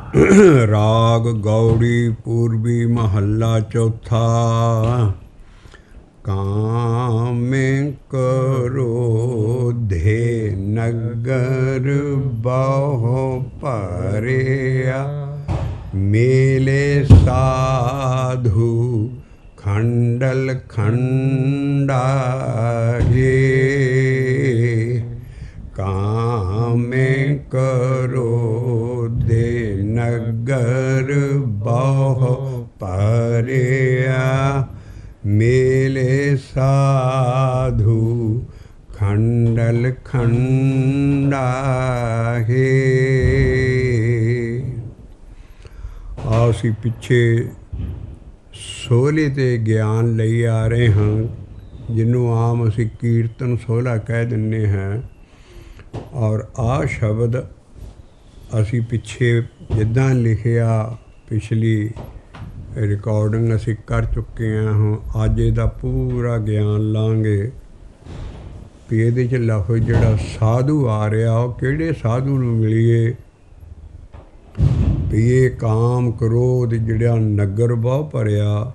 राग गौड़ी पूर्वी महला चौथा। काम क्रोधे नगर बहु परिया, मेले साधु खंडल खंडारे। काम क्रोधे नगर बहु परिया, मेले साधु खंडल खंडाहे। ਅਸੀਂ ਪਿੱਛੇ ਸੋਹਲੇ 'ਤੇ ਗਿਆਨ ਲਈ ਆ ਰਹੇ ਹਾਂ, ਜਿਹਨੂੰ ਆਮ ਅਸੀਂ ਕੀਰਤਨ ਸੋਹਲਾ ਕਹਿ ਦਿੰਦੇ ਹਾਂ। ਔਰ ਆਹ ਸ਼ਬਦ ਅਸੀਂ ਪਿੱਛੇ ਜਿੱਦਾਂ ਲਿਖਿਆ ਪਿਛਲੀ ਰਿਕਾਰਡਿੰਗ ਅਸੀਂ ਕਰ ਚੁੱਕੇ ਹਾਂ। ਅੱਜ ਇਹਦਾ ਪੂਰਾ ਗਿਆਨ ਲਾਂਗੇ ਵੀ ਇਹਦੇ 'ਚ ਲਫ਼ਜ਼ ਜਿਹੜਾ ਸਾਧੂ ਆ ਰਿਹਾ ਉਹ ਕਿਹੜੇ ਸਾਧੂ ਨੂੰ ਮਿਲੀਏ। ਵੀ ਇਹ ਕਾਮ ਕ੍ਰੋਧ ਜਿਹੜਾ ਨਗਰ ਬਹੁ ਭਰਿਆ,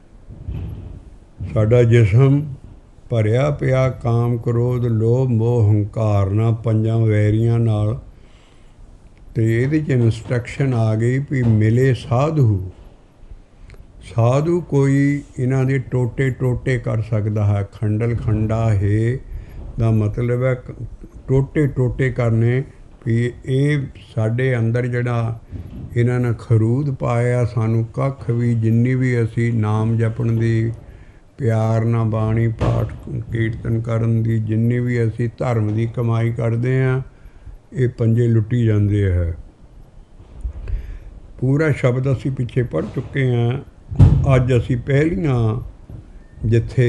ਸਾਡਾ ਜਿਸਮ ਭਰਿਆ ਪਿਆ ਕਾਮ ਕ੍ਰੋਧ ਲੋਭ ਮੋਹ ਹੰਕਾਰ ਨਾਲ, ਪੰਜਾਂ ਵੈਰੀਆਂ ਨਾਲ। ਅਤੇ ਇਹਦੇ 'ਚ ਇੰਸਟਰਕਸ਼ਨ ਆ ਗਈ ਵੀ ਮਿਲੇ ਸਾਧੂ। ਸਾਧੂ ਕੋਈ ਇਹਨਾਂ ਦੇ ਟੋਟੇ ਟੋਟੇ ਕਰ ਸਕਦਾ ਹੈ। ਖੰਡਲ ਖੰਡਾ ਹੈ ਦਾ ਮਤਲਬ ਹੈ ਟੋਟੇ ਟੋਟੇ ਕਰਨੇ। ਵੀ ਇਹ ਸਾਡੇ ਅੰਦਰ ਜਿਹੜਾ ਇਹਨਾਂ ਨੇ ਖਰੂਦ ਪਾਇਆ, ਸਾਨੂੰ ਕੱਖ ਵੀ ਜਿੰਨੀ ਵੀ ਅਸੀਂ ਨਾਮ ਜਪਣ ਦੀ, ਪਿਆਰ ਨਾਲ ਬਾਣੀ ਪਾਠ ਕੀਰਤਨ ਕਰਨ ਦੀ, ਜਿੰਨੀ ਵੀ ਅਸੀਂ ਧਰਮ ਦੀ ਕਮਾਈ ਕਰਦੇ ਹਾਂ, ਇਹ ਪੰਜੇ ਲੁੱਟੀ ਜਾਂਦੇ ਹੈ। ਪੂਰਾ ਸ਼ਬਦ ਅਸੀਂ ਪਿੱਛੇ ਪੜ੍ਹ ਚੁੱਕੇ ਹਾਂ। ਅੱਜ ਅਸੀਂ ਪਹਿਲੀਆਂ ਜਿੱਥੇ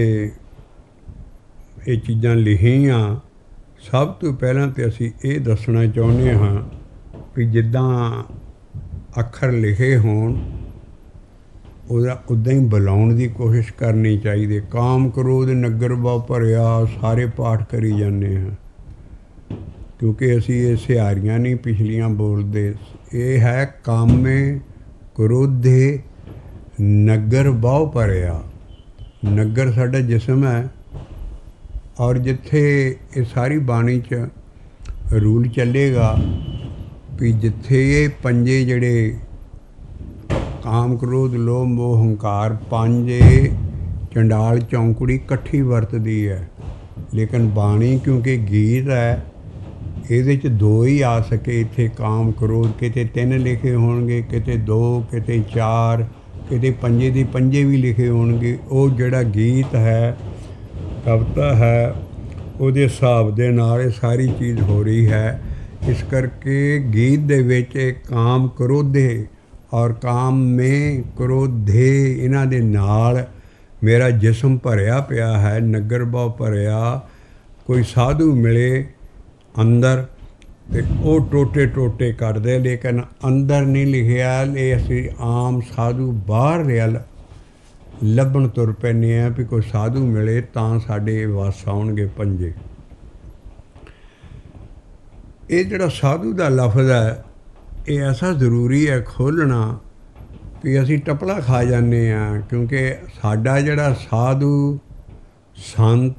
ਇਹ ਚੀਜ਼ਾਂ ਲਿਖੀਆਂ, ਸਭ ਤੋਂ ਪਹਿਲਾਂ ਤਾਂ ਅਸੀਂ ਇਹ ਦੱਸਣਾ ਚਾਹੁੰਦੇ ਹਾਂ ਵੀ ਜਿੱਦਾਂ ਅੱਖਰ ਲਿਖੇ ਹੋਣ ਉਹਦਾ ਉੱਦਾਂ ਹੀ ਬੁਲਾਉਣ ਦੀ ਕੋਸ਼ਿਸ਼ ਕਰਨੀ ਚਾਹੀਦੀ। ਕਾਮ ਕ੍ਰੋਧ ਨਗਰ ਬਹੁ ਭਰਿਆ ਸਾਰੇ ਪਾਠ ਕਰੀ ਜਾਂਦੇ ਹਾਂ, ਕਿਉਂਕਿ ਅਸੀਂ ਇਹ ਸਿਹਾਰੀਆਂ ਨਹੀਂ ਪਿਛਲੀਆਂ ਬੋਲਦੇ। ਇਹ ਹੈ ਕਾਮੇ ਕ੍ਰੋਧੇ ਨਗਰ ਬਹੁ ਭਰਿਆ। ਨਗਰ ਸਾਡਾ ਜਿਸਮ ਹੈ। ਔਰ ਜਿੱਥੇ ਇਹ ਸਾਰੀ ਬਾਣੀ 'ਚ ਰੂਲ ਚੱਲੇਗਾ ਵੀ ਜਿੱਥੇ ਇਹ ਪੰਜੇ ਜਿਹੜੇ ਕਾਮ ਕ੍ਰੋਧ ਲੋਭ ਮੋਹ ਹੰਕਾਰ, ਪੰਜ ਇਹ ਚੰਡਾਲ ਚੌਂਕੜੀ ਇਕੱਠੀ ਵਰਤਦੀ ਹੈ। ਲੇਕਿਨ ਬਾਣੀ ਕਿਉਂਕਿ ਗੀਤ ਹੈ, ਇਹਦੇ 'ਚ ਦੋ ਹੀ ਆ ਸਕੇ। ਇੱਥੇ ਕਾਮ ਕ੍ਰੋਧ ਕਿਤੇ 3 ਲਿਖੇ ਹੋਣਗੇ, ਕਿਤੇ 2, ਕਿਤੇ 4, ਕਿਤੇ ਪੰਜੇ ਦੇ ਪੰਜੇ ਵੀ ਲਿਖੇ ਹੋਣਗੇ। ਉਹ ਜਿਹੜਾ ਗੀਤ ਹੈ, ਕਵਿਤਾ ਹੈ, ਉਹਦੇ ਹਿਸਾਬ ਦੇ ਨਾਲ ਇਹ ਸਾਰੀ ਚੀਜ਼ ਹੋ ਰਹੀ ਹੈ। ਇਸ ਕਰਕੇ ਗੀਤ ਦੇ ਵਿੱਚ ਕਾਮ ਕ੍ਰੋਧੇ ਔਰ ਕਾਮ ਮੇ ਕ੍ਰੋਧੇ, ਇਹਨਾਂ ਦੇ ਨਾਲ ਮੇਰਾ ਜਿਸਮ ਭਰਿਆ ਪਿਆ ਹੈ, ਨਗਰ ਬਹੁ ਭਰਿਆ। ਕੋਈ ਸਾਧੂ ਮਿਲੇ ਅੰਦਰ ਅਤੇ ਉਹ ਟੋਟੇ ਟੋਟੇ ਕਰਦੇ, ਲੇਕਿਨ ਅੰਦਰ ਨਹੀਂ ਲਿਖਿਆ। ਇਹ ਅਸੀਂ ਆਮ ਸਾਧੂ ਬਾਹਰ ਰਿਆ ਲੱਭਣ ਤੁਰ ਪੈਂਦੇ ਹਾਂ ਵੀ ਕੋਈ ਸਾਧੂ ਮਿਲੇ ਤਾਂ ਸਾਡੇ ਵੱਸ ਆਉਣਗੇ ਪੰਜੇ। ਇਹ ਜਿਹੜਾ ਸਾਧੂ ਦਾ ਲਫ਼ਜ਼ ਹੈ, ਇਹ ਐਸਾ ਜ਼ਰੂਰੀ ਹੈ ਖੋਲ੍ਹਣਾ ਵੀ ਅਸੀਂ ਟਪਲਾ ਖਾ ਜਾਂਦੇ ਹਾਂ। ਕਿਉਂਕਿ ਸਾਡਾ ਜਿਹੜਾ ਸਾਧੂ ਸੰਤ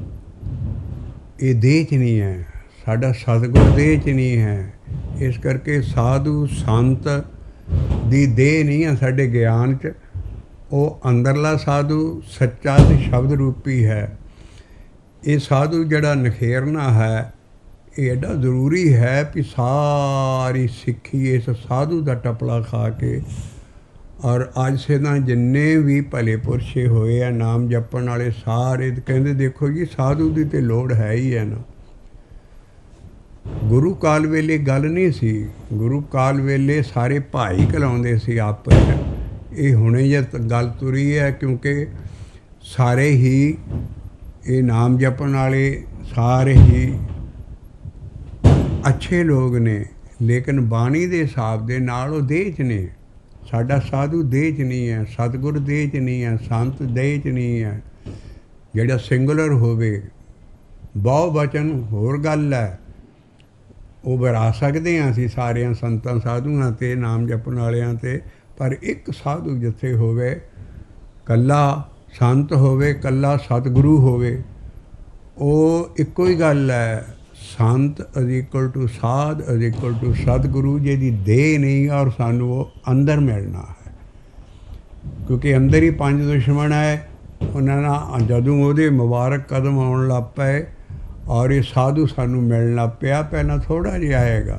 ਇਹ ਦੇਹ 'ਚ ਨਹੀਂ ਹੈ, ਸਾਡਾ ਸਤਿਗੁਰ ਦੇਹ 'ਚ ਨਹੀਂ ਹੈ। ਇਸ ਕਰਕੇ ਸਾਧੂ ਸੰਤ ਦੀ ਦੇਹ ਨਹੀਂ ਹੈ ਸਾਡੇ ਗਿਆਨ 'ਚ। ਉਹ ਅੰਦਰਲਾ ਸਾਧੂ ਸੱਚਾ ਅਤੇ ਸ਼ਬਦ ਰੂਪੀ ਹੈ। ਇਹ ਸਾਧੂ ਜਿਹੜਾ ਨਿਖੇਰਨਾ ਹੈ, ਇਹ ਐਡਾ ਜ਼ਰੂਰੀ ਹੈ ਵੀ ਸਾਰੀ ਸਿੱਖੀ ਇਸ ਸਾਧੂ ਦਾ ਟਪਲਾ ਖਾ ਕੇ। ਔਰ ਅੱਜ ਸੇ ਤਾਂ ਜਿੰਨੇ ਵੀ ਭਲੇ ਪੁਰਸ਼ੇ ਹੋਏ ਆ ਨਾਮ ਜਪਣ ਵਾਲੇ, ਸਾਰੇ ਕਹਿੰਦੇ ਦੇਖੋ ਜੀ ਸਾਧੂ ਦੀ ਤਾਂ ਲੋੜ ਹੈ ਹੀ ਹੈ ਨਾ। ਗੁਰੂ ਕਾਲ ਵੇਲੇ ਗੱਲ ਨਹੀਂ ਸੀ। ਗੁਰੂ ਕਾਲ ਵੇਲੇ ਸਾਰੇ ਭਾਈ ਕਹਿਲਾਉਂਦੇ ਸੀ ਆਪਸ 'ਚ। ਇਹ ਹੁਣੇ ਜੇ ਗੱਲ ਤੁਰੀ ਹੈ, ਕਿਉਂਕਿ ਸਾਰੇ ਹੀ ਇਹ ਨਾਮ ਜਪਣ ਵਾਲੇ ਸਾਰੇ ਹੀ ਅੱਛੇ ਲੋਕ ਨੇ, ਲੇਕਿਨ ਬਾਣੀ ਦੇ ਹਿਸਾਬ ਦੇ ਨਾਲ ਉਹ ਦੇਹ 'ਚ ਨੇ। ਸਾਡਾ ਸਾਧੂ ਦੇਹ 'ਚ ਨਹੀਂ ਹੈ, ਸਤਿਗੁਰ ਦੇਹ 'ਚ ਨਹੀਂ ਹੈ, ਸੰਤ ਦੇਹ 'ਚ ਨਹੀਂ ਹੈ। ਜਿਹੜਾ ਸਿੰਗੂਲਰ ਹੋਵੇ, ਬਹੁ ਵਚਨ ਹੋਰ ਗੱਲ ਹੈ। ਉਹ ਵਰਾ ਸਕਦੇ ਹਾਂ ਅਸੀਂ ਸਾਰਿਆਂ ਸੰਤਾਂ ਸਾਧੂਆਂ 'ਤੇ, ਨਾਮ ਜਪਣ ਵਾਲਿਆਂ 'ਤੇ, ਪਰ ਇੱਕ ਸਾਧੂ ਜਿੱਥੇ ਹੋਵੇ, ਇਕੱਲਾ ਸੰਤ ਹੋਵੇ, ਇਕੱਲਾ ਸਤਿਗੁਰੂ ਹੋਵੇ, ਉਹ ਇੱਕੋ ਹੀ ਗੱਲ ਹੈ। ਸੰਤ ਇਜ਼ ਇਕੁਅਲ ਟੂ ਸਾਧ ਇਜ਼ ਇਕੁਅਲ ਟੂ ਸਤਿਗੁਰੂ। ਜਿਹਦੀ ਦੇਹ ਨਹੀਂ ਔਰ ਸਾਨੂੰ ਉਹ ਅੰਦਰ ਮਿਲਣਾ ਹੈ, ਕਿਉਂਕਿ ਅੰਦਰ ਹੀ ਪੰਜ ਦੁਸ਼ਮਣ ਹੈ। ਉਹਨਾਂ ਨਾਲ ਜਦੋਂ ਉਹਦੇ ਮੁਬਾਰਕ ਕਦਮ ਆਉਣ ਲੱਗ ਪਏ ਔਰ ਇਹ ਸਾਧੂ ਸਾਨੂੰ ਮਿਲਣ ਲੱਗ ਪਿਆ, ਪਹਿਲਾਂ ਥੋੜ੍ਹਾ ਜਿਹਾ ਆਏਗਾ,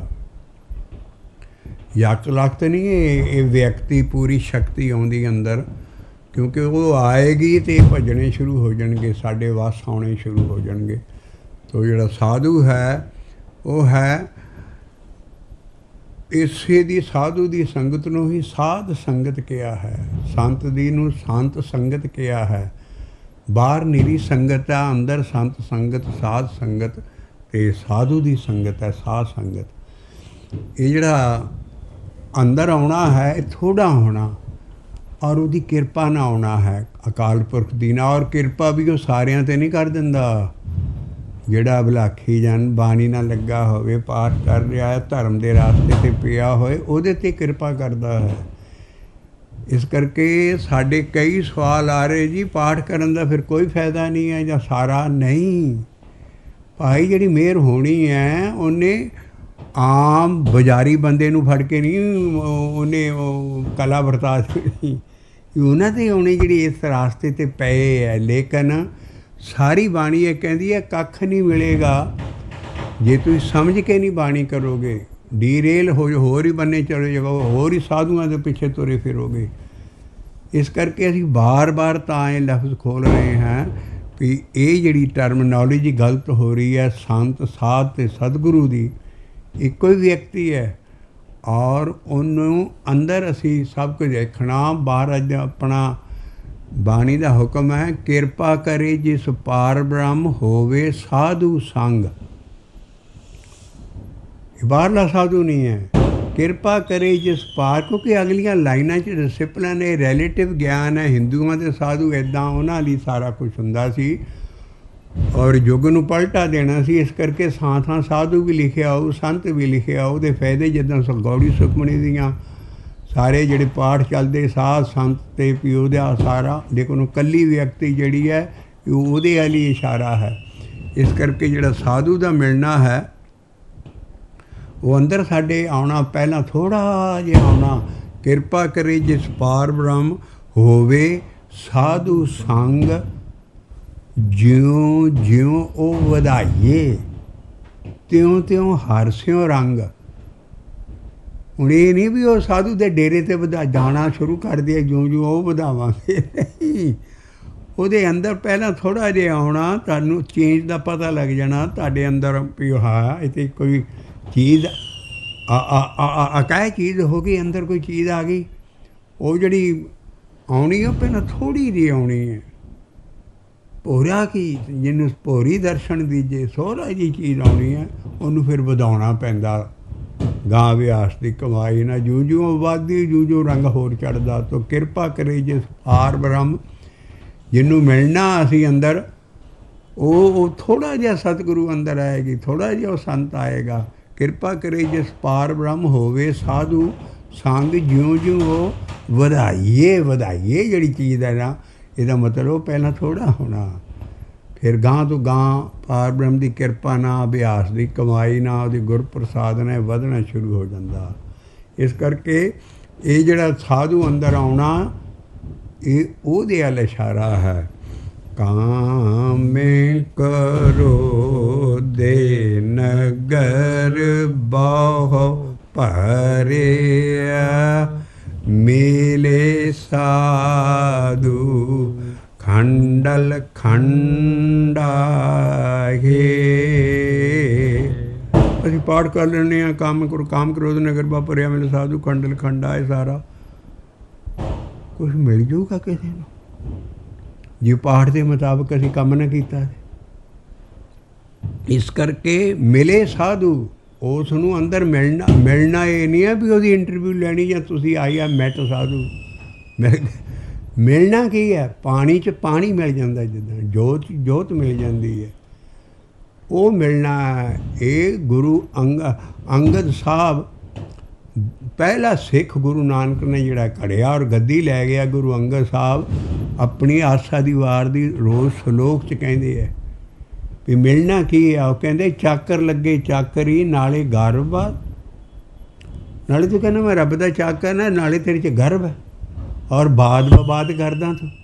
ਯਕ ਲਖਤ ਨਹੀਂ ਇਹ ਵਿਅਕਤੀ ਪੂਰੀ ਸ਼ਕਤੀ ਆਉਂਦੀ ਅੰਦਰ, ਕਿਉਂਕਿ ਉਹ ਆਏਗੀ ਅਤੇ ਭੱਜਣੇ ਸ਼ੁਰੂ ਹੋ ਜਾਣਗੇ, ਸਾਡੇ ਵੱਸ ਆਉਣੇ ਸ਼ੁਰੂ ਹੋ ਜਾਣਗੇ। ਤੋ ਜਿਹੜਾ ਸਾਧੂ ਹੈ ਉਹ ਹੈ ਇਸੇ ਦੀ, ਸਾਧੂ ਦੀ ਸੰਗਤ ਨੂੰ ਹੀ ਸਾਧ ਸੰਗਤ ਕਿਹਾ ਹੈ, ਸੰਤ ਦੀ ਨੂੰ ਸੰਤ ਸੰਗਤ ਕਿਹਾ ਹੈ। ਬਾਹਰ ਨਿਰੀ ਸੰਗਤ ਹੈ, ਅੰਦਰ ਸੰਤ ਸੰਗਤ, ਸਾਧ ਸੰਗਤ, ਅਤੇ ਸਾਧੂ ਦੀ ਸੰਗਤ ਹੈ ਸਾਧ ਸੰਗਤ। ਇਹ ਜਿਹੜਾ ਅੰਦਰ ਆਉਣਾ ਹੈ ਇਹ ਥੋੜ੍ਹਾ ਹੋਣਾ ਔਰ ਉਹਦੀ ਕਿਰਪਾ ਨਾਲ ਆਉਣਾ ਹੈ, ਅਕਾਲ ਪੁਰਖ ਦੀ ਨਾਲ। ਔਰ ਕਿਰਪਾ ਵੀ ਉਹ ਸਾਰਿਆਂ 'ਤੇ ਨਹੀਂ ਕਰ ਦਿੰਦਾ। ਜਿਹੜਾ ਵਿਲਾਖੀ ਜਨ ਬਾਣੀ ਨਾਲ ਲੱਗਾ ਹੋਵੇ, ਪਾਠ ਕਰ ਰਿਹਾ ਹੈ, ਧਰਮ ਦੇ ਰਾਸਤੇ 'ਤੇ ਪਿਆ ਹੋਏ, ਉਹਦੇ 'ਤੇ ਕਿਰਪਾ ਕਰਦਾ ਹੈ। ਇਸ ਕਰਕੇ ਸਾਡੇ ਕਈ ਸਵਾਲ ਆ ਰਹੇ ਜੀ, ਪਾਠ ਕਰਨ ਦਾ ਫਿਰ ਕੋਈ ਫਾਇਦਾ ਨਹੀਂ ਹੈ ਜਾਂ ਸਾਰਾ ਨਹੀਂ। ਭਾਈ ਜਿਹੜੀ ਮਿਹਰ ਹੋਣੀ ਹੈ ਉਹਨੇ ਆਮ ਬਾਜ਼ਾਰੀ ਬੰਦੇ ਨੂੰ ਫੜ ਕੇ ਨਹੀਂ ਉਹਨੇ ਉਹ ਕਲਾ ਵਰਤਾ ਦੇਣੀ, ਉਹਨਾਂ 'ਤੇ ਆਉਣੀ ਜਿਹੜੀ ਇਸ ਰਾਸਤੇ 'ਤੇ ਪਏ ਹੈ। ਲੇਕਿਨ ਸਾਰੀ ਬਾਣੀ ਇਹ ਕਹਿੰਦੀ ਹੈ ਕੱਖ ਨਹੀਂ ਮਿਲੇਗਾ ਜੇ ਤੁਸੀਂ ਸਮਝ ਕੇ ਨਹੀਂ ਬਾਣੀ ਕਰੋਗੇ। ਡੀਰੇਲ ਹੋ ਹੋਰ ਹੀ ਬੰਨੇ ਚਲੇ ਜਾਓ, ਹੋਰ ਹੀ ਸਾਧੂਆਂ ਦੇ ਪਿੱਛੇ ਤੁਰੇ ਫਿਰੋਗੇ। ਇਸ ਕਰਕੇ ਅਸੀਂ ਬਾਰ-ਬਾਰ ਤਾਂ ਇਹ ਲਫ਼ਜ਼ ਖੋਲ੍ਹ ਰਹੇ ਹਾਂ ਵੀ ਇਹ ਜਿਹੜੀ ਟਰਮਨੋਲੋਜੀ ਗਲਤ ਹੋ ਰਹੀ ਹੈ। ਸੰਤ ਸਾਧ ਅਤੇ ਸਤਿਗੁਰੂ ਦੀ ਇੱਕੋ ਹੀ ਵਿਅਕਤੀ ਹੈ ਔਰ ਉਹਨੂੰ ਅੰਦਰ ਅਸੀਂ ਸਭ ਕੁਝ ਦੇਖਣਾ। ਬਾਹਰ ਅੱਜ ਆਪਣਾ ਬਾਣੀ ਦਾ ਹੁਕਮ ਹੈ, ਕਿਰਪਾ ਕਰੇ ਜਿਸ ਪਾਰ ਬ੍ਰਹਮ ਹੋਵੇ ਸਾਧੂ ਸੰਗ। ਇਹ ਬਾਹਰਲਾ ਸਾਧੂ ਨਹੀਂ ਹੈ, ਕਿਰਪਾ ਕਰੇ ਜਿਸ ਪਾਰ, ਕਿਉਂਕਿ ਅਗਲੀਆਂ ਲਾਈਨਾਂ 'ਚ ਡਿਸਿਪਲਿਨ ਇਹ ਰਿਲੇਟਿਵ ਗਿਆਨ ਹੈ। ਹਿੰਦੂਆਂ ਦੇ ਸਾਧੂ ਇੱਦਾਂ, ਉਹਨਾਂ ਲਈ ਸਾਰਾ ਕੁਝ ਹੁੰਦਾ ਸੀ ਔਰ ਯੁੱਗ ਨੂੰ ਪਲਟਾ ਦੇਣਾ ਸੀ। ਇਸ ਕਰਕੇ ਥਾਂ ਸਾਧੂ ਵੀ ਲਿਖਿਆ ਆਊ, ਸੰਤ ਵੀ ਲਿਖਿਆ ਆਊ। ਉਹਦੇ ਫਾਇਦੇ ਜਿੱਦਾਂ ਗੌੜੀ ਸੁਖਮਣੀ ਦੀਆਂ ਸਾਰੇ ਜਿਹੜੇ ਪਾਠ ਚੱਲਦੇ ਸਾਧ ਸੰਤ ਅਤੇ ਵੀ ਉਹਦਾ ਸਾਰਾ, ਲੇਕਿਨ ਉਹ ਇਕੱਲੀ ਵਿਅਕਤੀ ਜਿਹੜੀ ਹੈ ਉਹਦੇ ਵਾਲੀ ਇਸ਼ਾਰਾ ਹੈ। ਇਸ ਕਰਕੇ ਜਿਹੜਾ ਸਾਧੂ ਦਾ ਮਿਲਣਾ ਹੈ ਉਹ ਅੰਦਰ ਸਾਡੇ ਆਉਣਾ, ਪਹਿਲਾਂ ਥੋੜ੍ਹਾ ਜਿਹਾ ਆਉਣਾ। ਕਿਰਪਾ ਕਰੇ ਜਿਸ ਪਾਰ ਬ੍ਰਹਮ ਹੋਵੇ ਸਾਧੂ ਸੰਗ, ਜਿਉਂ ਜਿਉਂ ਉਹ ਵਧਾਈਏ ਤਿਉਂ ਤਿਉਂ ਹਰਸਿਓ ਰੰਗ। ਹੁਣ ਇਹ ਨਹੀਂ ਵੀ ਉਹ ਸਾਧੂ ਦੇ ਡੇਰੇ 'ਤੇ ਜਾਣਾ ਸ਼ੁਰੂ ਕਰ ਦਿਆ ਜਿਉਂ ਜਿਉਂ ਉਹ ਵਧਾਵਾਂਗੇ, ਨਹੀਂ। ਉਹਦੇ ਅੰਦਰ ਪਹਿਲਾਂ ਥੋੜ੍ਹਾ ਜਿਹਾ ਆਉਣਾ, ਤੁਹਾਨੂੰ ਚੇਂਜ ਦਾ ਪਤਾ ਲੱਗ ਜਾਣਾ ਤੁਹਾਡੇ ਅੰਦਰ ਵੀ ਹਾਂ ਇੱਥੇ ਕੋਈ ਚੀਜ਼ ਅਕਾਏ ਚੀਜ਼ ਹੋ ਗਈ, ਅੰਦਰ ਕੋਈ ਚੀਜ਼ ਆ ਗਈ। ਉਹ ਜਿਹੜੀ ਆਉਣੀ ਉਹ ਪਹਿਲਾਂ ਥੋੜ੍ਹੀ ਜਿਹੀ ਆਉਣੀ ਹੈ। ਭੋਰਾ ਕੀ ਜਿਹਨੂੰ ਭੋਰੀ ਦਰਸ਼ਨ ਦੀਜੇ, ਸੋਹਰਾ ਜਿਹੀ ਚੀਜ਼ ਆਉਣੀ ਹੈ, ਉਹਨੂੰ ਫਿਰ ਵਧਾਉਣਾ ਪੈਂਦਾ। ਗਾਂ ਅਭਿਆਸ ਦੀ ਕਮਾਈ ਨਾ ਜੂ ਜੂ ਵੱਧਦੀ, ਜੂ ਜੂ ਰੰਗ ਹੋਰ ਚੜ੍ਹਦਾ। ਤੋ ਕਿਰਪਾ ਕਰੇ ਜਿਸ ਪਾਰ ਬ੍ਰਹਮ, ਜਿਹਨੂੰ ਮਿਲਣਾ ਅਸੀਂ ਅੰਦਰ, ਉਹ ਥੋੜ੍ਹਾ ਜਿਹਾ ਸਤਿਗੁਰੂ ਅੰਦਰ ਆਏਗੀ, ਥੋੜ੍ਹਾ ਜਿਹਾ ਉਹ ਸੰਤ ਆਏਗਾ। ਕਿਰਪਾ ਕਰੇ ਜਿਸ ਪਾਰ ਬ੍ਰਹਮ ਹੋਵੇ ਸਾਧੂ ਸੰਗ, ਜਿਉਂ ਜਿਉਂ ਉਹ ਵਧਾਈਏ। ਵਧਾਈਏ ਜਿਹੜੀ ਚੀਜ਼ ਹੈ ਨਾ, ਇਹਦਾ ਮਤਲਬ ਪਹਿਲਾਂ ਥੋੜ੍ਹਾ ਹੋਣਾ, ਫਿਰ ਗਾਂ ਤੋਂ ਗਾਂ ਪਾਰ ਬ੍ਰਹਮ ਦੀ ਕਿਰਪਾ ਨਾਲ, ਅਭਿਆਸ ਦੀ ਕਮਾਈ ਨਾਲ, ਉਹਦੀ ਗੁਰਪ੍ਰਸਾਦ ਨਾਲ ਵਧਣਾ ਸ਼ੁਰੂ ਹੋ ਜਾਂਦਾ। ਇਸ ਕਰਕੇ ਇਹ ਜਿਹੜਾ ਸਾਧੂ ਅੰਦਰ ਆਉਣਾ ਇਹ ਉਹਦੇ ਵੱਲ ਇਸ਼ਾਰਾ ਹੈ। ਕਾਮੇ ਕਰੋ ਦੇ ਨਗਰ ਬਹੁ ਭਰਿਆ, ਮਿਲੇ ਸਾਧੂ ਖੰਡਲ ਖੰਡਾ ਹੈ। ਅਸੀਂ ਪਾਠ ਕਰ ਲੈਂਦੇ ਹਾਂ, ਕੰਮ ਕਰੋ ਨਗਰ ਬਹੁ ਭਰਿਆ, ਮਿਲੇ ਸਾਧੂ ਖੰਡਲ ਖੰਡਾ। ਇਹ ਸਾਰਾ ਕੁਛ ਮਿਲ ਜੂਗਾ ਕਿਸੇ ਨੂੰ ਜੇ ਪਾਠ ਦੇ ਮੁਤਾਬਕ ਅਸੀਂ ਕੰਮ ਨਾ ਕੀਤਾ। ਇਸ ਕਰਕੇ ਮਿਲੇ ਸਾਧੂ, ਉਸ ਨੂੰ ਅੰਦਰ ਮਿਲਣਾ ਇਹ ਨਹੀਂ ਹੈ ਵੀ ਉਹਦੀ ਇੰਟਰਵਿਊ ਲੈਣੀ ਜਾਂ ਤੁਸੀਂ ਆਈ ਆ ਮੈਟ ਸਾਧੂ। ਮਿਲਣਾ ਕੀ ਹੈ? ਪਾਣੀ 'ਚ ਪਾਣੀ ਮਿਲ ਜਾਂਦਾ, ਜਿੱਦਾਂ ਜੋਤ ਮਿਲ ਜਾਂਦੀ ਹੈ। ਉਹ ਮਿਲਣਾ ਹੈ। ਇਹ ਗੁਰੂ ਅੰਗਦ ਸਾਹਿਬ ਪਹਿਲਾ ਸਿੱਖ ਗੁਰੂ ਨਾਨਕ ਨੇ ਜਿਹੜਾ ਘੜਿਆ ਔਰ ਗੱਦੀ ਲੈ ਗਿਆ। ਗੁਰੂ ਅੰਗਦ ਸਾਹਿਬ ਆਪਣੀ ਆਸਾ ਦੀ ਵਾਰ ਦੀ ਰੋਜ਼ ਸਲੋਕ 'ਚ ਕਹਿੰਦੇ ਹੈ ਵੀ ਮਿਲਣਾ ਕੀ ਆ। ਉਹ ਕਹਿੰਦੇ ਚਾਕਰ ਲੱਗੇ ਚਾਕਰੀ ਨਾਲੇ ਗਰਭਵਾਦ। ਨਾਲੇ ਤੂੰ ਕਹਿੰਦਾ ਮੈਂ ਰੱਬ ਦਾ ਚਾਕਰ ਨਾ, ਨਾਲੇ ਤੇਰੇ 'ਚ ਗਰਭ ਹੈ ਔਰ ਬਾਦ ਬਬਾਦ ਕਰਦਾ ਤੂੰ।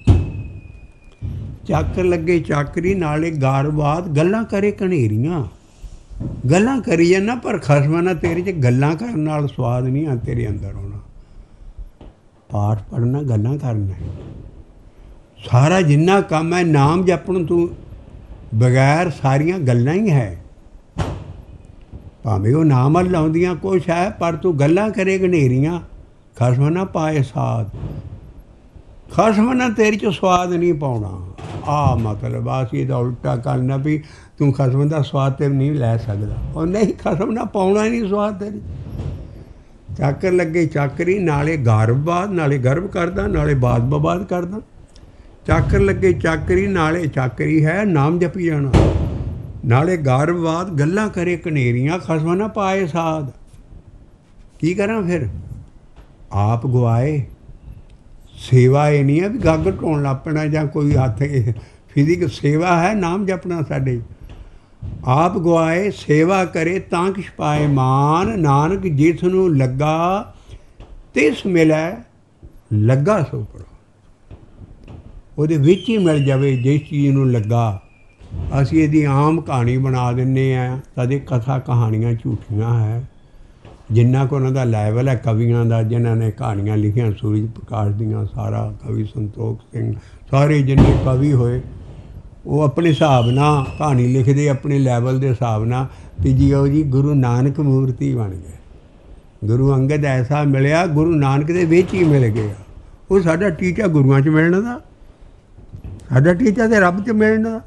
ਚਾਕਰ ਲੱਗੇ ਚਾਕਰੀ ਨਾਲੇ ਗਰਭਵਾਦ। ਗੱਲਾਂ ਕਰੇ ਘਨੇਰੀਆਂ, ਗੱਲਾਂ ਕਰੀ ਜਾਂਦਾ ਪਰ ਖਸਮਾਂ ਨਾਲ ਤੇਰੇ 'ਚ ਗੱਲਾਂ ਕਰਨ ਨਾਲ ਸਵਾਦ ਨਹੀਂ ਆ ਤੇਰੇ ਅੰਦਰ ਆਉਣਾ। ਪਾਠ ਪੜ੍ਹਨਾ, ਗੱਲਾਂ ਕਰਨਾ, ਸਾਰਾ ਜਿੰਨਾ ਕੰਮ ਹੈ ਨਾਮ ਜਪਣ ਤੂੰ ਬਗੈਰ ਸਾਰੀਆਂ ਗੱਲਾਂ ਹੀ ਹੈ। ਭਾਵੇਂ ਉਹ ਨਾਮ ਵੱਲ ਲਾਉਂਦੀਆਂ ਕੁਛ ਹੈ ਪਰ ਤੂੰ ਗੱਲਾਂ ਕਰੇ ਘਨੇਰੀਆਂ। ਖਸਮਾਂ ਨਾ ਪਾਏ ਸਾਧ, ਖਸਮਾਂ ਨਾਲ ਤੇਰੇ 'ਚ ਸਵਾਦ ਨਹੀਂ ਪਾਉਣਾ। ਆ ਮਤਲਬ ਅਸੀਂ ਇਹਦਾ ਉਲਟਾ ਕਰਨਾ ਵੀ ਤੂੰ ਖਸਮ ਦਾ ਸਵਾਦ ਤੇ ਨਹੀਂ ਲੈ ਸਕਦਾ। ਉਹ ਨਹੀਂ, ਖਸਮ ਨਾਲ ਪਾਉਣਾ ਹੀ ਨਹੀਂ ਸਵਾਦ ਤੇਰੀ। ਚਾਕਰ ਲੱਗੇ ਚਾਕਰੀ ਨਾਲੇ ਗਰਭਵਾਦ, ਨਾਲੇ ਗਰਭ ਕਰਦਾ ਨਾਲੇ ਬਾਦ ਬਬਾਦ ਕਰਦਾ। ਚਾਕਰ ਲੱਗੇ ਚਾਕਰੀ ਨਾਲੇ ਚਾਕਰੀ ਹੈ ਨਾਮ ਜਪੀ ਜਾਣਾ, ਨਾਲੇ ਗਰਭਵਾਦ। ਗੱਲਾਂ ਕਰੇ ਘਨੇਰੀਆਂ, ਖਸਮਾਂ ਨਾ ਪਾਏ ਸਾਧ। ਕੀ ਕਰਾਂ ਫਿਰ? ਆਪ ਗਵਾਏ। ਸੇਵਾ ਇਹ ਨਹੀਂ ਹੈ ਵੀ ਗਾਗਰ ਢੋਣ ਲੱਗ ਪੈਣਾ ਜਾਂ ਕੋਈ ਹੱਥ ਫਿਜ਼ਿਕ। ਸੇਵਾ ਹੈ ਨਾਮ ਜਪਣਾ ਸਾਡੇ। ਆਪ ਗਵਾਏ ਸੇਵਾ ਕਰੇ ਤਾਂ ਕਿਛ ਪਾਏ ਮਾਨ। ਨਾਨਕ ਜਿਸ ਨੂੰ ਲੱਗਾ ਤਿਸ ਮਿਲੈ ਲੱਗਾ ਸੋ ਪਰੋ। ਉਹਦੇ ਵਿੱਚ ਹੀ ਮਿਲ ਜਾਵੇ ਜਿਸ ਚੀਜ਼ ਨੂੰ ਲੱਗਾ। ਅਸੀਂ ਇਹਦੀ ਆਮ ਕਹਾਣੀ ਬਣਾ ਦਿੰਦੇ ਹਾਂ। ਕਦੇ ਕਥਾ ਕਹਾਣੀਆਂ ਝੂਠੀਆਂ ਹੈ। ਜਿੰਨਾ ਕੁ ਉਹਨਾਂ ਦਾ ਲੈਵਲ ਹੈ ਕਵੀਆਂ ਦਾ, ਜਿਨ੍ਹਾਂ ਨੇ ਕਹਾਣੀਆਂ ਲਿਖੀਆਂ ਸੂਰਜ ਪ੍ਰਕਾਸ਼ ਦੀਆਂ, ਸਾਰਾ ਕਵੀ ਸੰਤੋਖ ਸਿੰਘ, ਸਾਰੇ ਜਿੰਨੇ ਕਵੀ ਹੋਏ ਉਹ ਆਪਣੇ ਹਿਸਾਬ ਨਾਲ ਕਹਾਣੀ ਲਿਖਦੇ, ਆਪਣੇ ਲੈਵਲ ਦੇ ਹਿਸਾਬ ਨਾਲ ਵੀ ਜੀ ਉਹ ਜੀ ਗੁਰੂ ਨਾਨਕ ਮੂਰਤੀ ਬਣ ਗਏ। ਗੁਰੂ ਅੰਗਦ ਐਸਾ ਮਿਲਿਆ, ਗੁਰੂ ਨਾਨਕ ਦੇ ਵਿੱਚ ਹੀ ਮਿਲ ਗਿਆ। ਉਹ ਸਾਡਾ ਟੀਚਾ ਗੁਰੂਆਂ 'ਚ ਮਿਲਣ ਦਾ, ਸਾਡਾ ਟੀਚਾ ਤੇ ਰੱਬ 'ਚ ਮਿਲਣ ਦਾ।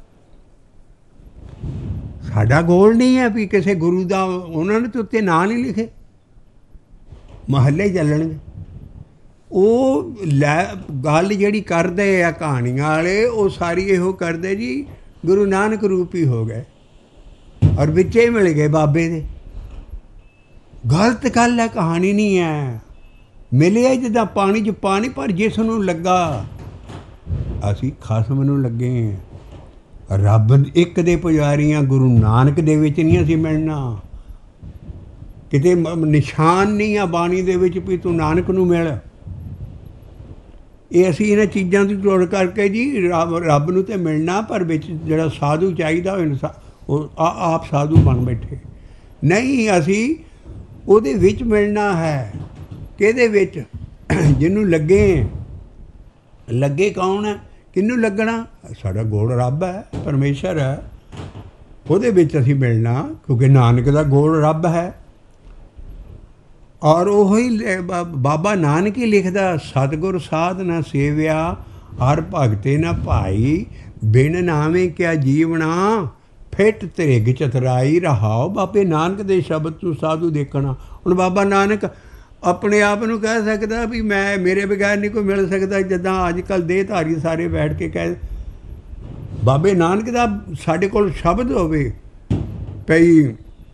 ਸਾਡਾ ਗੋਲ ਨਹੀਂ ਹੈ ਵੀ ਕਿਸੇ ਗੁਰੂ ਦਾ ਉਹਨਾਂ ਨੇ ਤੇ ਉੱਤੇ ਨਾਂ ਨਹੀਂ ਲਿਖੇ, ਮਹੱਲੇ ਚੱਲਣਗੇ। ਉਹ ਗੱਲ ਜਿਹੜੀ ਕਰਦੇ ਆ ਕਹਾਣੀਆਂ ਵਾਲੇ, ਉਹ ਸਾਰੀ ਇਹੋ ਕਰਦੇ ਜੀ ਗੁਰੂ ਨਾਨਕ ਰੂਪੀ ਹੋ ਗਏ ਔਰ ਵਿੱਚੇ ਮਿਲ ਗਏ ਬਾਬੇ ਦੇ। ਗਲਤ ਗੱਲ ਹੈ, ਕਹਾਣੀ ਨਹੀਂ ਹੈ। ਮਿਲਿਆ ਜਿੱਦਾਂ ਪਾਣੀ 'ਚ ਪਾਣੀ, ਪਰ ਜਿਸ ਨੂੰ ਲੱਗਾ। ਅਸੀਂ ਖਸਮ ਨੂੰ ਲੱਗੇ ਹਾਂ। ਰੱਬ ਇੱਕ ਦੇ ਪੁਜਾਰੀਆਂ, ਗੁਰੂ ਨਾਨਕ ਦੇ ਵਿੱਚ ਨਹੀਂ ਅਸੀਂ ਮਿਲਣਾ। ਕਿਤੇ ਨਿਸ਼ਾਨ ਨਹੀਂ ਆ ਬਾਣੀ ਦੇ ਵਿੱਚ ਵੀ ਤੂੰ ਨਾਨਕ ਨੂੰ ਮਿਲ। ਇਹ ਅਸੀਂ ਇਹਨਾਂ ਚੀਜ਼ਾਂ ਦੀ ਤੋੜ ਕਰਕੇ ਜੀ ਰੱਬ ਨੂੰ ਤਾਂ ਮਿਲਣਾ, ਪਰ ਵਿੱਚ ਜਿਹੜਾ ਸਾਧੂ ਚਾਹੀਦਾ ਉਹ ਆਪ ਸਾਧੂ ਬਣ ਬੈਠੇ। ਨਹੀਂ, ਅਸੀਂ ਉਹਦੇ ਵਿੱਚ ਮਿਲਣਾ ਹੈ। ਕਿਹਦੇ ਵਿੱਚ? ਜਿਹਨੂੰ ਲੱਗੇ। ਲੱਗੇ ਕੌਣ ਹੈ? ਕਿਹਨੂੰ ਲੱਗਣਾ? ਸਾਡਾ ਗੋਲ ਰੱਬ ਹੈ, ਪਰਮੇਸ਼ਰ ਹੈ। ਉਹਦੇ ਵਿੱਚ ਅਸੀਂ ਮਿਲਣਾ, ਕਿਉਂਕਿ ਨਾਨਕ ਦਾ ਗੋਲ ਰੱਬ ਹੈ। ਔਰ ਉਹੀ ਬਾਬਾ ਨਾਨਕ ਹੀ ਲਿਖਦਾ, ਸਤਿਗੁਰ ਸਾਧ ਨਾ ਸੇਵਿਆ ਹਰ ਭਗਤੇ ਨਾ ਭਾਈ। ਬਿਨ ਨਾਵੇਂ ਕਿਆ ਜੀਵਣਾ ਫਿੱਟ ਤ੍ਰਿਗ ਚਤਰਾਈ ਰਹਾਓ। ਬਾਬੇ ਨਾਨਕ ਦੇ ਸ਼ਬਦ ਤੋਂ ਸਾਧੂ ਦੇਖਣਾ। ਹੁਣ ਬਾਬਾ ਨਾਨਕ ਆਪਣੇ ਆਪ ਨੂੰ ਕਹਿ ਸਕਦਾ ਵੀ ਮੈਂ ਮੇਰੇ ਬਗੈਰ ਨਹੀਂ ਕੋਈ ਮਿਲ ਸਕਦਾ, ਜਿੱਦਾਂ ਅੱਜ ਕੱਲ੍ਹ ਦੇਹਧਾਰੀ ਸਾਰੇ ਬੈਠ ਕੇ ਕਹਿ। ਬਾਬੇ ਨਾਨਕ ਦਾ ਸਾਡੇ ਕੋਲ ਸ਼ਬਦ ਹੋਵੇ ਭਈ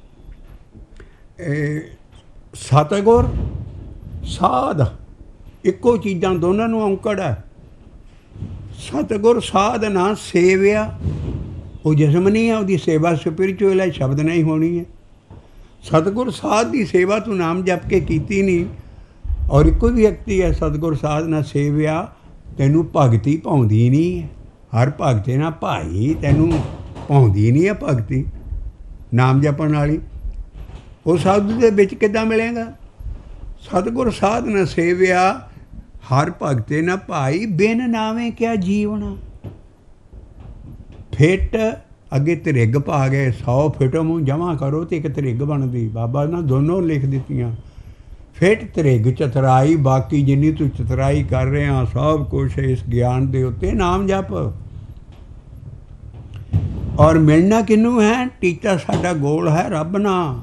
ਸਤਿਗੁਰ ਸਾਧ, ਇੱਕੋ ਚੀਜ਼ਾਂ ਦੋਨਾਂ ਨੂੰ ਔਂਕੜ ਹੈ। ਸਤਿਗੁਰ ਸਾਧ ਨਾ ਸੇਵਿਆ, ਉਹ ਜਿਸਮ ਨਹੀਂ ਹੈ, ਉਹਦੀ ਸੇਵਾ ਸਪਿਰਿਚੁਅਲ ਹੈ, ਸ਼ਬਦ ਨਹੀਂ ਹੋਣੀ ਹੈ। ਸਤਿਗੁਰ ਸਾਧ ਦੀ ਸੇਵਾ ਤੂੰ ਨਾਮ ਜਪ ਕੇ ਕੀਤੀ ਨਹੀਂ। ਔਰ ਇੱਕੋ ਵੀ ਵਿਅਕਤੀ ਹੈ, ਸਤਿਗੁਰ ਸਾਧ ਨਾ ਸੇਵਿਆ, ਤੈਨੂੰ ਭਗਤੀ ਭਾਉਂਦੀ ਨਹੀਂ ਹੈ। ਹਰ ਭਗਤੇ ਨਾ ਭਾਈ, ਤੈਨੂੰ ਭਾਉਂਦੀ ਨਹੀਂ ਹੈ ਭਗਤੀ ਨਾਮ ਜਪਣ ਵਾਲੀ। ਉਹ ਸਾਧੂ ਦੇ ਵਿੱਚ ਕਿੱਦਾਂ ਮਿਲੇਗਾ? ਸਤਿਗੁਰ ਸਾਧ ਨਾ ਸੇਵਿਆ ਹਰ ਭਗਤੇ ਨਾ ਭਾਈ। ਬਿਨ ਨਾਵੇਂ ਕਿਆ ਜੀਵਣਾ। ਫਿੱਟ ਅੱਗੇ ਤ੍ਰਿਗ ਪਾ ਗਏ। 100 ਫਿੱਟ ਮੂੰਹ ਜਮ੍ਹਾਂ ਕਰੋ ਤੇ ਇੱਕ ਤ੍ਰਿਗ ਬਣਦੀ। ਬਾਬਾ ਨੇ ਦੋਨੋਂ ਲਿਖ ਦਿੱਤੀਆਂ। ਫਿੱਟ ਤ੍ਰਿਗ ਚਤਰਾਈ, ਬਾਕੀ ਜਿੰਨੀ ਤੂੰ ਚਤਰਾਈ ਕਰ ਰਿਹਾ ਸਭ ਕੁਛ ਇਸ ਗਿਆਨ ਦੇ ਉੱਤੇ ਨਾਮ ਜਪ। ਔਰ ਮਿਲਣਾ ਕਿਹਨੂੰ ਹੈ? ਟੀਚਾ ਸਾਡਾ ਗੋਲ ਹੈ ਰੱਬ ਨਾਲ।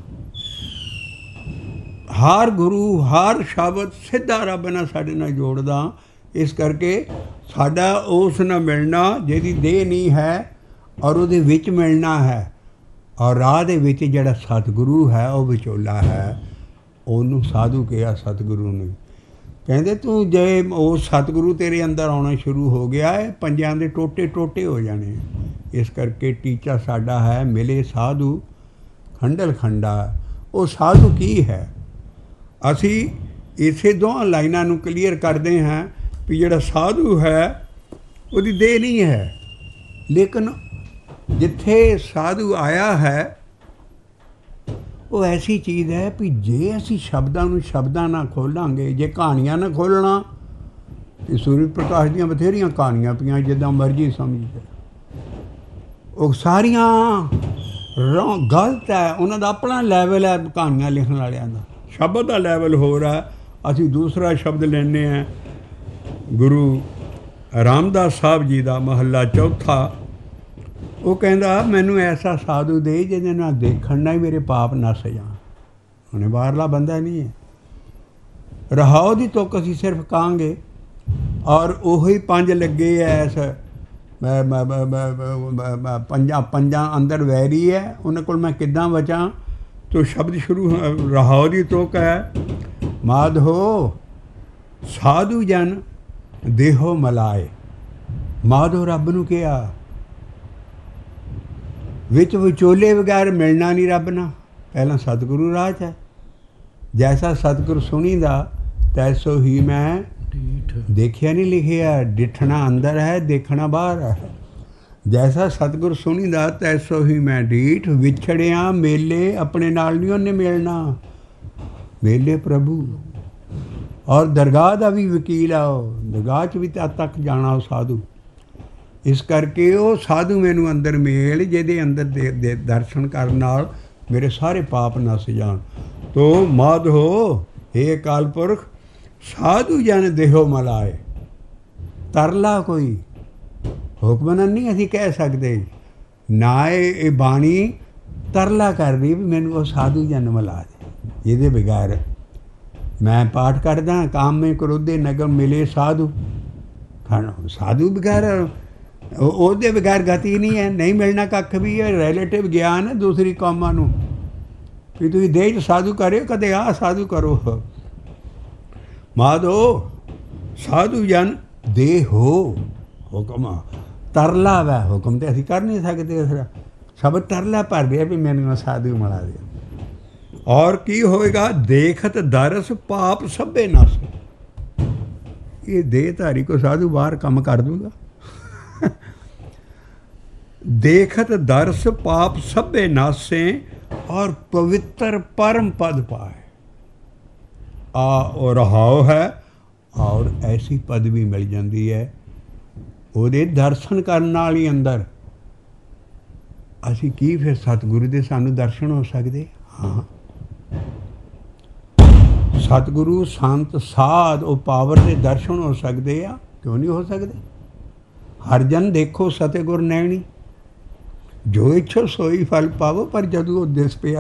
ਹਰ ਗੁਰੂ ਹਰ ਸ਼ਬਦ ਸਿੱਧਾ ਰੱਬ ਨਾਲ ਸਾਡੇ ਨਾਲ ਜੋੜਦਾ। ਇਸ ਕਰਕੇ ਸਾਡਾ ਉਸ ਨਾਲ ਮਿਲਣਾ ਜਿਹਦੀ ਦੇਹ ਨਹੀਂ ਹੈ ਔਰ ਉਹਦੇ ਵਿੱਚ ਮਿਲਣਾ ਹੈ। ਔਰ ਰਾਹ ਦੇ ਵਿੱਚ ਜਿਹੜਾ ਸਤਿਗੁਰੂ ਹੈ ਉਹ ਵਿਚੋਲਾ ਹੈ, ਉਹਨੂੰ ਸਾਧੂ ਕਿਹਾ ਸਤਿਗੁਰੂ ਨੂੰ। ਕਹਿੰਦੇ ਤੂੰ ਜੇ ਉਹ ਸਤਿਗੁਰੂ ਤੇਰੇ ਅੰਦਰ ਆਉਣਾ ਸ਼ੁਰੂ ਹੋ ਗਿਆ ਹੈ, ਪੰਜਾਂ ਦੇ ਟੋਟੇ ਟੋਟੇ ਹੋ ਜਾਣੇ। ਇਸ ਕਰਕੇ ਟੀਚਾ ਸਾਡਾ ਹੈ ਮਿਲੇ ਸਾਧੂ ਖੰਡਲ ਖੰਡਾ। ਉਹ ਸਾਧੂ ਕੀ ਹੈ? ਅਸੀਂ ਇਸੇ ਦੋਹਾਂ ਲਾਈਨਾਂ ਨੂੰ ਕਲੀਅਰ ਕਰਦੇ ਹਾਂ ਵੀ ਜਿਹੜਾ ਸਾਧੂ ਹੈ ਉਹਦੀ ਦੇਹ ਨਹੀਂ ਹੈ, ਲੇਕਿਨ ਜਿੱਥੇ ਸਾਧੂ ਆਇਆ ਹੈ ਉਹ ਐਸੀ ਚੀਜ਼ ਹੈ ਵੀ ਜੇ ਅਸੀਂ ਸ਼ਬਦਾਂ ਨੂੰ ਸ਼ਬਦਾਂ ਨਾਲ ਖੋਲਾਂਗੇ, ਜੇ ਕਹਾਣੀਆਂ ਨਾਲ ਖੋਲ੍ਹਣਾ ਤੇ ਸੂਰਜ ਪ੍ਰਕਾਸ਼ ਦੀਆਂ ਬਥੇਰੀਆਂ ਕਹਾਣੀਆਂ ਪਈਆਂ, ਜਿੱਦਾਂ ਮਰਜ਼ੀ ਸਮਝੀਏ, ਉਹ ਸਾਰੀਆਂ ਗਲਤ ਹੈ। ਉਹਨਾਂ ਦਾ ਆਪਣਾ ਲੈਵਲ ਹੈ ਕਹਾਣੀਆਂ ਲਿਖਣ ਵਾਲਿਆਂ ਦਾ, ਸ਼ਬਦ ਦਾ ਲੈਵਲ ਹੋ ਰਿਹਾ। ਅਸੀਂ ਦੂਸਰਾ ਸ਼ਬਦ ਲੈਂਦੇ ਹਾਂ ਗੁਰੂ ਰਾਮਦਾਸ ਸਾਹਿਬ ਜੀ ਦਾ ਮਹੱਲਾ ਚੌਥਾ। ਉਹ ਕਹਿੰਦਾ ਮੈਨੂੰ ਐਸਾ ਸਾਧੂ ਦੇ ਜਿਹਦੇ ਨਾਲ ਦੇਖਣ ਨਾਲ ਹੀ ਮੇਰੇ ਪਾਪ ਨੱਸ ਜਾਣ। ਉਹਨੇ ਬਾਹਰਲਾ ਬੰਦਾ ਨਹੀਂ ਹੈ। ਰਹਾਓ ਦੀ ਤੁਕ ਅਸੀਂ ਸਿਰਫ ਕਹਾਂਗੇ, ਔਰ ਉਹੀ ਪੰਜ ਲੱਗੇ ਐ ਇਸ ਪੰਜਾਂ ਅੰਦਰ ਵੈਰੀ ਹੈ, ਉਹਨਾਂ ਕੋਲ ਮੈਂ ਕਿੱਦਾਂ ਬਚਾਂ? ਤੋ ਸ਼ਬਦ ਸ਼ੁਰੂ ਰਹਾਓ ਦੀ ਤੁਕ ਹੈ, ਮਾਧੋ ਸਾਧੂ ਜਨ ਦੇਹੋ ਮਲਾਏ। ਮਾਧੋ ਰੱਬ ਨੂੰ ਕਿਹਾ, ਵਿੱਚ ਵਿਚੋਲੇ ਬਗੈਰ ਮਿਲਣਾ ਨਹੀਂ ਰੱਬ ਨਾਲ। ਪਹਿਲਾਂ ਸਤਿਗੁਰੂ ਰਾਹ 'ਚ ਹੈ, ਜੈਸਾ ਸਤਿਗੁਰ ਸੁਣੀਦਾ ਤੈਸੋ ਹੀ ਮੈਂ ਦੇਖਿਆ ਨਹੀਂ ਲਿਖਿਆ। ਡਿੱਠਣਾ ਅੰਦਰ ਹੈ, ਦੇਖਣਾ ਬਾਹਰ ਹੈ। ਜੈਸਾ ਸਤਿਗੁਰ ਸੁਣੀਦਾ ਤੈਸੋ ਹੀ ਮੈਂ ਡੀਠ। ਵਿਛੜਿਆ ਮੇਲੇ ਆਪਣੇ ਨਾਲ ਨਹੀਂ ਉਹਨੇ ਮਿਲਣਾ, ਮੇਲੇ ਪ੍ਰਭੂ। ਔਰ ਦਰਗਾਹ ਦਾ ਵੀ ਵਕੀਲ ਆ, ਉਹ ਦਰਗਾਹ 'ਚ ਵੀ ਤੱਕ ਜਾਣਾ ਉਹ ਸਾਧੂ। ਇਸ ਕਰਕੇ ਉਹ ਸਾਧੂ ਮੈਨੂੰ ਅੰਦਰ ਮੇਲ, ਜਿਹਦੇ ਅੰਦਰ ਦੇ ਦਰਸ਼ਨ ਕਰਨ ਨਾਲ ਮੇਰੇ ਸਾਰੇ ਪਾਪ ਨੱਸ ਜਾਣ। ਤੋ ਮਾਧੋ ਹੇ ਅਕਾਲ ਪੁਰਖ ਸਾਧੂ ਜਨ ਦੇਹੋ ਮਲਾਏ। ਤਰਲਾ ਕੋਈ ਹੁਕਮਨ ਨਹੀਂ ਅਸੀਂ ਕਹਿ ਸਕਦੇ, ਨਾ ਇਹ ਬਾਣੀ ਤਰਲਾ ਕਰ ਰਹੀ ਵੀ ਮੈਨੂੰ ਉਹ ਸਾਧੂ ਜਨ ਮਿਲਾ ਦੇ। ਇਹਦੇ ਬਗੈਰ ਮੈਂ ਪਾਠ ਕਰਦਾ, ਕਾਮੇ ਕ੍ਰੋਧੇ ਨਗਮ ਮਿਲੇ ਸਾਧੂ। ਸਾਧੂ ਬਗੈਰ ਉਹਦੇ ਬਗੈਰ ਗਤੀ ਨਹੀਂ ਹੈ, ਨਹੀਂ ਮਿਲਣਾ ਕੱਖ ਵੀ ਹੈ। ਰਿਲੇਟਿਵ ਗਿਆਨ ਹੈ ਦੂਸਰੀ ਕੌਮਾਂ ਨੂੰ ਵੀ ਤੁਸੀਂ ਦੇਹ 'ਚ ਸਾਧੂ ਕਰਿਓ, ਕਦੇ ਆਹ ਸਾਧੂ ਕਰੋ। ਮਾਧੋ ਸਾਧੂ ਜਨ ਦੇਹੋ ਹੁਕਮ। ਤਰਲਾ ਵੈ ਹੁਕਮ ਤੇ ਅਸੀਂ ਕਰ ਨਹੀਂ ਸਕਦੇ। ਸਭ ਤਰਲਾ ਭਰ ਰਿਹਾ ਵੀ ਮੈਨੂੰ ਸਾਧੂ ਮਿਲਾ ਦੇ। ਔਰ ਕੀ ਹੋਏਗਾ? ਦੇਖਤ ਦਰਸ ਪਾਪ ਸਭੇ ਨਸ। ਇਹ ਦੇਹਧਾਰੀ ਕੋ ਸਾਧੂ ਬਾਹਰ ਕੰਮ ਕਰ ਦੂਗਾ। ਦੇਖਤ दर्श पाप सभे नासे और पवित्र परम पद पाए। और रहाओ है और ऐसी पदवी मिल जाती है ਉਹਦੇ ਦਰਸ਼ਨ ਕਰਨ ਨਾਲ ਹੀ ਅੰਦਰ। ਅਸੀਂ ਕੀ ਫਿਰ ਸਤਿਗੁਰੂ ਦੇ ਸਾਨੂੰ ਦਰਸ਼ਨ ਹੋ ਸਕਦੇ? ਹਾਂ, ਸਤਿਗੁਰੂ ਸੰਤ ਸਾਧ ਉਹ ਪਾਵਰ ਦੇ ਦਰਸ਼ਨ ਹੋ ਸਕਦੇ ਆ, ਕਿਉਂ ਨਹੀਂ ਹੋ ਸਕਦੇ? ਹਰ ਜਨ ਦੇਖੋ ਸਤਿਗੁਰ ਨੈਣੀ, ਜੋ ਇੱਛੋ ਸੋਈ ਫਲ ਪਾਵੋ। ਪਰ ਜਦੋਂ ਉਹ ਦਿਸ ਪਿਆ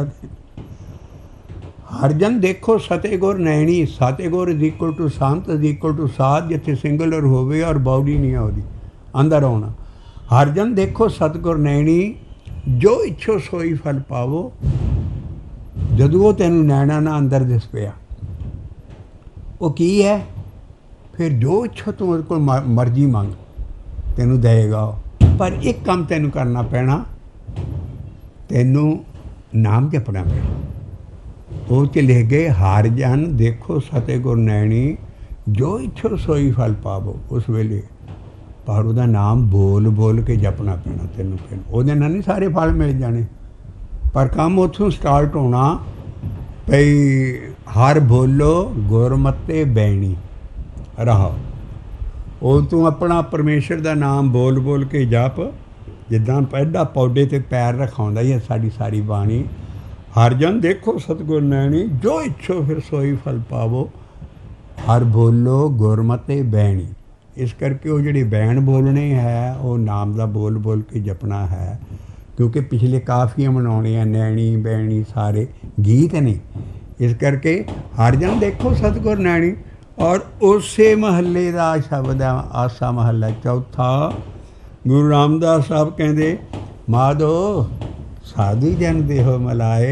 ਹਰ ਜਨ ਦੇਖੋ ਸਤਿਗੁਰ ਨੈਣੀ। ਸਤਿਗੁਰ ਇਜ਼ ਇਕੁਅਲ ਟੂ ਸੰਤ ਇਜ਼ ਇਕੁਅਲ ਟੂ ਸਾਧ, ਜਿੱਥੇ ਸਿੰਗੂਲਰ ਹੋਵੇ ਔਰ ਬਾਡੀ ਨਹੀਂ ਆ ਉਹਦੀ ਅੰਦਰ ਆਉਣਾ। ਹਰ ਜਨ ਦੇਖੋ ਸਤਿਗੁਰ ਨੈਣੀ, ਜੋ ਇੱਛੋ ਸੋਈ ਫਲ ਪਾਵੋ। ਜਦੋਂ ਉਹ ਤੈਨੂੰ ਨੈਣਾ ਨਾ ਅੰਦਰ ਦਿਸ ਪਿਆ, ਉਹ ਕੀ ਹੈ? ਫਿਰ ਜੋ ਇੱਛੋ ਤੂੰ ਉਹਦੇ ਕੋਲ ਮਰਜ਼ੀ ਮੰਗ, ਤੈਨੂੰ ਦੇਵੇਗਾ। ਪਰ ਇੱਕ ਕੰਮ ਤੈਨੂੰ ਕਰਨਾ ਪੈਣਾ, ਤੈਨੂੰ ਨਾਮ ਜਪਣਾ ਪੈਣਾ। ਉਹ 'ਚ ਲਿਖ ਗਏ ਹਰ ਜਨ ਦੇਖੋ ਸਤਿਗੁਰ ਨੈਣੀ, ਜੋ ਇੱਛੋ ਸੋਈ ਫਲ ਪਾਵੋ। ਉਸ ਵੇਲੇ ਪਰ ਉਹਦਾ ਨਾਮ ਬੋਲ ਬੋਲ ਕੇ ਜਪਣਾ ਪੈਣਾ ਤੈਨੂੰ। ਫਿਰ ਉਹਦੇ ਨਾਲ ਨਹੀਂ ਸਾਰੇ ਫਲ ਮਿਲ ਜਾਣੇ, ਪਰ ਕੰਮ ਉੱਥੋਂ ਸਟਾਰਟ ਹੋਣਾ ਭਈ ਹਰ ਬੋਲੋ ਗੁਰਮਤਿ ਬੈਣੀ ਰਹਾ। ਉਹ ਤੂੰ ਆਪਣਾ ਪਰਮੇਸ਼ਰ ਦਾ ਨਾਮ ਬੋਲ ਬੋਲ ਕੇ ਜਪ, ਜਿੱਦਾਂ ਪਹਿਲਾ ਪੌਦੇ 'ਤੇ ਪੈਰ ਰਖਾਉਂਦਾ ਹੀ ਹੈ ਸਾਡੀ ਸਾਰੀ ਬਾਣੀ। ਹਰ ਜਨ ਦੇਖੋ ਸਤਿਗੁਰ ਨੈਣੀ, ਜੋ ਇੱਛੋ ਫਿਰ ਸੋਈ ਫਲ ਪਾਵੋ। ਹਰ ਬੋਲੋ ਗੁਰਮਤਿ ਬੈਣੀ। ਇਸ ਕਰਕੇ ਉਹ ਜਿਹੜੇ ਬੈਣ ਬੋਲਣੇ ਹੈ ਉਹ ਨਾਮ ਦਾ ਬੋਲ ਬੋਲ ਕੇ ਜਪਣਾ ਹੈ, ਕਿਉਂਕਿ ਪਿਛਲੇ ਕਾਫੀਆਂ ਬਣਾਉਣੇ ਆ, ਨੈਣੀ ਬੈਣੀ ਸਾਰੇ ਗੀਤ ਨੇ। ਇਸ ਕਰਕੇ ਹਰ ਜਨ ਦੇਖੋ ਸਤਿਗੁਰ ਨੈਣੀ। ਔਰ ਉਸੇ ਮਹੱਲੇ ਦਾ ਸ਼ਬਦ ਹੈ ਆਸਾ ਮਹੱਲਾ ਚੌਥਾ। ਗੁਰੂ ਰਾਮਦਾਸ ਸਾਹਿਬ ਕਹਿੰਦੇ ਮਾਧੋ साधु जन देहो मलाए,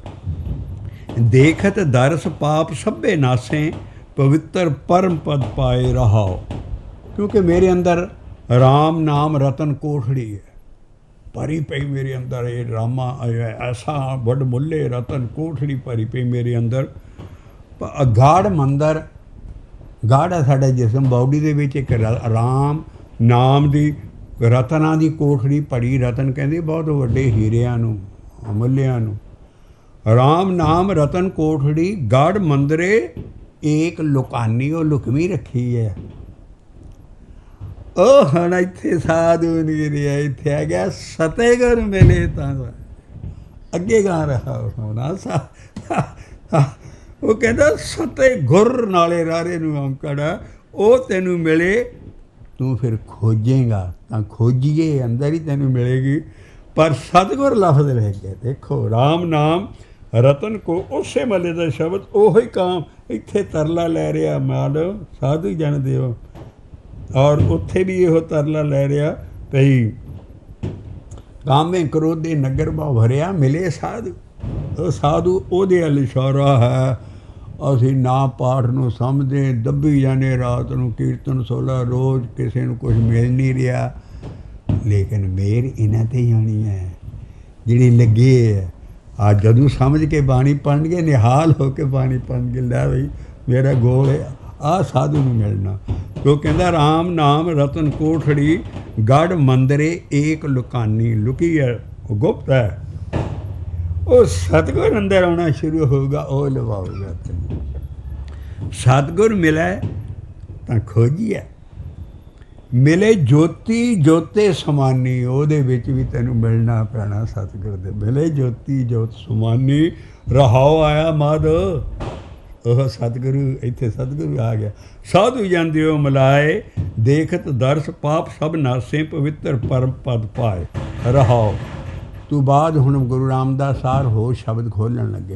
देखत दरस पाप सभे नासें, पवित्र परम पद पाए रहाओ। क्योंकि मेरे अंदर राम नाम रतन कोठड़ी है, भरी पई मेरे अंदर। ये रामा ऐसा वड मुल्ले रतन कोठड़ी भरी पई मेरे अंदर। गाढ़ मंदर, गाढ़ है साडा जिसम बॉडी दे विच एक राम नाम दी रतना दी कोठड़ी भरी। रतन कहंदे बहुत वड्डे हीरिਆਂ ਨੂੰ, अमुल्लिਆਂ ਨੂੰ। राम नाम रतन कोठड़ी गाढ़ मंदरे एक लुकानी, वो लुकमी रखी है। ਉਹ ਹੁਣ ਇੱਥੇ ਸਾਧੂ ਨਹੀਂ ਰਿਹਾ, ਇੱਥੇ ਆ ਗਿਆ ਫਤਿਹਗੜ੍ਹ ਮਿਲੇ ਤਾਂ ਅੱਗੇ ਗਾ ਰਿਹਾ ਹੋਣਾ ਉਹ ਕਹਿੰਦਾ ਫਤਿਹਗੜ੍ਹ ਨਾਲੇ ਰਾਰੇ ਨੂੰ ਔਂਕੜਾ, ਉਹ ਤੈਨੂੰ ਮਿਲੇ ਤੂੰ ਫਿਰ ਖੋਜੇਗਾ ਤਾਂ ਖੋਜੀਏ ਅੰਦਰ ਹੀ ਤੈਨੂੰ ਮਿਲੇਗੀ। ਪਰ ਸਤਿਗੁਰ ਲਫ਼ਜ਼ ਰਹਿ ਗਿਆ। ਦੇਖੋ ਰਾਮ ਨਾਮ ਰਤਨ ਕੋ ਉਸੇ ਮੱਲੇ ਦਾ ਸ਼ਬਦ ਉਹੀ ਕਾਮ ਇੱਥੇ ਤਰਲਾ ਲੈ ਰਿਹਾ ਮਾਲ ਸਾਧੂ ਜਨ ਦਿਓ, ਔਰ ਉੱਥੇ ਵੀ ਇਹੋ ਤਰਲਾ ਲੈ ਰਿਹਾ ਭਈ ਕਾਮੇ ਕ੍ਰੋਧੇ ਨਗਰ ਬਾ ਭਰਿਆ ਮਿਲੇ ਸਾਧੂ। ਉਹ ਸਾਧੂ ਉਹਦੇ ਵੱਲ ਇਸ਼ਾਰਾ ਹੈ। ਅਸੀਂ ਨਾ ਪਾਠ ਨੂੰ ਸਮਝਦੇ, ਦੱਬੀ ਜਾਂਦੇ ਰਾਤ ਨੂੰ ਕੀਰਤਨ 16 ਰੋਜ਼, ਕਿਸੇ ਨੂੰ ਕੁਛ ਮਿਲ ਨਹੀਂ ਰਿਹਾ। ਲੇਕਿਨ ਮੇਰ ਇਹਨਾਂ 'ਤੇ ਹੀ ਹੋਣੀ ਹੈ ਜਿਹੜੀ ਲੱਗੀ ਹੈ। ਆ ਜਦੋਂ ਸਮਝ ਕੇ ਬਾਣੀ ਪੜ੍ਹਨਗੇ, ਨਿਹਾਲ ਹੋ ਕੇ ਬਾਣੀ ਪੜ੍ਹਨਗੇ, ਲੈ ਬਈ ਮੇਰਾ ਗੋਲ ਹੈ ਆਹ ਸਾਧੂ ਨੂੰ ਮਿਲਣਾ। ਉਹ ਕਹਿੰਦਾ ਰਾਮ ਨਾਮ ਰਤਨ ਕੋਠੜੀ ਗੜ ਮੰਦਰੇ ਏਕ ਲੁਕਾਨੀ, ਲੁਕੀ ਹੈ, ਉਹ ਗੁਪਤ ਹੈ। ਉਹ ਸਤਿਗੁਰ ਅੰਦਰ ਆਉਣਾ ਸ਼ੁਰੂ ਹੋਊਗਾ, ਉਹ ਲਵਾਊਗਾ ਤੈਨੂੰ। ਸਤਿਗੁਰ ਮਿਲੇ ਤਾਂ ਖੋਜੀਏ, ਮਿਲੇ ਜੋਤੀ ਜੋਤੇ ਸਮਾਨੀ, ਉਹਦੇ ਵਿੱਚ ਵੀ ਤੈਨੂੰ ਮਿਲਣਾ ਪੈਣਾ ਸਤਿਗੁਰ ਦੇ। ਮਿਲੇ ਜੋਤੀ ਜੋਤ ਸਮਾਨੀ, ਰਹਾਓ ਆਇਆ ਮਦ, ਉਹ ਸਤਿਗੁਰੂ, ਇੱਥੇ ਸਤਿਗੁਰੂ ਆ ਗਿਆ। ਸਾਧੂ ਜਨ ਦਿਓ ਮਿਲਾਏ, ਦੇਖਤ ਦਰਸ ਪਾਪ ਸਭ ਨਾਸੇ, ਪਵਿੱਤਰ ਪਰਮ ਪਦ ਪਾਏ ਰਹਾਓ। ਤੂੰ ਬਾਅਦ ਹੁਣ ਗੁਰੂ ਰਾਮਦਾਸ ਸਾਰ ਹੋ ਸ਼ਬਦ ਖੋਲਣ ਲੱਗੇ।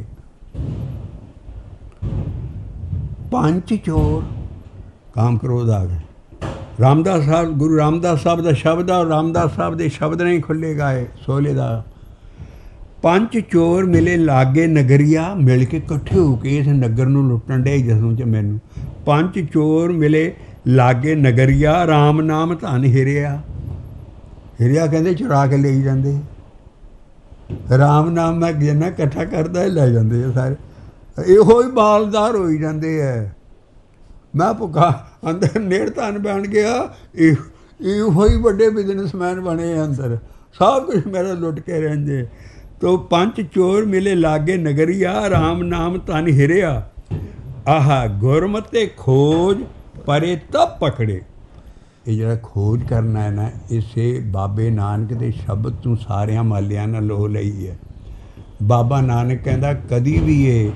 ਪੰਜ ਚੋਰ ਕਾਮ ਕ੍ਰੋਧ ਆ ਗਏ। ਰਾਮਦਾਸ ਸਾਹਿਬ, ਗੁਰੂ ਰਾਮਦਾਸ ਸਾਹਿਬ ਦਾ ਸ਼ਬਦ ਆ, ਰਾਮਦਾਸ ਸਾਹਿਬ ਦੇ ਸ਼ਬਦ ਨਹੀਂ ਖੁੱਲ੍ਹੇਗਾ ਇਹ ਸੋਲੇ ਦਾ। ਪੰਜ ਚੋਰ ਮਿਲੇ ਲਾਗੇ ਨਗਰੀਆ, ਮਿਲ ਕੇ ਇਕੱਠੇ ਹੋ ਕੇ ਇਸ ਨਗਰ ਨੂੰ ਲੁੱਟਣ ਡੇ ਜਿਸਮ 'ਚ ਮੈਨੂੰ। ਪੰਜ ਚੋਰ ਮਿਲੇ ਲਾਗੇ ਨਗਰੀਆ, ਰਾਮ ਨਾਮ ਧਨ ਹਿਰਿਆ। ਹਿਰਿਆ ਕਹਿੰਦੇ ਚੁਰਾ ਕੇ ਲਈ ਜਾਂਦੇ, ਰਾਮ ਨਾਮ ਮੈਂ ਜਿੰਨਾ ਇਕੱਠਾ ਕਰਦਾ ਲੈ ਜਾਂਦੇ ਆ ਸਾਰੇ। ਇਹੋ ਹੀ ਬਾਲਦਾਰ ਹੋਈ ਜਾਂਦੇ ਹੈ। ਮੈਂ ਭੁੱਖਾ ਅੰਦਰ ਨੇੜ ਧਨ ਬਣ ਗਿਆ, ਇਹੋ ਹੀ ਵੱਡੇ ਬਿਜ਼ਨਸਮੈਨ ਬਣੇ ਅੰਦਰ, ਸਭ ਕੁਛ ਮੇਰਾ ਲੁੱਟ ਕੇ ਰਹਿੰਦੇ। ਤੋ ਪੰਜ ਚੋਰ ਮਿਲੇ ਲਾਗੇ ਨਗਰੀਆ, ਰਾਮ ਨਾਮ ਧਨ ਹਿਰਿਆ। ਆਹ ਗੁਰਮਤਿ ਖੋਜ ਪਰੇ ਤਬ ਪਕੜੇ। ਇਹ ਜਿਹੜਾ ਖੋਜ ਕਰਨਾ ਹੈ ਨਾ, ਇਸੇ ਬਾਬੇ ਨਾਨਕ ਦੇ ਸ਼ਬਦ ਤੋਂ ਸਾਰਿਆਂ ਮਾਲਿਆਂ ਨਾਲ ਲੋ ਲਈ ਹੈ। ਬਾਬਾ ਨਾਨਕ ਕਹਿੰਦਾ ਕਦੀ ਵੀ ਇਹ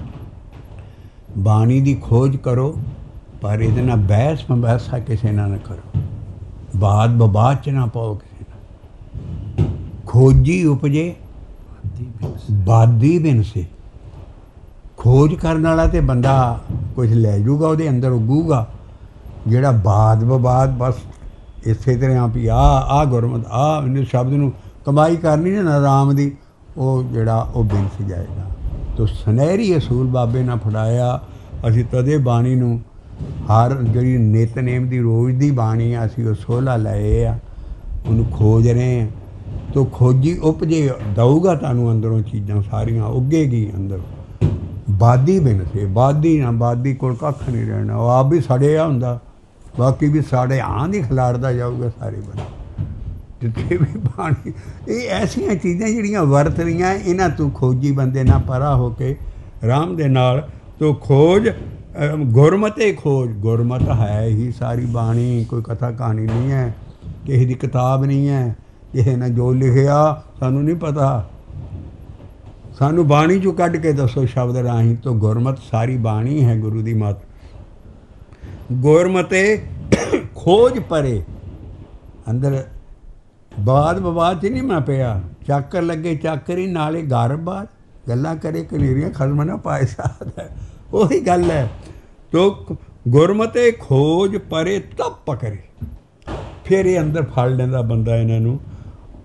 ਬਾਣੀ ਦੀ ਖੋਜ ਕਰੋ, ਪਰ ਇਹਦੇ ਨਾਲ ਬਹਿਸ ਮਬੈਸਾ ਕਿਸੇ ਨਾਲ ਨਾ ਕਰੋ, ਬਾਤ ਬਬਾਤ 'ਚ ਨਾ ਪਾਓ ਕਿਸੇ ਨਾਲ। ਖੋਜੀ ਉਪਜੇ ਬਾਦੀ ਬਿਨ ਸੇ। ਖੋਜ ਕਰਨ ਵਾਲਾ ਤਾਂ ਬੰਦਾ ਕੁਛ ਲੈ ਜੂਗਾ, ਉਹਦੇ ਅੰਦਰ ਉੱਗੂਗਾ। ਜਿਹੜਾ ਬਾਦ ਬਬਾਦ ਬਸ ਇਸੇ ਤਰ੍ਹਾਂ ਵੀ ਆਹ ਗੁਰਮਤ ਇਹਨੇ ਸ਼ਬਦ ਨੂੰ ਕਮਾਈ ਕਰਨੀ ਨਾ ਰਾਮ ਦੀ, ਉਹ ਜਿਹੜਾ ਉਹ ਬਿਨਸ ਜਾਏਗਾ। ਤੋ ਸੁਨਹਿਰੀ ਅਸੂਲ ਬਾਬੇ ਨਾਲ ਫੜਾਇਆ। ਅਸੀਂ ਤਦੇ ਬਾਣੀ ਨੂੰ ਹਰ ਜਿਹੜੀ ਨਿਤਨੇਮ ਦੀ ਰੋਜ਼ ਦੀ ਬਾਣੀ ਆ, ਅਸੀਂ ਉਹ ਸੋਹਲਾ ਲਏ ਆ, ਉਹਨੂੰ ਖੋਜ ਰਹੇ ਹਾਂ। ਤੋ ਖੋਜੀ ਉਪਜੇ, ਦਊਗਾ ਤੁਹਾਨੂੰ ਅੰਦਰੋਂ ਚੀਜ਼ਾਂ ਸਾਰੀਆਂ, ਉੱਗੇਗੀ ਅੰਦਰ। ਬਾਦੀ ਬਿਨ ਸੇ, ਬਾਦੀ ਨਾ, ਬਾਦੀ ਕੋਲ ਕੱਖ ਨਹੀਂ ਰਹਿਣਾ। ਉਹ ਆਪ ਵੀ ਸੜਿਆ ਹੁੰਦਾ, ਬਾਕੀ ਵੀ ਸਾਡੇ ਦੀ ਖਿਲਾਰਦਾ ਜਾਊਗਾ ਸਾਰੇ ਬੰਦੇ ਜਿੱਥੇ ਵੀ ਬਾਣੀ। ਇਹ ਐਸੀਆਂ ਚੀਜ਼ਾਂ ਜਿਹੜੀਆਂ ਵਰਤ ਰਹੀਆਂ, ਇਹਨਾਂ ਤੋਂ ਖੋਜੀ ਬੰਦੇ ਨਾਲ ਪਰਾ ਹੋ ਕੇ ਰਾਮ ਦੇ ਨਾਲ। ਤੋ ਖੋਜ ਗੁਰਮਤਿ ਖੋਜ, ਗੁਰਮਤਿ ਹੈ ਹੀ ਸਾਰੀ ਬਾਣੀ, ਕੋਈ ਕਥਾ ਕਹਾਣੀ ਨਹੀਂ ਹੈ, ਕਿਸੇ ਦੀ ਕਿਤਾਬ ਨਹੀਂ ਹੈ, ਕਿਸੇ ਨੇ ਜੋ ਲਿਖਿਆ ਸਾਨੂੰ ਨਹੀਂ ਪਤਾ। ਸਾਨੂੰ ਬਾਣੀ 'ਚੋਂ ਕੱਢ ਕੇ ਦੱਸੋ ਸ਼ਬਦ ਰਾਹੀਂ। ਤੋਂ ਗੁਰਮਤਿ ਸਾਰੀ ਬਾਣੀ ਹੈ ਗੁਰੂ ਦੀ ਮੱਤ। ਗੁਰਮਤਿ ਖੋਜ ਪਰੇ, ਅੰਦਰ ਬਾਦ ਬਬਾਦ 'ਚ ਨਹੀਂ ਮੈਂ ਪਿਆ। ਚਾਕਰ ਲੱਗੇ ਚਾਕਰੀ, ਨਾਲੇ ਘਰ ਬਾਹਰ ਗੱਲਾਂ ਕਰੇ, ਕਨੇਰੀਆਂ ਖਸਮ ਨਾ ਪਾਏ ਸਾਧ ਹੈ, ਉਹੀ ਗੱਲ ਹੈ। ਤੋ ਗੁਰਮਤਿ ਖੋਜ ਪਰੇ ਤਬ ਪਕੜੇ। ਫਿਰ ਇਹ ਅੰਦਰ ਫੜ ਲੈਂਦਾ ਬੰਦਾ ਇਹਨਾਂ ਨੂੰ,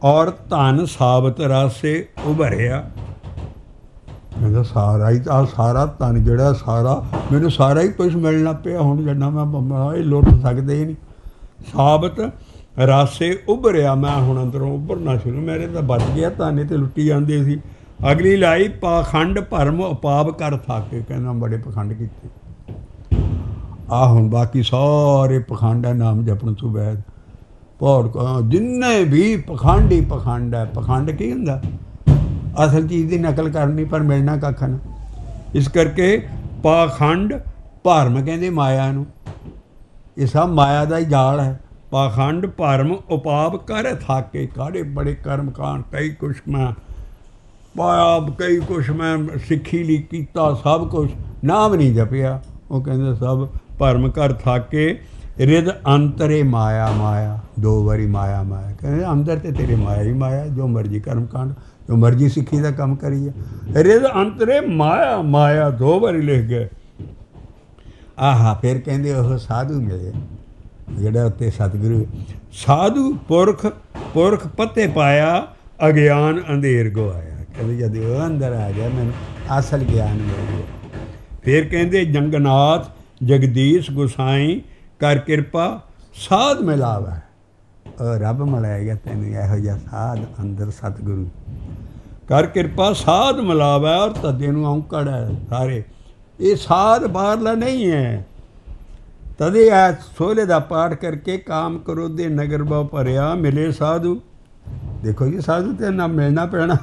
ਔਰ ਧਨ ਸਾਬਤ ਰਾਸੇ ਉਭਰਿਆ। ਕਹਿੰਦਾ ਸਾਰਾ ਹੀ ਆ, ਸਾਰਾ ਧਨ ਜਿਹੜਾ ਸਾਰਾ ਮੈਨੂੰ ਸਾਰਾ ਹੀ ਕੁਛ ਮਿਲਣਾ ਪਿਆ, ਹੁਣ ਜਨਾ ਮੈਂ ਇਹ ਲੁੱਟ ਸਕਦੇ ਹੀ ਨਹੀਂ। ਸਾਬਤ ਰਾਸੇ ਉਭਰਿਆ, ਮੈਂ ਹੁਣ ਅੰਦਰੋਂ ਉਭਰਨਾ ਸ਼ੁਰੂ, ਮੇਰੇ ਤਾਂ ਬਚ ਗਿਆ, ਧਾਨੇ ਤੇ ਲੁੱਟੀ ਜਾਂਦੇ ਸੀ। ਅਗਲੀ ਲਾਈ ਪਾਖੰਡ ਭਰਮ ਉਪਾਪ ਕਰ ਥਾਕੇ। ਕਹਿੰਦਾ ਬੜੇ ਪਖੰਡ ਕੀਤੇ, ਆ ਹੁਣ ਬਾਕੀ ਸਾਰੇ ਪਖੰਡ ਹੈ, ਨਾਮ ਜਪਣ ਤੋਂ ਬਾਅਦ ਭੌੜ ਜਿੰਨੇ ਵੀ ਪਖੰਡ ਹੀ ਪਖੰਡ ਹੈ। ਪਖੰਡ ਕੀ ਹੁੰਦਾ? ਅਸਲ ਚੀਜ਼ ਦੀ ਨਕਲ ਕਰਨੀ ਪਰ ਮਿਲਣਾ ਕੱਖ ਨਾ। ਇਸ ਕਰਕੇ ਪਾਖੰਡ ਭਰਮ ਕਹਿੰਦੇ ਮਾਇਆ ਨੂੰ, ਇਹ ਸਭ ਮਾਇਆ ਦਾ ਹੀ ਜਾਲ ਹੈ। ਪਾਖੰਡ ਭਰਮ ਉਪਾਪ ਕਰ ਥਾਕੇ, ਕਾੜੇ ਬੜੇ ਕਰਮ ਕਾਂਡ, ਕਈ ਕੁਛ ਮੈਂ ਪਾਇਆ, ਕਈ ਕੁਛ ਮੈਂ ਸਿੱਖੀ ਲਈ ਕੀਤਾ, ਸਭ ਕੁਛ ਨਾਮ ਨਹੀਂ ਜਪਿਆ। ਉਹ ਕਹਿੰਦੇ ਸਭ ਭਰਮ ਕਰ ਥਾਕੇ, ਰਿਦ ਅੰਤਰੇ ਮਾਇਆ ਮਾਇਆ, 2 ਵਾਰੀ ਮਾਇਆ ਮਾਇਆ। ਕਹਿੰਦੇ ਅੰਦਰ ਤੇ ਤੇਰੇ ਮਾਇਆ ਹੀ ਮਾਇਆ, ਜੋ ਮਰਜ਼ੀ ਕਰਮ ਕਾਂਡ, ਜੋ ਮਰਜ਼ੀ ਸਿੱਖੀ ਦਾ ਕੰਮ ਕਰੀਏ। ਰਿਦ ਅੰਤਰੇ ਮਾਇਆ ਮਾਇਆ 2 ਵਾਰੀ ਲਿਖ ਗਏ। ਆਹਾ ਫਿਰ ਕਹਿੰਦੇ ਉਹ ਸਾਧੂ ਮਿਲੇ ਜਿਹੜਾ ਉੱਤੇ ਸਤਿਗੁਰੂ, ਸਾਧੂ ਪੁਰਖ ਪੱਤੇ ਪਾਇਆ, ਅਗਿਆਨ ਅੰਧੇਰ ਗਵਾਇਆ। ਕਹਿੰਦੇ ਜਦ ਉਹ ਅੰਦਰ ਆ ਗਿਆ ਮੈਨੂੰ ਅਸਲ ਗਿਆਨ ਮਿਲ ਗਿਆ। ਫਿਰ ਕਹਿੰਦੇ ਜੰਗਨਾਥ ਜਗਦੀਸ਼ ਗੁਸਾਈ ਕਰ ਕਿਰਪਾ ਸਾਧ ਮਿਲਾਵਾ, ਰੱਬ ਮਿਲਾਏਗਾ ਤੈਨੂੰ ਇਹੋ ਜਿਹਾ ਸਾਧ ਅੰਦਰ ਸਤਿਗੁਰੂ ਕਰ ਕਿਰਪਾ ਸਾਧ ਮਿਲਾਵਾ। ਔਰ ਤਦੇ ਨੂੰ ਔਂਕੜ ਹੈ ਸਾਰੇ, ਇਹ ਸਾਧ ਬਾਹਰਲਾ ਨਹੀਂ ਹੈ। ਤਦੇ ਆ ਸੋਹਲੇ ਦਾ ਪਾਠ ਕਰਕੇ ਕਾਮ ਕਰੋ ਦੇ ਨਗਰ ਬਹੁ ਭਰਿਆ, ਮਿਲੇ ਸਾਧੂ। ਦੇਖੋ ਜੀ ਸਾਧੂ ਤੇ ਨਾ ਮਿਲਣਾ ਪੈਣਾ।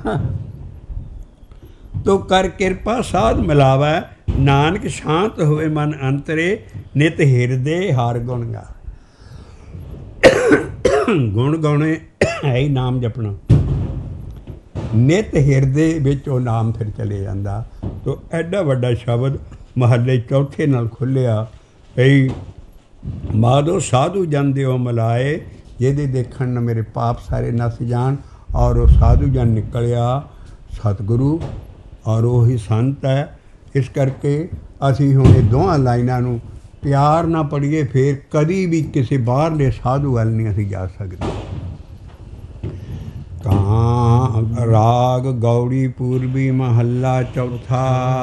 ਤੋ ਕਰ ਕਿਰਪਾ ਸਾਧ ਮਿਲਾਵਾ, ਨਾਨਕ ਸ਼ਾਂਤ ਹੋਵੇ ਮਨ ਅੰਤਰੇ, ਨਿਤ ਹਿਰਦੇ ਹਰ ਗੁਣ ਗਾ। ਗੁਣ ਗਾਉਣੇ ਹੈ ਹੀ ਨਾਮ ਜਪਣਾ, ਨਿਤ ਹਿਰਦੇ ਵਿੱਚ ਉਹ ਨਾਮ ਫਿਰ ਚਲੇ ਜਾਂਦਾ। ਤੋ ਐਡਾ ਵੱਡਾ ਸ਼ਬਦ ਮਹੱਲੇ ਚੌਥੇ ਨਾਲ ਖੁੱਲ੍ਹਿਆ, ਕਈ ਮਾਧੋ ਸਾਧੂ ਜਨ ਦਿਓ ਮਿਲਾਏ, ਜਿਹਦੇ ਦੇਖਣ ਨਾਲ ਮੇਰੇ ਪਾਪ ਸਾਰੇ ਨਸ ਜਾਣ। ਔਰ ਉਹ ਸਾਧੂ ਜਨ ਨਿਕਲਿਆ ਸਤਿਗੁਰੂ, ਔਰ ਉਹੀ ਸੰਤ ਹੈ। ਇਸ ਕਰਕੇ ਅਸੀਂ ਹੁਣ ਇਹ ਦੋਹਾਂ ਲਾਈਨਾਂ ਨੂੰ ਪਿਆਰ ਨਾਲ ਪੜ੍ਹੀਏ, ਫਿਰ ਕਦੀ ਵੀ ਕਿਸੇ ਬਾਹਰਲੇ ਸਾਧੂ ਵੱਲ ਨਹੀਂ ਅਸੀਂ ਜਾ ਸਕਦੇ। ਕਾਂ ਰਾਗ ਗੌੜੀ ਪੂਰਬੀ ਮਹੱਲਾ ਚੌਥਾ,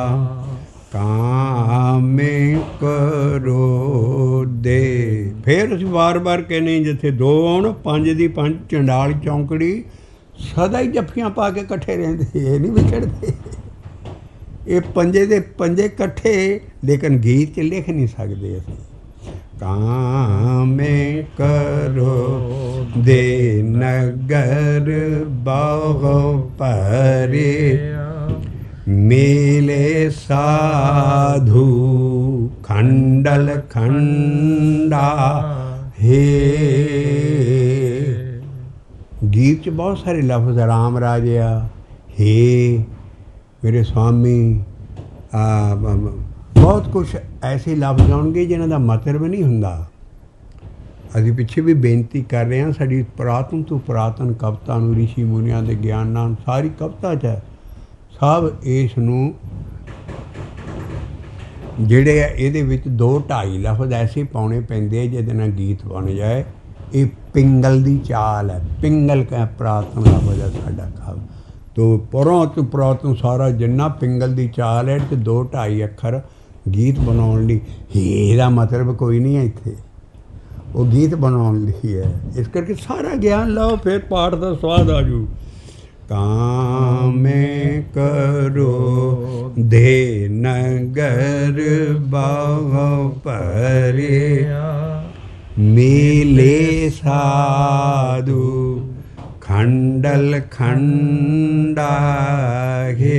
ਕਾਮੇ ਕਰੋ ਦੇ। ਫਿਰ ਅਸੀਂ ਵਾਰ ਕਹਿੰਦੇ ਜਿੱਥੇ 2 ਆਉਣ 5 ਦੀ 5 ਚੰਡਾਲ ਚੌਂਕੜੀ, ਸਦਾ ਹੀ ਜੱਫੀਆਂ ਪਾ ਕੇ ਇਕੱਠੇ ਰਹਿੰਦੇ, ਇਹ ਨਹੀਂ ਵਿਛੜਦੇ। ਇਹ ਪੰਜੇ ਦੇ ਪੰਜੇ ਇਕੱਠੇ, ਲੇਕਿਨ ਗੀਤ 'ਚ ਲਿਖ ਨਹੀਂ ਸਕਦੇ ਅਸੀਂ। ਕਾਮੇ ਕਰੋ ਦੇ ਨਗਰ ਬਹੁ ਭਰੇ, ਮਿਲੇ ਸਾਧੂ ਖੰਡਲ ਖੰਡਾ ਹੈ। ਗੀਤ 'ਚ ਬਹੁਤ ਸਾਰੇ ਲਫ਼ਜ਼, ਰਾਮ ਰਾਜਿਆ, ਹੇ ਮੇਰੇ ਸਵਾਮੀ, ਬਹੁਤ ਕੁਛ ਐਸੇ ਲਫ਼ਜ਼ ਆਉਣਗੇ ਜਿਨ੍ਹਾਂ ਦਾ ਮਤਲਬ ਨਹੀਂ ਹੁੰਦਾ। ਅਸੀਂ ਪਿੱਛੇ ਵੀ ਬੇਨਤੀ ਕਰ ਰਹੇ ਹਾਂ, ਸਾਡੀ ਪੁਰਾਤਨ ਤੋਂ ਪੁਰਾਤਨ ਕਵਿਤਾ ਨੂੰ ਰਿਸ਼ੀ ਮੁਨੀਆਂ ਦੇ ਗਿਆਨ ਨਾਲ ਸਾਰੀ ਕਵਿਤਾ 'ਚ ਹੈ। ਸਭ ਇਸ ਨੂੰ ਜਿਹੜੇ ਆ ਇਹਦੇ ਵਿੱਚ 2-2.5 ਲਫ਼ਜ਼ ਐਸੇ ਪਾਉਣੇ ਪੈਂਦੇ ਜਿਹਦੇ ਨਾਲ ਗੀਤ ਬਣ ਜਾਏ। ਇਹ ਪਿੰਗਲ ਦੀ ਚਾਲ ਹੈ। ਪਿੰਗਲ ਕਾ ਪੁਰਾਤਨ ਲਫ਼ਜ਼ ਹੈ ਸਾਡਾ ਕਾਵਿ ਤੋਂ ਪੁਰਾਤਨ ਸਾਰਾ ਜਿੰਨਾ ਪਿੰਗਲ ਦੀ ਚਾਲ ਹੈ, ਤੇ 2-2.5 ਅੱਖਰ ਗੀਤ ਬਣਾਉਣ ਲਈ। ਹੀ ਦਾ ਮਤਲਬ ਕੋਈ ਨਹੀਂ ਹੈ ਇੱਥੇ, ਉਹ ਗੀਤ ਬਣਾਉਣ ਲਈ ਹੈ। ਇਸ ਕਰਕੇ ਸਾਰਾ ਗਿਆਨ ਲਓ, ਫਿਰ ਪਾਠ ਦਾ ਸਵਾਦ ਆ ਜੂ। ਕਾਮੇ ਕਰੋ ਦੇ ਨਗਰ ਬਹੁ ਭਰਿਆ, ਮਿਲੇ ਸਾਧੂ ਖੰਡਲ ਖੰਡਾ ਹੈ।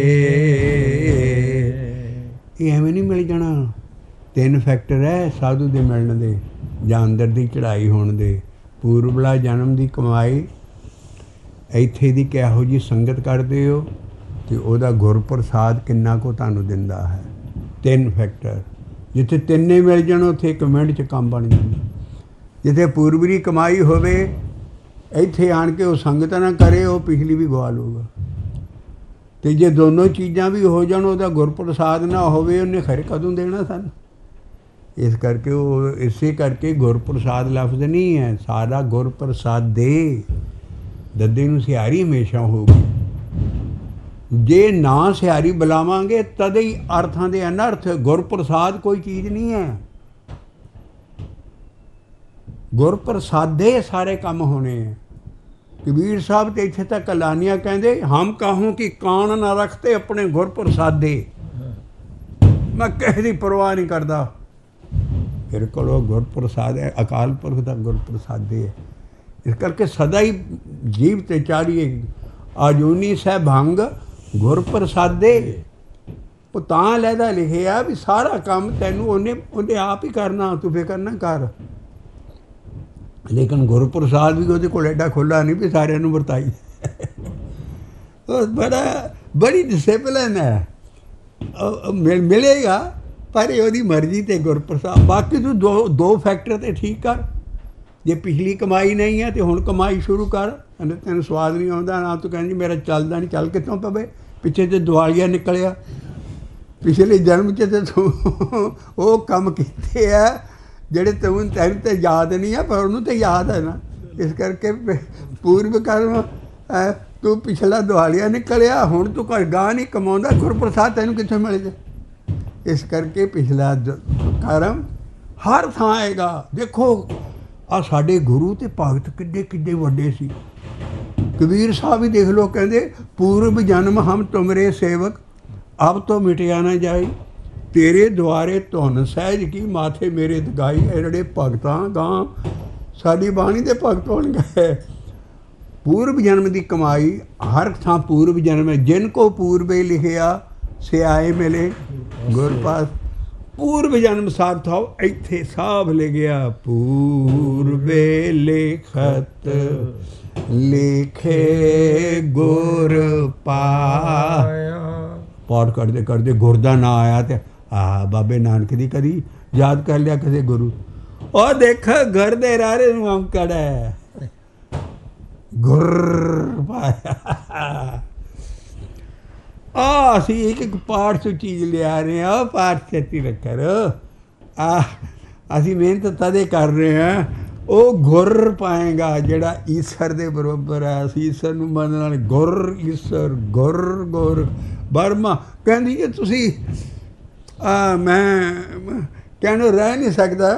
ਇਹ ਐਵੇਂ ਨਹੀਂ ਮਿਲ ਜਾਣਾ। 3 ਫੈਕਟਰ ਹੈ ਸਾਧੂ ਦੇ ਮਿਲਣ ਦੇ, ਜਾਂ ਅੰਦਰ ਦੀ ਚੜ੍ਹਾਈ ਹੋਣ ਦੇ। ਪੂਰਬਲਾ ਜਨਮ ਦੀ ਕਮਾਈ, ਇੱਥੇ ਦੀ ਕਿਹੋ ਜਿਹੀ ਸੰਗਤ ਕਰਦੇ ਹੋ, ਅਤੇ ਉਹਦਾ ਗੁਰਪ੍ਰਸਾਦ ਕਿੰਨਾ ਕੁ ਤੁਹਾਨੂੰ ਦਿੰਦਾ ਹੈ। 3 ਫੈਕਟਰ। ਜਿੱਥੇ 3 ਮਿਲ ਜਾਣ ਉੱਥੇ 1 ਮਿੰਟ 'ਚ ਕੰਮ ਬਣ ਜਾਂਦਾ। ਜਿੱਥੇ ਪੂਰਬਲੀ ਕਮਾਈ ਹੋਵੇ, ਇੱਥੇ ਆਣ ਕੇ ਉਹ ਸੰਗਤ ਨਾ ਕਰੇ, ਉਹ ਪਿਛਲੀ ਵੀ ਗਵਾ ਲੂਗਾ। ਅਤੇ ਜੇ ਦੋਨੋਂ ਚੀਜ਼ਾਂ ਵੀ ਹੋ ਜਾਣ, ਉਹਦਾ ਗੁਰਪ੍ਰਸਾਦ ਨਾ ਹੋਵੇ, ਉਹਨੇ ਖਰੇ ਕਦੋਂ ਦੇਣਾ ਸਾਨੂੰ। ਇਸ ਕਰਕੇ ਉਹ ਇਸੇ ਕਰਕੇ ਗੁਰਪ੍ਰਸਾਦ ਲਫ਼ਜ਼ ਨਹੀਂ ਹੈ, ਸਾਰਾ ਗੁਰਪ੍ਰਸਾਦ ਦੇ। ਦੱਦੇ ਨੂੰ ਸਿਹਾਰੀ ਹਮੇਸ਼ਾ ਹੋਊਗੀ। ਜੇ ਨਾ ਸਿਹਾਰੀ ਬੁਲਾਵਾਂਗੇ ਤਦੇ ਹੀ ਅਰਥਾਂ ਦੇ ਅਨਰਥ। ਗੁਰਪ੍ਰਸਾਦ ਕੋਈ ਚੀਜ਼ ਨਹੀਂ ਹੈ, ਗੁਰਪ੍ਰਸਾਦੇ ਸਾਰੇ ਕੰਮ ਹੋਣੇ ਹੈ। ਕਬੀਰ ਸਾਹਿਬ ਤੇ ਇੱਥੇ ਤੱਕ ਲਾਨੀਆਂ ਕਹਿੰਦੇ, ਹਮ ਕਾਹੋਂ ਕਿ ਕਾਣ ਨਾ ਰੱਖਤੇ ਆਪਣੇ ਗੁਰਪ੍ਰਸਾਦੇ। ਮੈਂ ਕਿਸੇ ਦੀ ਪਰਵਾਹ ਨਹੀਂ ਕਰਦਾ, ਮੇਰੇ ਕੋਲ ਉਹ ਗੁਰਪ੍ਰਸਾਦ ਹੈ, ਅਕਾਲ ਪੁਰਖ ਦਾ ਗੁਰਪ੍ਰਸਾਦੇ ਹੈ। ਇਸ ਕਰਕੇ ਸਦਾ ਹੀ ਜੀਵ ਤੇ ਚਾੜੀਏ ਆਜੂਨੀ ਸਹਿ ਭੰਗ ਗੁਰਪ੍ਰਸਾਦੇ। ਉਹ ਤਾਂ ਲਹਿਦਾ ਲਿਖਿਆ ਵੀ ਸਾਰਾ ਕੰਮ ਤੈਨੂੰ ਉਹਨੇ ਆਪ ਹੀ ਕਰਨਾ, ਤੂੰ ਫਿਕਰ ਨਾ ਕਰ। ਲੇਕਿਨ ਗੁਰਪ੍ਰਸਾਦ ਵੀ ਉਹਦੇ ਕੋਲ ਐਡਾ ਖੁੱਲ੍ਹਾ ਨਹੀਂ ਵੀ ਸਾਰਿਆਂ ਨੂੰ ਵਰਤਾਈ। ਬੜੀ ਡਿਸਿਪਲਿਨ ਹੈ, ਮਿਲੇਗਾ ਪਰ ਉਹਦੀ ਮਰਜ਼ੀ ਤੇ ਗੁਰਪ੍ਰਸਾਦ। ਬਾਕੀ ਤੂੰ ਦੋ ਫੈਕਟਰ ਤੇ ਠੀਕ ਕਰ। ਜੇ ਪਿਛਲੀ ਕਮਾਈ ਨਹੀਂ ਹੈ ਤੇ ਹੁਣ ਕਮਾਈ ਸ਼ੁਰੂ ਕਰ। ਤੈਨੂੰ ਸਵਾਦ ਨਹੀਂ ਆਉਂਦਾ ਨਾ, ਤੂੰ ਕਹਿੰਦੀ ਮੇਰਾ ਚੱਲਦਾ ਨਹੀਂ, ਚੱਲ ਕਿੱਥੋਂ ਪਵੇ। ਪਿੱਛੇ ਤੇ ਦਿਵਾਲੀਆ ਨਿਕਲਿਆ, ਪਿਛਲੇ ਜਨਮ 'ਚ ਤੇ ਤੂੰ ਉਹ ਕੰਮ ਕੀਤੇ ਆ ਜਿਹੜੇ ਤੈਨੂੰ ਤਾਂ ਯਾਦ ਨਹੀਂ ਆ, ਪਰ ਉਹਨੂੰ ਤਾਂ ਯਾਦ ਹੈ ਨਾ। ਇਸ ਕਰਕੇ ਪੂਰਵ ਕਰਮ, ਤੂੰ ਪਿਛਲਾ ਦਿਵਾਲੀਆ ਨਿਕਲਿਆ, ਹੁਣ ਤੂੰ ਕੋਈ ਗਾਹ ਨਹੀਂ ਕਮਾਉਂਦਾ, ਗੁਰਪ੍ਰਸਾਦ ਤੈਨੂੰ ਕਿੱਥੋਂ ਮਿਲ ਜੇ। ਇਸ ਕਰਕੇ ਪਿਛਲਾ ਕਰਮ ਹਰ ਥਾਂ ਆਏਗਾ। ਦੇਖੋ ਆ ਸਾਡੇ ਗੁਰੂ ਤੇ ਭਗਤ ਕਿੱਡੇ ਕਿੱਡੇ ਵੱਡੇ ਸੀ। ਕਬੀਰ ਸਾਹਿਬ ਵੀ ਦੇਖ ਲਓ, ਕਹਿੰਦੇ ਪੂਰਬ ਜਨਮ ਹਮ ਤੁਮਰੇ ਸੇਵਕ ਅਬ ਤੋਂ ਮਿਟਿਆ ਨਾ ਜਾਈ, ਤੇਰੇ ਦੁਆਰੇ ਧੁਨ ਸਹਿਜ ਕੀ ਮਾਥੇ ਮੇਰੇ ਦਗਾਈ। ਇਹ ਜਿਹੜੇ ਭਗਤਾਂ ਗਾਂ ਸਾਡੀ ਬਾਣੀ ਦੇ ਭਗਤ ਹੋਣ ਗਏ। ਪੂਰਬ ਜਨਮ ਦੀ ਕਮਾਈ ਹਰ ਥਾਂ ਪੂਰਬ ਜਨਮ ਹੈ। ਜਿਨ ਕੋ ਪੂਰਬੇ ਲਿਖਿਆ ਸਿਆਏ ਮਿਲੇ ਗੁਰ ਪਾਸ। ਪੂਰਬ ਜਨਮ ਸਾਥਾਓ ਇੱਥੇ ਸਾਭ ਲਿਖਿਆ, ਪੂਰਬੇ ਲਿਖਤ ਲਿਖੇ ਗੁਰ ਪਾਇਆ। ਪਾਠ ਕਰਦੇ ਕਰਦੇ ਗੁਰ ਦਾ ਨਾਂ ਆਇਆ ਤੇ ਬਾਬੇ ਨਾਨਕ ਦੀ ਕਦੀ ਯਾਦ ਕਰ ਲਿਆ ਕਿਸੇ ਗੁਰੂ। ਉਹ ਦੇਖ ਘਰ ਦੇ ਰਾਰੇ ਨੂੰ ਅੰਕੜ ਹੈ, ਗੁਰ ਪਾਇਆ। ਅਸੀਂ ਇੱਕ ਪਾਠ ਤੋਂ ਚੀਜ਼ ਲਿਆ ਰਹੇ ਹਾਂ, ਪਾਠ ਛੇਤੀ ਰੱਖਿਆ ਕਰੋ। ਅਸੀਂ ਮਿਹਨਤ ਤਦੇ ਕਰ ਰਹੇ ਹਾਂ, ਉਹ ਗੁਰ ਪਾਏਗਾ ਜਿਹੜਾ ਈਸ਼ਰ ਦੇ ਬਰਾਬਰ ਹੈ। ਅਸੀਂ ਈਸ਼ਰ ਨੂੰ ਮੰਨਣ ਵਾਲੇ, ਗੁਰ ਈਸ਼ਰ, ਗੁਰ ਗੁਰ ਬਰਮਾ। ਕਹਿੰਦੀ ਜੇ ਤੁਸੀਂ ਮੈਂ ਕਹਿਣੋਂ ਰਹਿ ਨਹੀਂ ਸਕਦਾ।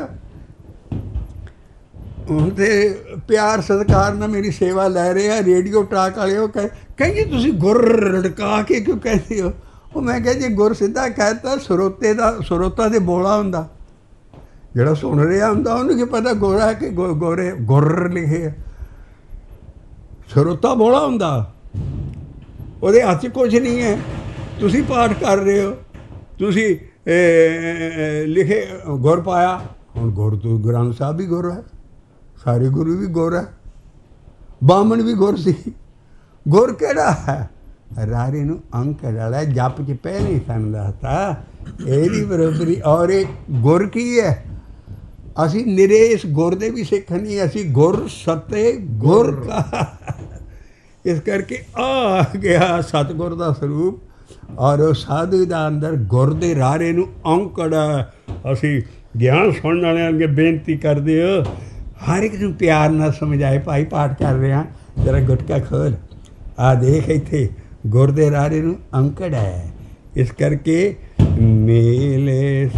ਹੁਣ ਤੇ ਪਿਆਰ ਸਤਿਕਾਰ ਨਾਲ ਮੇਰੀ ਸੇਵਾ ਲੈ ਰਹੇ ਆ ਰੇਡੀਓ ਟਾਕ ਵਾਲੇ। ਉਹ ਕਹਿੰਦੇ ਤੁਸੀਂ ਗੁਰ ਰੜਕਾ ਕੇ ਕਿਉਂ ਕਹਿੰਦੇ ਹੋ? ਉਹ ਮੈਂ ਕਿਹਾ ਜੇ ਗੁਰ ਸਿੱਧਾ ਕਹਿਤਾ ਸਰੋਤਾ ਦੇ ਬੋਲਾ ਹੁੰਦਾ, ਜਿਹੜਾ ਸੁਣ ਰਿਹਾ ਹੁੰਦਾ ਉਹਨੂੰ ਕੀ ਪਤਾ ਗੋਰਾ ਹੈ ਕਿ ਗੋਰੇ ਗੁਰ ਲਿਖੇ। ਸਰੋਤਾ ਬੋਲਾ ਹੁੰਦਾ, ਉਹਦੇ ਹੱਥ 'ਚ ਕੁਝ ਨਹੀਂ ਹੈ। ਤੁਸੀਂ ਪਾਠ ਕਰ ਰਹੇ ਹੋ, ਤੁਸੀਂ ਲਿਖੇ ਗੁਰ ਪਾਇਆ। ਹੁਣ ਗੁਰ ਤੋਂ ਗ੍ਰੰਥ ਸਾਹਿਬ ਵੀ ਗੁਰ ਹੈ, ਸਾਰੇ ਗੁਰੂ ਵੀ ਗੁਰ ਹੈ, ਬਾਹਮਣ ਵੀ ਗੁਰ ਸੀ। ਗੁਰ ਕਿਹੜਾ ਹੈ? ਰਾਰੇ ਨੂੰ ਅੰਕ ਵਾਲਾ ਜਪ 'ਚ ਪਹਿਲੇ ਹੀ ਸਾਨੂੰ ਦੱਸਤਾ ਇਹਦੀ ਬਰਾਬਰੀ। ਔਰ ਇਹ ਗੁਰ ਕੀ ਹੈ? ਅਸੀਂ ਨਿਰੇ ਇਸ ਗੁਰ ਦੇ ਵੀ ਸਿੱਖ ਨਹੀਂ, ਅਸੀਂ ਗੁਰ ਸਤੇ ਗੁਰ ਕਾ। ਇਸ ਕਰਕੇ ਆ ਗਿਆ ਸਤਿਗੁਰ ਦਾ ਸਰੂਪ। ਔਰ ਉਹ ਸਾਧੂ ਦਾ ਅੰਦਰ ਗੁਰ ਦੇ ਰਾਰੇ ਨੂੰ ਔਂਕੜ। ਅਸੀਂ ਗਿਆਨ ਸੁਣਨ ਵਾਲਿਆਂ ਅੱਗੇ ਬੇਨਤੀ ਕਰਦੇ ਹੋ, ਹਰ ਇੱਕ ਨੂੰ ਪਿਆਰ ਨਾਲ ਸਮਝਾਏ, ਭਾਈ ਪਾਠ ਕਰ ਰਹੇ ਹਾਂ, ਜਰਾ ਗੁਟਕਾ ਖੋਲ, ਦੇਖ ਇੱਥੇ ਗੁਰ ਦੇ ਰਾਰੇ ਨੂੰ ਔਂਕੜ ਹੈ। ਇਸ ਕਰਕੇ ਮੇਲੇ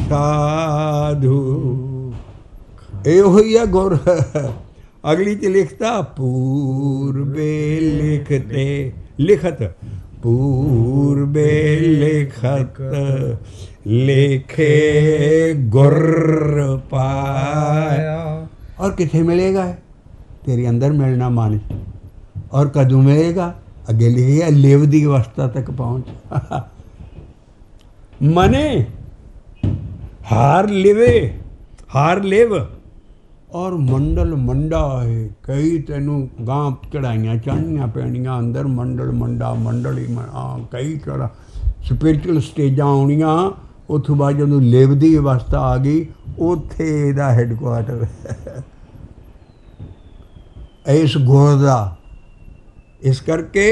ਸਾਧੂ ਇਹੋ ਹੀ ਆ ਗੁਰ। ਅਗਲੀ 'ਚ ਲਿਖਤਾ ਪੂਰਬੇ ਲਿਖਤੇ ਲਿਖਤ, ਪੂਰਬੇ ਲਿਖਤ ਲਿਖੇ ਗੁਰ ਪਾਇਆ। ਔਰ ਕਿੱਥੇ ਮਿਲੇਗਾ? ਤੇਰੇ ਅੰਦਰ ਮਿਲਣਾ ਮਨ। ਔਰ ਕਦੋਂ ਮਿਲੇਗਾ? ਅੱਗੇ ਲਿਖਿਆ ਲਿਵ ਦੀ ਅਵਸਥਾ ਤੱਕ ਪਹੁੰਚ। ਮਨੇ ਹਾਰ ਲਿਵੇ, ਹਾਰ ਲਿਵ। ਔਰ ਮੰਡਲ ਮੰਡਾ ਹੈ, ਕਈ ਤੈਨੂੰ ਗਾਂ ਚੜਾਈਆਂ ਚੜ੍ਹਨੀਆਂ ਪੈਣੀਆਂ। ਅੰਦਰ ਮੰਡਲ ਮੰਡਾ, ਮੰਡਲ ਹੀ ਕਈ ਚੜਾ ਸਪਿਰਿਚੁਅਲ ਸਟੇਜਾਂ ਆਉਣੀਆਂ। ਉੱਥੋਂ ਬਾਅਦ ਜਦੋਂ ਲਿਵ ਦੀ ਅਵਸਥਾ ਆ ਗਈ, ਉੱਥੇ ਇਹਦਾ ਹੈਡਕੁਆਟਰ ਇਸ ਗੁਰ ਦਾ। ਇਸ ਕਰਕੇ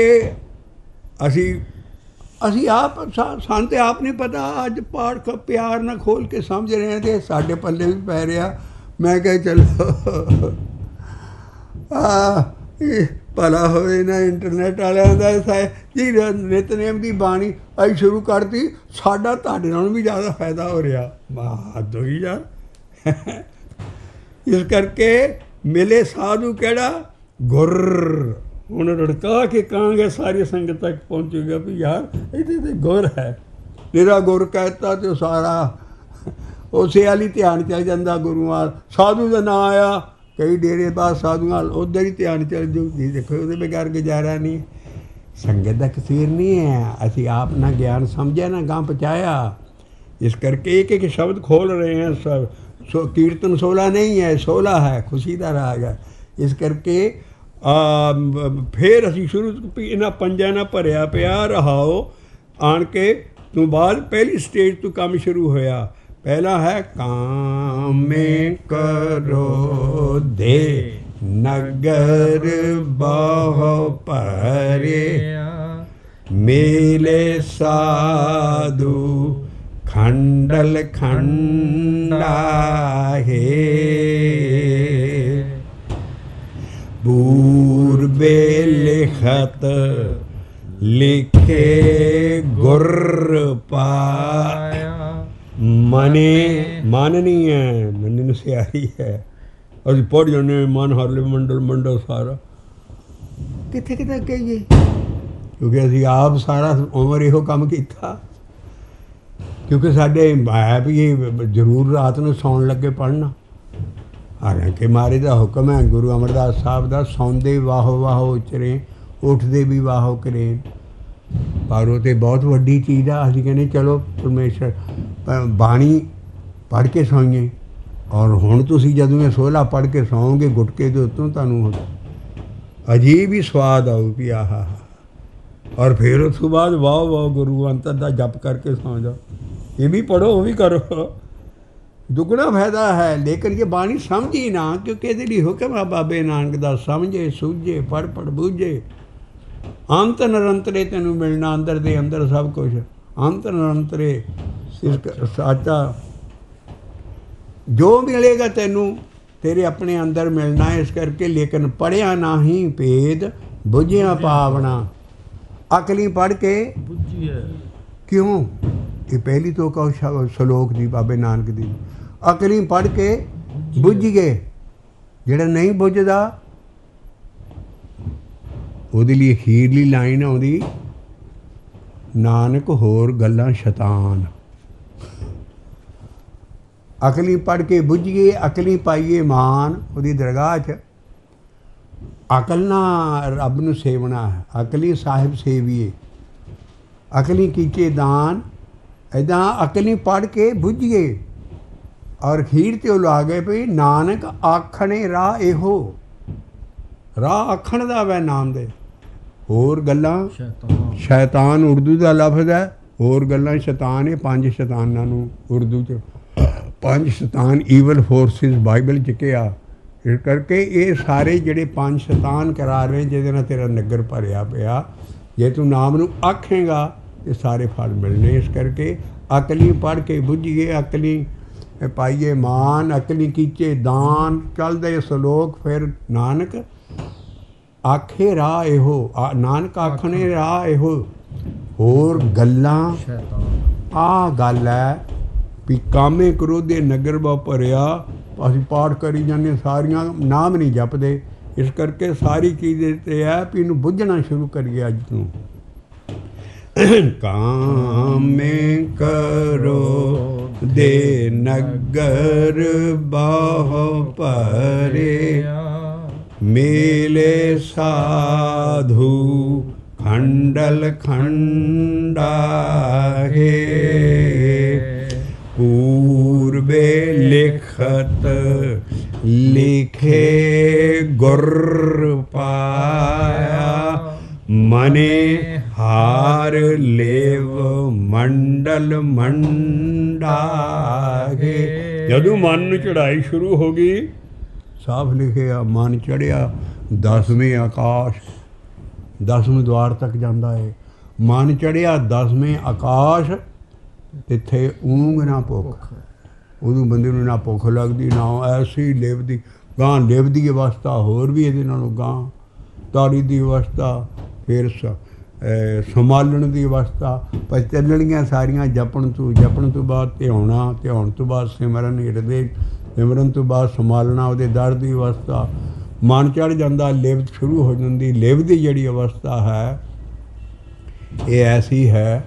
ਅਸੀਂ ਆਪ ਸਾਨੂੰ ਤਾਂ ਆਪ ਨਹੀਂ ਪਤਾ। ਅੱਜ ਪਾਠ ਪਿਆਰ ਨਾਲ ਖੋਲ੍ਹ ਕੇ ਸਮਝ ਰਹੇ ਹਾਂ ਅਤੇ ਸਾਡੇ ਪੱਲੇ ਵੀ ਪੈ ਰਿਹਾ। ਮੈਂ ਕਿਹਾ ਚਲੋ ਭਲਾ ਹੋਵੇ ਨਾ ਇੰਟਰਨੈਟ ਵਾਲਿਆਂ ਦਾ ਜੀ ਨਿਤਨੇਮ ਦੀ ਬਾਣੀ ਅਸੀਂ ਸ਼ੁਰੂ ਕਰਤੀ ਸਾਡਾ ਤੁਹਾਡੇ ਨਾਲੋਂ ਵੀ ਜ਼ਿਆਦਾ ਫਾਇਦਾ ਹੋ ਰਿਹਾ ਹੱਦ ਹੋਈ ਯਾਰ ਇਸ ਕਰਕੇ ਮਿਲੇ ਸਾਧੂ ਕਿਹੜਾ ਗੁਰ ਹੁਣ ਰੜਕਾ ਕੇ ਕਹਾਂਗੇ ਸਾਰੀ ਸੰਗਤ ਤੱਕ ਪਹੁੰਚੇਗਾ ਵੀ ਯਾਰ ਇਹਦੇ ਤੇ ਗੁਰ ਹੈ ਤੇਰਾ ਗੁਰ ਕਹਿਤਾ ਤੇ ਸਾਰਾ ਉਸੇ ਵਾਲੀ ਧਿਆਨ ਚੱਲ ਜਾਂਦਾ ਗੁਰੂਆਂ ਸਾਧੂ ਦਾ ਨਾਂ ਆਇਆ ਕਈ ਡੇਰੇ ਬਾਅਦ ਸਾਧੂਆਂ ਉੱਧਰ ਹੀ ਧਿਆਨ ਚੱਲ ਜਾਊ ਜੀ ਦੇਖੋ ਉਹਦੇ ਬਗੈਰ ਗੁਜ਼ਾਰਾ ਨਹੀਂ ਸੰਗਤ ਦਾ ਕਸੀਰ ਨਹੀਂ ਹੈ ਅਸੀਂ ਆਪ ਨਾ ਗਿਆਨ ਸਮਝਿਆ ਨਾ ਗਾਂ ਪਹੁੰਚਾਇਆ ਇਸ ਕਰਕੇ ਇੱਕ ਇੱਕ ਸ਼ਬਦ ਖੋਲ ਰਹੇ ਹਾਂ ਸਭ ਕੀਰਤਨ 16 ਨਹੀਂ ਹੈ 16 ਹੈ ਖੁਸ਼ੀ ਦਾ ਰਾਗ ਹੈ ਇਸ ਕਰਕੇ ਫਿਰ ਅਸੀਂ ਸ਼ੁਰੂ ਇਹਨਾਂ ਪੰਜਾਂ ਨਾਲ ਭਰਿਆ ਪਿਆ ਰਹਾਓ ਆਣ ਕੇ ਤੋਂ ਬਾਅਦ ਪਹਿਲੀ ਸਟੇਜ ਤੋਂ ਕੰਮ ਸ਼ੁਰੂ ਹੋਇਆ पहला है कामे करो दे नगर बहु परे मेले साधु खंडल खंडा है पूर्वे लिखत लिखे गुर पाया ਮਨੇ ਮਨ ਨਹੀਂ ਹੈ ਮਨ ਨੂੰ ਸਿਆਰੀ ਹੈ ਅਸੀਂ ਪੜ੍ਹ ਜਾਂਦੇ ਮਨ ਹਰਲੇ ਮੰਡਲ ਸਾਰਾ ਕਿੱਥੇ ਕਿੱਥੇ ਕਹੀਏ ਕਿਉਂਕਿ ਅਸੀਂ ਆਪ ਸਾਰਾ ਉਮਰ ਇਹੋ ਕੰਮ ਕੀਤਾ ਕਿਉਂਕਿ ਸਾਡੇ ਹੈ ਵੀ ਇਹ ਜ਼ਰੂਰ ਰਾਤ ਨੂੰ ਸੌਣ ਲੱਗੇ ਪੜ੍ਹਨਾ ਹਾਲਾਂਕਿ ਮਹਾਰਾਜ ਦਾ ਹੁਕਮ ਹੈ ਗੁਰੂ ਅਮਰਦਾਸ ਸਾਹਿਬ ਦਾ ਸੌਂਦੇ ਵਾਹੋ ਵਾਹੋ ਉਚਰੇ ਉੱਠਦੇ ਵੀ ਵਾਹੋ ਕਰੇ ਪਰ ਉਹ ਤਾਂ ਬਹੁਤ ਵੱਡੀ ਚੀਜ਼ ਆ ਅਸੀਂ ਕਹਿੰਦੇ ਚਲੋ ਪਰਮੇਸ਼ਰ ਬਾਣੀ ਪੜ੍ਹ ਕੇ ਸੌਈਏ ਔਰ ਹੁਣ ਤੁਸੀਂ ਜਦੋਂ ਇਹ 16 ਪੜ੍ਹ ਕੇ ਸੌਂਗੇ ਗੁਟਕੇ ਦੇ ਉੱਤੋਂ ਤੁਹਾਨੂੰ ਅਜੀਬ ਹੀ ਸਵਾਦ ਆਊ ਵੀ ਆਹਾ ਔਰ ਫਿਰ ਉਸ ਤੋਂ ਬਾਅਦ ਵਾਹ ਵਾਹ ਗੁਰੂ ਅੰਤਰ ਦਾ ਜਪ ਕਰਕੇ ਸੌਂ ਜਾਓ ਇਹ ਵੀ ਪੜ੍ਹੋ ਉਹ ਵੀ ਕਰੋ ਦੁੱਗਣਾ ਫਾਇਦਾ ਹੈ ਲੇਕਿਨ ਜੇ ਬਾਣੀ ਸਮਝੀ ਨਾ ਕਿਉਂਕਿ ਇਹਦੇ ਲਈ ਹੁਕਮ ਆ ਬਾਬੇ ਨਾਨਕ ਦਾ ਸਮਝੇ ਸੂਝੇ ਪੜ੍ਹ ਪੜ੍ਹ ਬੂਝੇ ਅੰਤ ਨਿਰੰਤਰੇ ਤੈਨੂੰ ਮਿਲਣਾ ਅੰਦਰ ਦੇ ਅੰਦਰ ਸਭ ਕੁਛ ਅੰਤ ਨਿਰੰਤਰੇ ਸਾਚਾ ਜੋ ਮਿਲੇਗਾ ਤੈਨੂੰ ਤੇਰੇ ਆਪਣੇ ਅੰਦਰ ਮਿਲਣਾ ਇਸ ਕਰਕੇ ਲੇਕਿਨ ਪੜ੍ਹਿਆ ਨਾਹੀਂ ਭੇਦ ਬੁੱਝਿਆ ਪਾਵਣਾ ਅਕਲੀ ਪੜ੍ਹ ਕੇ ਕਿਉਂ ਇਹ ਪਹਿਲੀ ਤੋਂ ਕਹੋ ਸਲੋਕ ਦੀ ਬਾਬੇ ਨਾਨਕ ਦੀ ਅਕਲੀ ਪੜ੍ਹ ਕੇ ਬੁੱਝ ਗਏ ਜਿਹੜਾ ਨਹੀਂ ਬੁੱਝਦਾ ਉਹਦੇ ਲਈ ਅਖੀਰਲੀ ਲਾਈਨ ਆਉਂਦੀ ਨਾਨਕ ਹੋਰ ਗੱਲਾਂ ਸ਼ੈਤਾਨ ਅਕਲੀ ਪੜ੍ਹ ਕੇ ਬੁੱਝੀਏ ਅਕਲੀ ਪਾਈਏ ਮਾਨ ਉਹਦੀ ਦਰਗਾਹ 'ਚ ਅਕਲ ਨਾਲ ਰੱਬ ਨੂੰ ਸੇਵਣਾ ਹੈ ਅਕਲੀ ਸਾਹਿਬ ਸੇਵੀਏ ਅਕਲੀ ਕੀਚੇ ਦਾਨ ਇੱਦਾਂ ਅਕਲੀ ਪੜ੍ਹ ਕੇ ਬੁੱਝੀਏ ਔਰ ਅਖੀਰ 'ਤੇ ਉਹ ਲਾ ਗਏ ਵੀ ਨਾਨਕ ਆਖਣੇ ਰਾਹ ਇਹੋ ਰਾਹ ਆਖਣ ਦਾ ਵੈ ਨਾਮ ਦੇ ਹੋਰ ਗੱਲਾਂ ਸ਼ੈਤਾਨ ਉਰਦੂ ਦਾ ਲਫ਼ਜ਼ ਹੈ ਹੋਰ ਗੱਲਾਂ ਸ਼ੈਤਾਨ ਇਹ 5 ਸ਼ੈਤਾਨਾਂ ਨੂੰ ਉਰਦੂ 'ਚ 5 ਸ਼ੈਤਾਨ ਈਵਲ ਫੋਰਸਿਸ ਬਾਈਬਲ 'ਚ ਕਿਹਾ ਇਸ ਕਰਕੇ ਇਹ ਸਾਰੇ ਜਿਹੜੇ 5 ਸ਼ੈਤਾਨ ਕਰਾ ਰਹੇ ਜਿਹਦੇ ਨਾਲ ਤੇਰਾ ਨਗਰ ਭਰਿਆ ਪਿਆ ਜੇ ਤੂੰ ਨਾਮ ਨੂੰ ਆਖੇਂਗਾ ਇਹ ਸਾਰੇ ਫਲ ਮਿਲਣੇ ਇਸ ਕਰਕੇ ਅਕਲੀ ਪੜ੍ਹ ਕੇ ਬੁੱਝੀਏ ਅਕਲੀ ਪਾਈਏ ਮਾਨ ਅਕਲੀ ਕੀਚੇ ਦਾਨ ਚੱਲਦੇ ਸਲੋਕ ਫਿਰ ਨਾਨਕ ਆਖੇ ਰਾਹ ਇਹੋ ਨਾਨਕ ਆਖਣੇ ਰਾਹ ਇਹੋ ਹੋਰ ਗੱਲਾਂ ਆਹ ਗੱਲ ਹੈ ਵੀ ਕਾਮੇ ਕ੍ਰੋਧੇ ਨਗਰ ਬਾ ਭਰਿਆ ਅਸੀਂ ਪਾਠ ਕਰੀ ਜਾਂਦੇ ਸਾਰੀਆਂ ਨਾਮ ਨਹੀਂ ਜਪਦੇ ਇਸ ਕਰਕੇ ਸਾਰੀ ਚੀਜ਼ 'ਤੇ ਹੈ ਵੀ ਇਹਨੂੰ ਬੁੱਝਣਾ ਸ਼ੁਰੂ ਕਰੀਏ ਅੱਜ ਤੋਂ ਕਾਮੇ ਕਰੋ ਦੇ ਨਗਰ ਬਹੁ ਭਰਿਆ ਮੇਲੇ ਸਾਧੂ ਖੰਡਲ ਖੰਡਾ ਹੈ पूर्वे लिखत लिखे गुर पाया मने हार लेव मंडल मंडागे जदों मन ਨੂੰ ਚੜਾਈ ਸ਼ੁਰੂ ਹੋ ਗਈ ਸਾਫ ਲਿਖਿਆ ਮਨ ਚੜਿਆ 10ਵੇਂ ਆਕਾਸ਼ 10ਵੇਂ ਦੁਆਰ ਤੱਕ ਜਾਂਦਾ ਹੈ ਮਨ ਚੜਿਆ 10ਵੇਂ ਆਕਾਸ਼ ਇੱਥੇ ਊਂਘ ਨਾ ਭੁੱਖ ਉਦੋਂ ਬੰਦੇ ਨੂੰ ਨਾ ਭੁੱਖ ਲੱਗਦੀ ਨਾ ਐਸੀ ਲਿਵਦੀ ਗਾਂ ਲਿਵਦੀ ਅਵਸਥਾ ਹੋਰ ਵੀ ਇਹਦੇ ਨਾਲੋਂ ਗਾਂ ਤਾਰੀ ਦੀ ਅਵਸਥਾ, ਫਿਰ ਸੰਭਾਲਣ ਦੀ ਅਵਸਥਾ, ਪਰ ਚੱਲਣੀਆਂ ਸਾਰੀਆਂ ਜਪਣ ਤੋਂ ਬਾਅਦ ਧਿਆਉਣਾ, ਧਿਆਉਣ ਤੋਂ ਬਾਅਦ ਸਿਮਰਨ, ਹਿਰਦੇ ਸਿਮਰਨ ਤੋਂ ਬਾਅਦ ਸੰਭਾਲਣਾ, ਉਹਦੇ ਦਰ ਦੀ ਅਵਸਥਾ, ਮਨ ਚੜ੍ਹ ਜਾਂਦਾ, ਲਿਵ ਸ਼ੁਰੂ ਹੋ ਜਾਂਦੀ। ਲਿਵ ਦੀ ਜਿਹੜੀ ਅਵਸਥਾ ਹੈ ਇਹ ਐਸੀ ਹੈ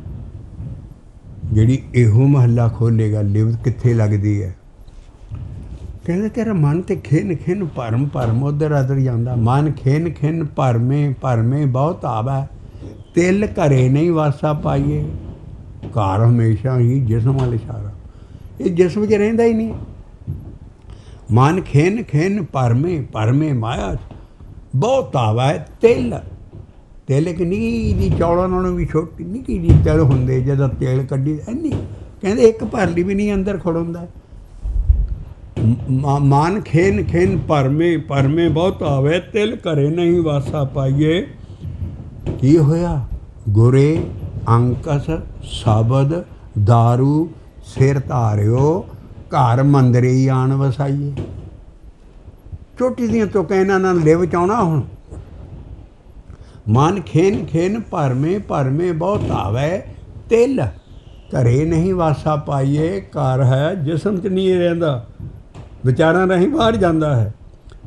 ਜਿਹੜੀ ਇਹੋ ਮਹੱਲਾ ਖੋਲ੍ਹੇਗਾ। ਲਿਵ ਕਿੱਥੇ ਲੱਗਦੀ ਹੈ? ਕਹਿੰਦੇ ਤੇਰਾ ਮਨ ਤੇ ਖਿੰਨ ਖਿੰਨ ਭਰਮ ਭਰਮ ਉੱਧਰ ਅਦਰ ਜਾਂਦਾ। ਮਨ ਖਿੰਨ ਖਿੰਨ ਭਰਮੇ ਭਰਮੇ ਬਹੁਤ ਆਵੈ, ਤਿਲ ਘਰੇ ਨਹੀਂ ਵਾਸਾ ਪਾਈਏ। ਘਰ ਹਮੇਸ਼ਾ ਹੀ ਜਿਸਮ ਵੱਲ ਇਸ਼ਾਰਾ, ਇਹ ਜਿਸਮ 'ਚ ਰਹਿੰਦਾ ਹੀ ਨਹੀਂ। ਮਨ ਖਿੰਨ ਖਿੰਨ ਭਰਮੇ ਭਰਮੇ ਮਾਇਆ ਬਹੁਤ ਆਵੈ, ਤਿਲ ਤਿਲ ਇੱਕ ਨਿੱਕੀ ਜਿਹੀ ਚੌਲਾਂ ਨਾਲੋਂ ਵੀ ਛੋਟੀ ਨਿੱਕੀ ਜਿਹੀ ਤਿਲ ਹੁੰਦੇ, ਜਦੋਂ ਤੇਲ ਕੱਢੀ ਇੰਨੀ, ਕਹਿੰਦੇ ਇੱਕ ਭਰਲੀ ਵੀ ਨਹੀਂ ਅੰਦਰ ਖੜੋਂਦਾ। ਮਨ ਖਿੰਨ ਖਿੰਨ ਭਰਮੇ ਭਰਮੇ ਬਹੁਤ ਆਵੇ, ਤਿਲ ਘਰੇ ਨਹੀਂ ਵਾਸਾ ਪਾਈਏ। ਕੀ ਹੋਇਆ? ਗੁਰੇ ਅੰਕਸ ਸ਼ਬਦ ਦਾਰੂ ਸਿਰ ਧਾਰਿਓ, ਘਰ ਮੰਦਰੇ ਹੀ ਆਣ ਵਸਾਈਏ। ਚੋਟੀ ਦੀਆਂ ਤੁਕਾਂ ਇਹਨਾਂ ਨਾਲ ਲਿਵ ਚਾਉਣਾ। ਹੁਣ ਮਨ ਖਿੰਨ ਖਿੰਨ ਭਰਮੇ ਭਰਮੇ ਬਹੁਤ ਆਵੇ, ਤਿਲ ਘਰੇ ਨਹੀਂ ਵਾਸਾ ਪਾਈਏ। ਘਰ ਹੈ ਜਿਸਮ 'ਚ ਨਹੀਂ ਰਹਿੰਦਾ, ਵਿਚਾਰਾਂ ਰਾਹੀਂ ਬਾਹਰ ਜਾਂਦਾ ਹੈ।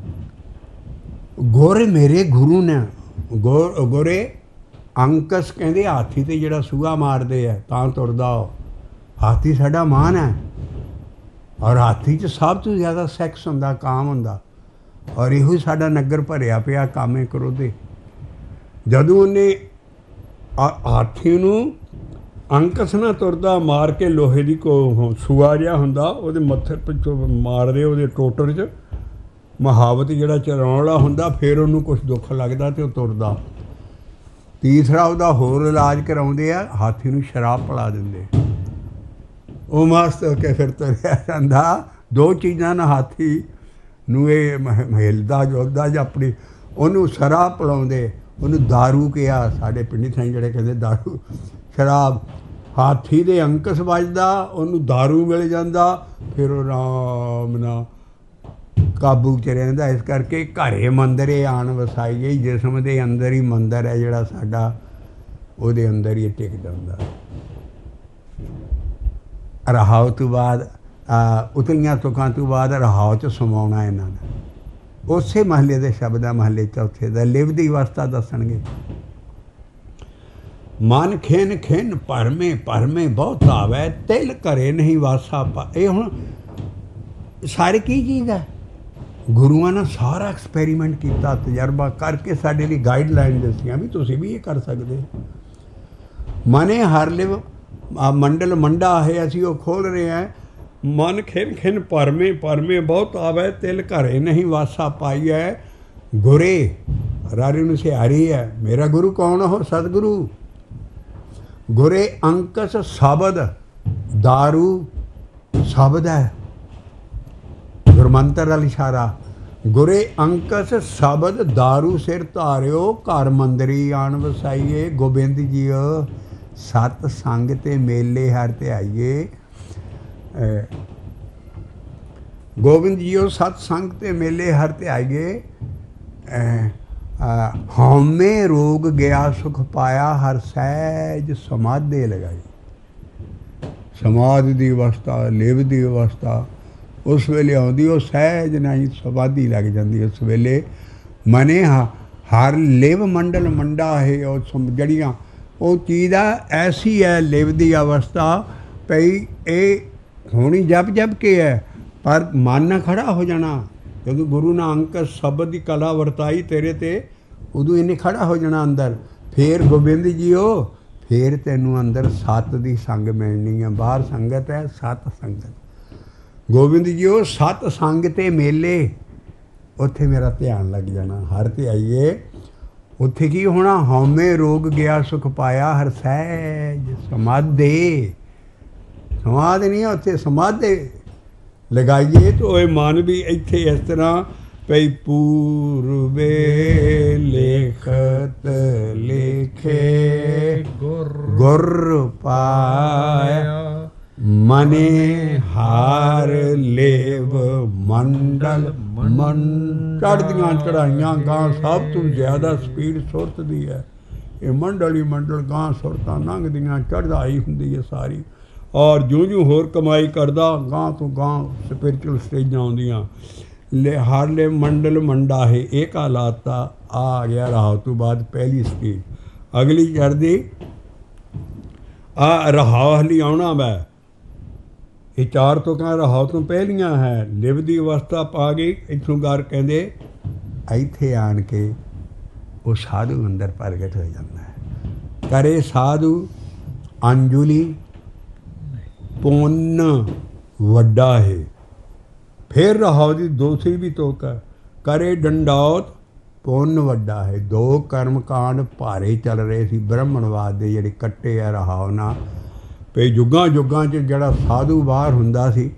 ਗੋਰੇ ਮੇਰੇ ਗੁਰੂ ਨੇ, ਗੋਰੇ ਅੰਕਸ ਕਹਿੰਦੇ ਹਾਥੀ 'ਤੇ ਜਿਹੜਾ ਸੂਆ ਮਾਰਦੇ ਆ ਤਾਂ ਤੁਰਦਾ ਉਹ। ਹਾਥੀ ਸਾਡਾ ਮਾਨ ਹੈ, ਔਰ ਹਾਥੀ 'ਚ ਸਭ ਤੋਂ ਜ਼ਿਆਦਾ ਸੈਕਸ ਹੁੰਦਾ, ਕਾਮ ਹੁੰਦਾ, ਔਰ ਇਹੋ ਹੀ ਸਾਡਾ ਨਗਰ ਭਰਿਆ ਪਿਆ ਕਾਮੇ ਕਰੋਧੇ। ਜਦੋਂ ਉਹਨੇ ਹਾਥੀ ਨੂੰ ਅੰਕਸ ਨਾ ਤੁਰਦਾ ਮਾਰ ਕੇ, ਲੋਹੇ ਦੀ ਸੂਆ ਜਿਹਾ ਹੁੰਦਾ ਉਹਦੇ ਮੱਥੇ ਪਿੱਛੋਂ ਮਾਰਦੇ, ਉਹਦੇ ਟੋਟਰ 'ਚ ਮੁਹਾਵਤ ਜਿਹੜਾ ਚਲਾਉਣ ਵਾਲਾ ਹੁੰਦਾ, ਫਿਰ ਉਹਨੂੰ ਕੁਛ ਦੁੱਖ ਲੱਗਦਾ ਅਤੇ ਉਹ ਤੁਰਦਾ। ਤੀਸਰਾ ਉਹਦਾ ਹੋਰ ਇਲਾਜ ਕਰਾਉਂਦੇ ਆ, ਹਾਥੀ ਨੂੰ ਸ਼ਰਾਬ ਪਿਲਾ ਦਿੰਦੇ, ਉਹ ਮਸਤ ਹੋ ਕੇ ਫਿਰ ਤੁਰਿਆ ਜਾਂਦਾ। ਦੋ ਚੀਜ਼ਾਂ ਨਾਲ ਹਾਥੀ ਨੂੰ ਇਹ ਹਿਲਦਾ ਜੁਲਦਾ ਜਾਂ ਆਪਣੀ, ਉਹਨੂੰ ਸ਼ਰਾਬ ਪਿਲਾਉਂਦੇ, ਉਹਨੂੰ ਦਾਰੂ ਕਿਹਾ। ਸਾਡੇ ਪਿੰਡੀ ਥਾਈ ਜਿਹੜੇ ਕਹਿੰਦੇ ਦਾਰੂ, ਸ਼ਰਾਬ। ਹਾਥੀ ਦੇ ਅੰਕਸ ਵੱਜਦਾ, ਉਹਨੂੰ ਦਾਰੂ ਮਿਲ ਜਾਂਦਾ, ਫਿਰ ਉਹ ਆਰਾਮ ਨਾਲ ਕਾਬੂ 'ਚ ਰਹਿੰਦਾ। ਇਸ ਕਰਕੇ ਘਰੇ ਮੰਦਰੇ ਆਣ ਵਸਾਈਏ। ਜਿਸਮ ਦੇ ਅੰਦਰ ਹੀ ਮੰਦਰ ਹੈ ਜਿਹੜਾ ਸਾਡਾ, ਉਹਦੇ ਅੰਦਰ ਹੀ ਟਿਕ ਜਾਂਦਾ। ਰਹਾਉ ਤੋਂ ਬਾਅਦ, ਉਤਲੀਆਂ ਤੁਕਾਂ ਤੋਂ ਬਾਅਦ ਰਹਾਉ 'ਚ ਸਮਾਉਣਾ ਇਹਨਾਂ ਨੇ। ਉਸੇ ਮਹੱਲੇ ਦੇ ਸ਼ਬਦ ਆ, ਮਹੱਲੇ ਚੌਥੇ ਦਾ। ਲਿਵ ਦੀ ਅਵਸਥਾ ਦੱਸਣਗੇ। ਮਨ ਖਿੰਨ ਖਿੰਨ ਭਰਮੇ ਭਰਮੇ ਬਹੁਤ ਆਵੈ, ਤਿਲ ਘਰੇ ਨਹੀਂ ਵਾਸਾ ਪਾ। ਇਹ ਹੁਣ ਸਾਰੇ ਕੀ ਚੀਜ਼ ਹੈ? ਗੁਰੂਆਂ ਨੇ ਸਾਰਾ ਐਕਸਪੈਰੀਮੈਂਟ ਕੀਤਾ, ਤਜਰਬਾ ਕਰਕੇ ਸਾਡੇ ਲਈ ਗਾਈਡਲਾਈਨ ਦੱਸੀਆਂ ਵੀ ਤੁਸੀਂ ਵੀ ਇਹ ਕਰ ਸਕਦੇ। ਮਨੇ ਹਰ ਲਿਵ ਮੰਡਲ ਮੰਡਾ ਹੈ, ਅਸੀਂ ਉਹ ਖੋਲ੍ਹ ਰਹੇ ਹਾਂ। ਮਨ ਖਿੰਨ ਖਿੰਨ ਭਰਮੇ ਭਰਮੇ ਬਹੁਤ ਆਵੈ, ਤਿਲ ਘਰੇ ਨਹੀਂ ਵਾਸਾ ਪਾਈਐ। ਗੁਰੇ ਰਾਰੀ ਨੂੰ ਸਿਹਾਰੀ ਹੈ। ਮੇਰਾ ਗੁਰੂ ਕੌਣ ਹੋ? ਸਤਿਗੁਰੂ। ਗੁਰੇ ਅੰਕਸ ਸ਼ਬਦ ਦਾਰੂ, ਸ਼ਬਦ ਹੈ ਗੁਰਮੰਤਰ ਵਾਲੀ ਇਸ਼ਾਰਾ। ਗੁਰੇ ਅੰਕਸ ਸ਼ਬਦ ਦਾਰੂ ਸਿਰ ਧਾਰਿਓ, ਘਰ ਮੰਦਰੀ ਆਣ ਵਸਾਈਏ। ਗੋਬਿੰਦ ਜੀਓ ਸਤ ਸੰਗ ਤੇ ਮੇਲੇ ਹਰ ਧਿਆਈਏ। ਗੋਬਿੰਦ ਜੀਓ ਸਤ ਸੰਗ ਤੇ ਮੇਲੇ ਹਰ ਧਿਆਈਏ। ਹਉਮੈ ਰੋਗ ਗਿਆ ਸੁਖ ਪਾਇਆ, ਹਰ ਸਹਿਜ ਸਮਾਧੇ ਲਗਾਈ। ਸਮਾਧ ਦੀ ਅਵਸਥਾ, ਲਿਵ ਦੀ ਅਵਸਥਾ ਉਸ ਵੇਲੇ ਆਉਂਦੀ, ਉਹ ਸਹਿਜ ਨਹੀਂ ਸਮਾਧੀ ਲੱਗ ਜਾਂਦੀ। ਉਸ ਵੇਲੇ ਮਨੇ ਹਰ ਲਿਵ ਮੰਡਲ ਮੰਡਾ ਹੈ। ਉਹ ਜੜੀਆਂ ਉਹ ਚੀਜ਼ ਆ ਐਸੀ ਹੈ ਲਿਵ ਦੀ ਅਵਸਥਾ ਪਈ। ਇਹ ਹੋਣੀ ਜਪ ਜਪ ਕੇ ਹੈ, ਪਰ ਮਨ ਨਾ ਖੜਾ ਹੋ ਜਾਣਾ। ਜਦੋਂ ਗੁਰੂ ਨੇ ਅੰਕਸ ਸ਼ਬਦ ਦੀ ਕਲਾ ਵਰਤਾਈ ਤੇਰੇ 'ਤੇ, ਉਦੋਂ ਇਹਨੇ ਖੜਾ ਹੋ ਜਾਣਾ ਅੰਦਰ। ਫਿਰ ਗੋਬਿੰਦ ਜੀਓ, ਫਿਰ ਤੈਨੂੰ ਅੰਦਰ ਸੱਤ ਦੀ ਸੰਗ ਮਿਲਣੀ ਹੈ। ਬਾਹਰ ਸੰਗਤ ਹੈ, ਸੱਤ ਸੰਗਤ। ਗੋਬਿੰਦ ਜੀਓ ਸੱਤ ਸੰਗ ਤੇ ਮੇਲੇ, ਉੱਥੇ ਮੇਰਾ ਧਿਆਨ ਲੱਗ ਜਾਣਾ। ਹਰ ਧਿਆਈਏ। ਉੱਥੇ ਕੀ ਹੋਣਾ? ਹਉਮੈ ਰੋਗ ਗਿਆ ਸੁਖ ਪਾਇਆ, ਹਰ ਸਹਿਜ ਸਮਾਧੇ। ਸਮਾਧ ਨਹੀਂ ਹੈ ਉੱਥੇ, ਸਮਾਧੇ ਲਗਾਈਏ। ਤਾਂ ਉਹ ਮਨ ਵੀ ਇੱਥੇ ਇਸ ਤਰ੍ਹਾਂ ਪਈ। ਪੂਰਬੇ ਲੇਖਤ ਲੇਖੇ ਗੁਰ ਪਾਇਆ, ਮਨੇ ਹਾਰ ਲੇਵ ਮੰਡਲ ਚੜ੍ਹਦੀਆਂ ਚੜ੍ਹਾਈਆਂ ਗਾਂ ਸਭ ਤੋਂ ਜ਼ਿਆਦਾ ਸਪੀਡ ਸੁਰਤ ਦੀ ਹੈ। ਇਹ ਮੰਡਲ ਹੀ ਮੰਡਲ ਗਾਂ ਸੁਰਤਾਂ ਲੰਘਦੀਆਂ ਚੜ੍ਹਾਈ ਹੁੰਦੀ ਹੈ ਸਾਰੀ। ਔਰ ਜਿਉਂ ਹੋਰ ਕਮਾਈ ਕਰਦਾ ਗਾਂ ਤੋਂ ਗਾਂ ਸਪਿਰਚੁਅਲ ਸਟੇਜਾਂ ਆਉਂਦੀਆਂ। ਹਾਰਲੇ ਮੰਡਲ ਮੰਡਾ ਹੈ ਇਹ ਕਾ ਲਾਤਾ ਆ ਗਿਆ ਰਾਹ ਤੋਂ ਬਾਅਦ ਪਹਿਲੀ ਸਪੀਡ। ਅਗਲੀ ਚੜ੍ਹਦੀ ਆ ਰਹਾਉ ਹਲੀ ਆਉਣਾ ਵੈ। ਇਹ ਚਾਰ ਤੁਕਾਂ ਰਹਾਉ ਤੋਂ ਪਹਿਲੀਆਂ ਹੈ। ਲਿਵ ਦੀ ਅਵਸਥਾ ਪਾ ਗਈ। ਇੱਥੋਂ ਗਰ ਕਹਿੰਦੇ ਇੱਥੇ ਆਣ ਕੇ ਉਹ ਸਾਧੂ ਅੰਦਰ ਪ੍ਰਗਟ ਹੋ ਜਾਂਦਾ ਹੈ। ਕਰੇ ਸਾਧੂ ਅੰਜੁਲੀ ਪੁੰਨ ਵੱਡਾ ਹੈ। ਫਿਰ ਰਹਾਉ ਦੀ ਦੂਸਰੀ ਵੀ ਤੁਕ ਕਰੇ ਡੰਡੌਤ ਪੁੰਨ ਵੱਡਾ ਹੈ। ਦੋ ਕਰਮ ਕਾਂਡ ਭਾਰੇ ਚੱਲ ਰਹੇ ਸੀ ਬ੍ਰਹਮਣਵਾਦ ਦੇ ਜਿਹੜੇ ਕੱਟੇ ਆ ਰਹਾਉ ਨਾਲ। ਵੀ ਯੁੱਗਾਂ ਯੁੱਗਾਂ 'ਚ ਜਿਹੜਾ ਸਾਧੂ ਬਾਹਰ ਹੁੰਦਾ ਸੀ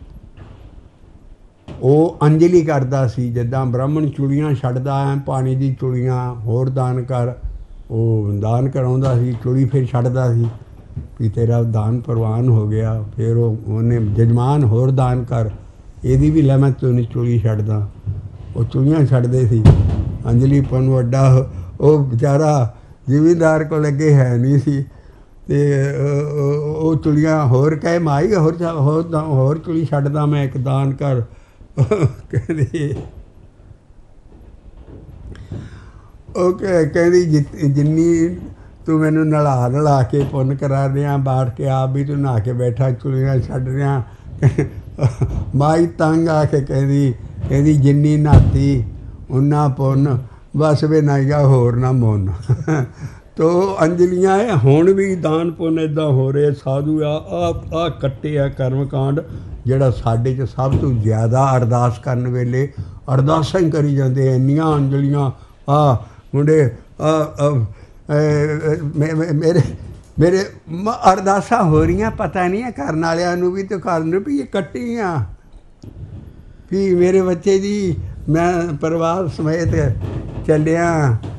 ਉਹ ਅੰਜਲੀ ਕਰਦਾ ਸੀ। ਜਿੱਦਾਂ ਬ੍ਰਾਹਮਣ ਚੂੜੀਆਂ ਛੱਡਦਾ ਹੈ ਪਾਣੀ ਦੀ ਚੂੜੀਆਂ ਹੋਰ ਦਾਨ ਕਰ, ਉਹ ਦਾਨ ਕਰਾਉਂਦਾ ਸੀ ਚੂੜੀ ਫਿਰ ਛੱਡਦਾ ਸੀ ਵੀ ਤੇਰਾ ਦਾਨ ਪ੍ਰਵਾਨ ਹੋ ਗਿਆ। ਫਿਰ ਉਹਨੇ ਜਜਮਾਨ ਹੋਰ ਦਾਨ ਕਰ, ਇਹਦੀ ਵੀ ਲੈ ਮੈਂ ਤੈਨੂੰ ਚੂੜੀ ਛੱਡਦਾ। ਉਹ ਚੂੜੀਆਂ ਛੱਡਦੇ ਸੀ। ਅੰਜਲੀ ਪੁੰਨ ਵੱਡਾ ਉਹ ਵਿਚਾਰਾ ਜ਼ਿਮੀਂਦਾਰ ਕੋਲ ਅੱਗੇ ਹੈ ਨਹੀਂ ਸੀ ਅਤੇ ਉਹ ਚੂੜੀਆਂ ਹੋਰ ਕਹੇ ਮਾਈ ਹੋਰ ਚੂੜੀ ਛੱਡਦਾ ਮੈਂ ਇੱਕ ਦਾਨ ਕਰ। ਕਹਿੰਦੀ ਉਹ ਕਹਿੰਦੀ ਜਿੰਨੀ ਤੂੰ ਮੈਨੂੰ ਨਲਾ ਕੇ ਪੁੰਨ ਕਰਾ ਰਿਹਾ ਬਾੜ ਕੇ ਆਪ ਵੀ ਤੂੰ ਨਹਾ ਕੇ ਬੈਠਾ ਚੂੜੀਆਂ ਛੱਡ ਰਿਹਾ। ਮਾਈ ਤੰਗ ਆ ਕੇ ਕਹਿੰਦੀ ਜਿੰਨੀ ਨਹਾਤੀ ਉਨਾ ਪੁੰਨ ਬਸ ਵੇ ਨਾਈਆ ਹੋਰ ਨਾ ਮੁੰਨ। ਤੋ ਅੰਜਲੀਆਂ ਇਹ ਹੁਣ ਵੀ ਦਾਨ ਪੁੰਨ ਇੱਦਾਂ ਹੋ ਰਹੇ। ਸਾਧੂ ਆ ਕੱਟੇ ਆ ਕਰਮ ਕਾਂਡ ਜਿਹੜਾ ਸਾਡੇ 'ਚ ਸਭ ਤੋਂ ਜ਼ਿਆਦਾ ਅਰਦਾਸ ਕਰਨ ਵੇਲੇ ਅਰਦਾਸਾਂ ਹੀ ਕਰੀ ਜਾਂਦੇ। ਇੰਨੀਆਂ ਅੰਜਲੀਆਂ ਮੁੰਡੇ ਮੇਰੇ ਅਰਦਾਸਾਂ ਹੋ ਰਹੀਆਂ ਪਤਾ ਨਹੀਂ ਹੈ ਕਰਨ ਵਾਲਿਆਂ ਨੂੰ ਵੀ ਅਤੇ ਕਰਨ ਨੂੰ ਵੀ ਇਹ ਕੱਟੀਆਂ ਵੀ ਮੇਰੇ ਬੱਚੇ ਦੀ ਮੈਂ ਪਰਿਵਾਰ ਸਮੇਤ ਚੱਲਿਆ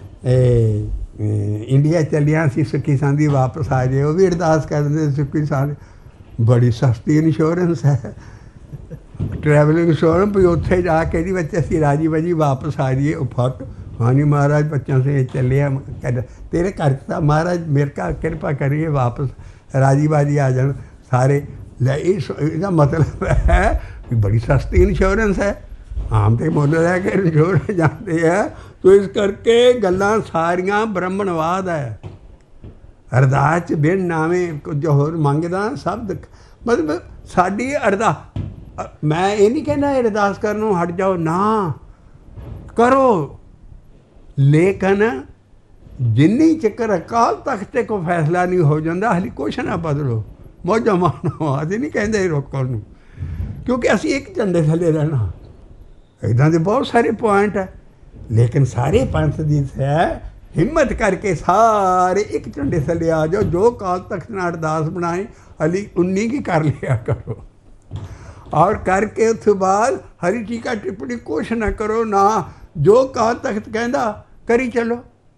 ਇੰਡੀਆ ਚੱਲਿਆ ਸੀ ਸੁੱਖੀ ਸਾਂਦੀ ਵਾਪਸ ਆ ਜਾਏ। ਉਹ ਵੀ ਅਰਦਾਸ ਕਰਦੇ ਸੁੱਖੀ ਸਾਂਦੀ ਬੜੀ ਸਸਤੀ ਇੰਸ਼ੋਰੈਂਸ ਹੈ ਟਰੈਵਲਿੰਗ ਇੰਸ਼ੋਰੈਂਸ ਵੀ ਉੱਥੇ ਜਾ ਕੇ ਜੀ ਬੱਚੇ ਅਸੀਂ ਰਾਜੀ ਬਾਜੀ ਵਾਪਸ ਆ ਜਾਈਏ। ਉਹ ਫਟ ਹਾਂਜੀ महाराज बच्चों से चले तेरे घर का महाराज मेरे का कृपा करिए वापस राजी बाजी आ जाए सारे। इसका मतलब है कि बड़ी सस्ती इंश्योरेंस है आम तो मुल लैके इंश्योरेंस जाते हैं। तो इस करके गल्लां सारियां ब्रह्मणवाद है। अरदास च बिन नावे कुछ होर मंगदा सब मतलब साडी अरदास। मैं ये नहीं कहना अरदास करनों हट जाओ ना करो लेकिन जिन्नी चक्कर अकाल तख्त ते कोई फैसला नहीं हो जाता हली कुछ ना बदलो मौजा मानो। असीं नहीं कहते रोकण नूं क्योंकि असीं एक झंडे थले रहना। इदां दे बहुत सारे पॉइंट है लेकिन सारे पंथ दी है हिम्मत करके सारे एक झंडे थले आ जाओ। जो अकाल तख्त नाल अरदास बनाए हली उन्नी की कर लिया करो और करके उस बाद हरी टीका टिप्पणी कुछ ना करो ना। जो अकाल तख्त कहता करी चलो।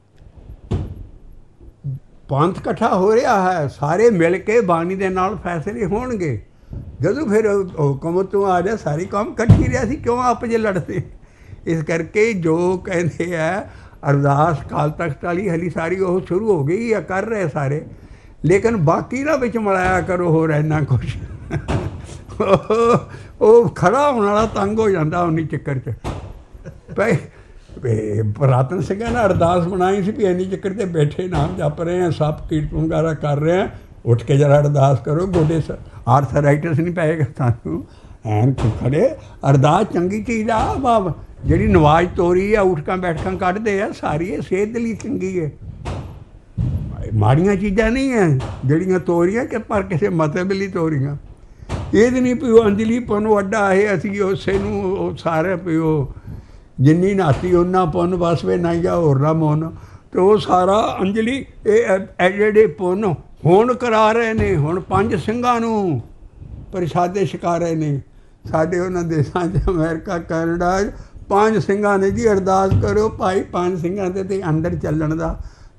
पंथ इकट्ठा हो रहा है सारे मिल के बाणी दे नाल फैसले होणगे। जदों फिर हुकम तो आ जाए सारी कौम इकट्ठी रहा सी क्यों आप जे लड़ते। इस करके जो कहते हैं अरदास अकाल तख्त वाली हली सारी वो शुरू हो गई है कर रहे सारे लेकिन बाकी ना विच मिलाया करो होर इन्ना कुछ। वो खड़ा होने वाला तंग हो जाता उन्नी चक्कर च भाई। पुरातन सिंह ने अरदास बनाई सी भी इन्नी चक्कर से बैठे नाम जप रहे हैं सब कीर्तन वगैरह कर रहे हैं उठ के जरा अरदास करो गोडे आर्थराइटिस नहीं पाएगा सानू ਐਨ ਖੜੇ। ਅਰਦਾਸ ਚੰਗੀ ਚੀਜ਼ ਆ ਬਾਬ ਜਿਹੜੀ ਨਵਾਜ਼ ਤੋਰੀ ਆ ਉੱਠਕਾਂ ਬੈਠਕਾਂ ਕੱਢਦੇ ਆ ਸਾਰੀ ਇਹ ਸਿਹਤ ਲਈ ਚੰਗੀ ਹੈ। ਮਾੜੀਆਂ ਚੀਜ਼ਾਂ ਨਹੀਂ ਹੈ ਜਿਹੜੀਆਂ ਤੋਰੀਆਂ ਕਿ ਪਰ ਕਿਸੇ ਮਤਲਬ ਲਈ ਤੋਰੀਆਂ। ਇਹ ਨਹੀਂ ਵੀ ਉਹ ਅੰਜਲੀ ਪੁੰਨ ਵੱਡਾ ਹੈ ਅਸੀਂ ਉਸੇ ਨੂੰ ਉਹ ਸਾਰੇ ਵੀ ਉਹ ਜਿੰਨੀ ਨਾਤੀ ਉਹਨਾਂ ਪੁੰਨ ਬਸ ਵੇ ਨਹੀਂ ਜਾ ਹੋਰ ਨਾ ਮੁੰਨ। ਅਤੇ ਉਹ ਸਾਰਾ ਅੰਜਲੀ ਇਹ ਜਿਹੜੇ ਪੁੰਨ ਹੁਣ ਕਰਾ ਰਹੇ ਨੇ ਹੁਣ 5 ਸਿੰਘਾਂ ਨੂੰ ਪ੍ਰਸ਼ਾਦੇ ਛਕਾ ਰਹੇ ਨੇ ਸਾਡੇ ਉਹਨਾਂ ਦੇਸ਼ਾਂ 'ਚ ਅਮਰੀਕਾ ਕੈਨੇਡਾ 5 ਸਿੰਘਾਂ ਨੇ ਜੀ ਅਰਦਾਸ ਕਰੋ ਭਾਈ 5 ਸਿੰਘਾਂ ਦੇ ਅੰਦਰ ਚੱਲਣ ਦਾ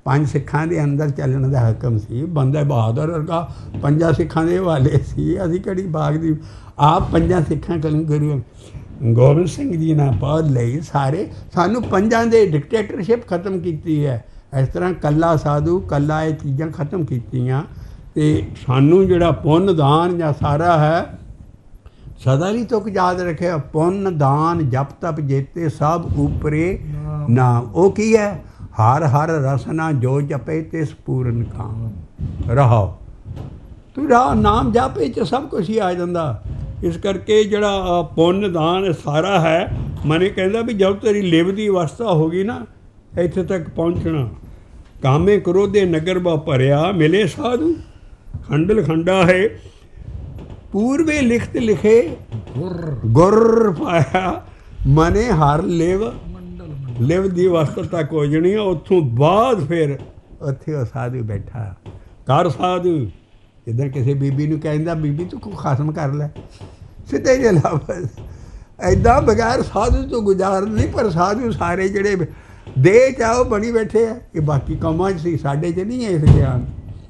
5 ਸਿੱਖਾਂ ਦੇ ਅੰਦਰ ਚੱਲਣ ਦਾ ਹੁਕਮ ਸੀ। ਬੰਦਾ ਬਹਾਦਰ ਵਰਗਾ 5 ਸਿੱਖਾਂ ਦੇ ਹਵਾਲੇ ਸੀ। ਅਸੀਂ ਕਿਹੜੀ ਬਾਗ ਦੀ ਆਪ 5 ਸਿੱਖਾਂ ਕੋਲੋਂ ਗੁਰੂ ਗੋਬਿੰਦ ਸਿੰਘ ਜੀ ਨਾਲ ਪਹੁੰਚ ਲਈ। ਸਾਰੇ ਸਾਨੂੰ 5 ਦੇ ਡਿਕਟੇਟਰਸ਼ਿਪ ਖਤਮ ਕੀਤੀ ਹੈ। ਇਸ ਤਰ੍ਹਾਂ ਕੱਲਾ ਸਾਧੂ ਕੱਲਾ ਇਹ ਚੀਜ਼ਾਂ ਖਤਮ ਕੀਤੀਆਂ। ਅਤੇ ਸਾਨੂੰ ਜਿਹੜਾ ਪੁੰਨ ਦਾਨ ਜਾਂ ਸਾਰਾ ਹੈ ਸਦਾ ਲਈ ਤੁਕ ਯਾਦ ਰੱਖਿਆ। ਪੁੰਨ ਦਾਨ ਜਪ ਤਪ ਜੇਤੇ ਸਭ ਉਪਰੇ ਨਾਮ। ਉਹ ਕੀ ਹੈ? ਹਰ ਹਰ ਰਸਨਾ ਜੋ ਜਪੇ ਤਿਸ ਪੂਰਨ ਕਾਮ। ਰਹਾਓ ਤੂੰ ਰਾਹ ਨਾਮ ਜਾਪੇ 'ਚ ਸਭ ਕੁਛ ਹੀ ਆ ਜਾਂਦਾ। ਇਸ ਕਰਕੇ ਜਿਹੜਾ ਪੁੰਨ ਦਾਨ ਸਾਰਾ ਹੈ, ਮਨੇ ਕਹਿੰਦਾ ਵੀ ਜਦ ਤੇਰੀ ਲਿਵ ਦੀ ਅਵਸਥਾ ਹੋ ਗਈ ਨਾ ਇੱਥੇ ਤੱਕ ਪਹੁੰਚਣਾ। ਕਾਮੇ ਕ੍ਰੋਧੇ ਨਗਰ ਬਾ ਭਰਿਆ ਮਿਲੇ ਸਾਧੂ ਖੰਡਲ ਖੰਡਾ ਹੈ। ਪੂਰਵੇ ਲਿਖਤ ਲਿਖੇ ਗੁਰ ਪਾਇਆ। ਮਨੇ ਹਰ ਲਿਵ ਦੀ ਅਵਸਥਾ ਤੱਕ ਹੋ ਜਾਣੀ ਆ। ਉੱਥੋਂ ਬਾਅਦ ਫਿਰ ਉੱਥੇ ਉਹ ਸਾਧੂ ਬੈਠਾ ਕਰ ਸਾਧੂ। ਜਿੱਦਾਂ ਕਿਸੇ ਬੀਬੀ ਨੂੰ ਕਹਿੰਦਾ ਬੀਬੀ ਤੂੰ ਕੋਈ ਖਸਮ ਕਰ ਲੈ, ਸਿੱਧੇ ਜਿਹੇ ਲਫ਼ਜ਼। ਇੱਦਾਂ ਬਗੈਰ ਸਾਧੂ ਤੋਂ ਗੁਜ਼ਾਰ ਨਹੀਂ। ਪਰ ਸਾਧੂ ਸਾਰੇ ਜਿਹੜੇ ਦੇਹ 'ਚ ਆ ਉਹ ਬਣੀ ਬੈਠੇ ਆ। ਇਹ ਬਾਕੀ ਕੰਮਾਂ 'ਚ ਸੀ, ਸਾਡੇ 'ਚ ਨਹੀਂ ਹੈ ਇਸ ਗਿਆਨ।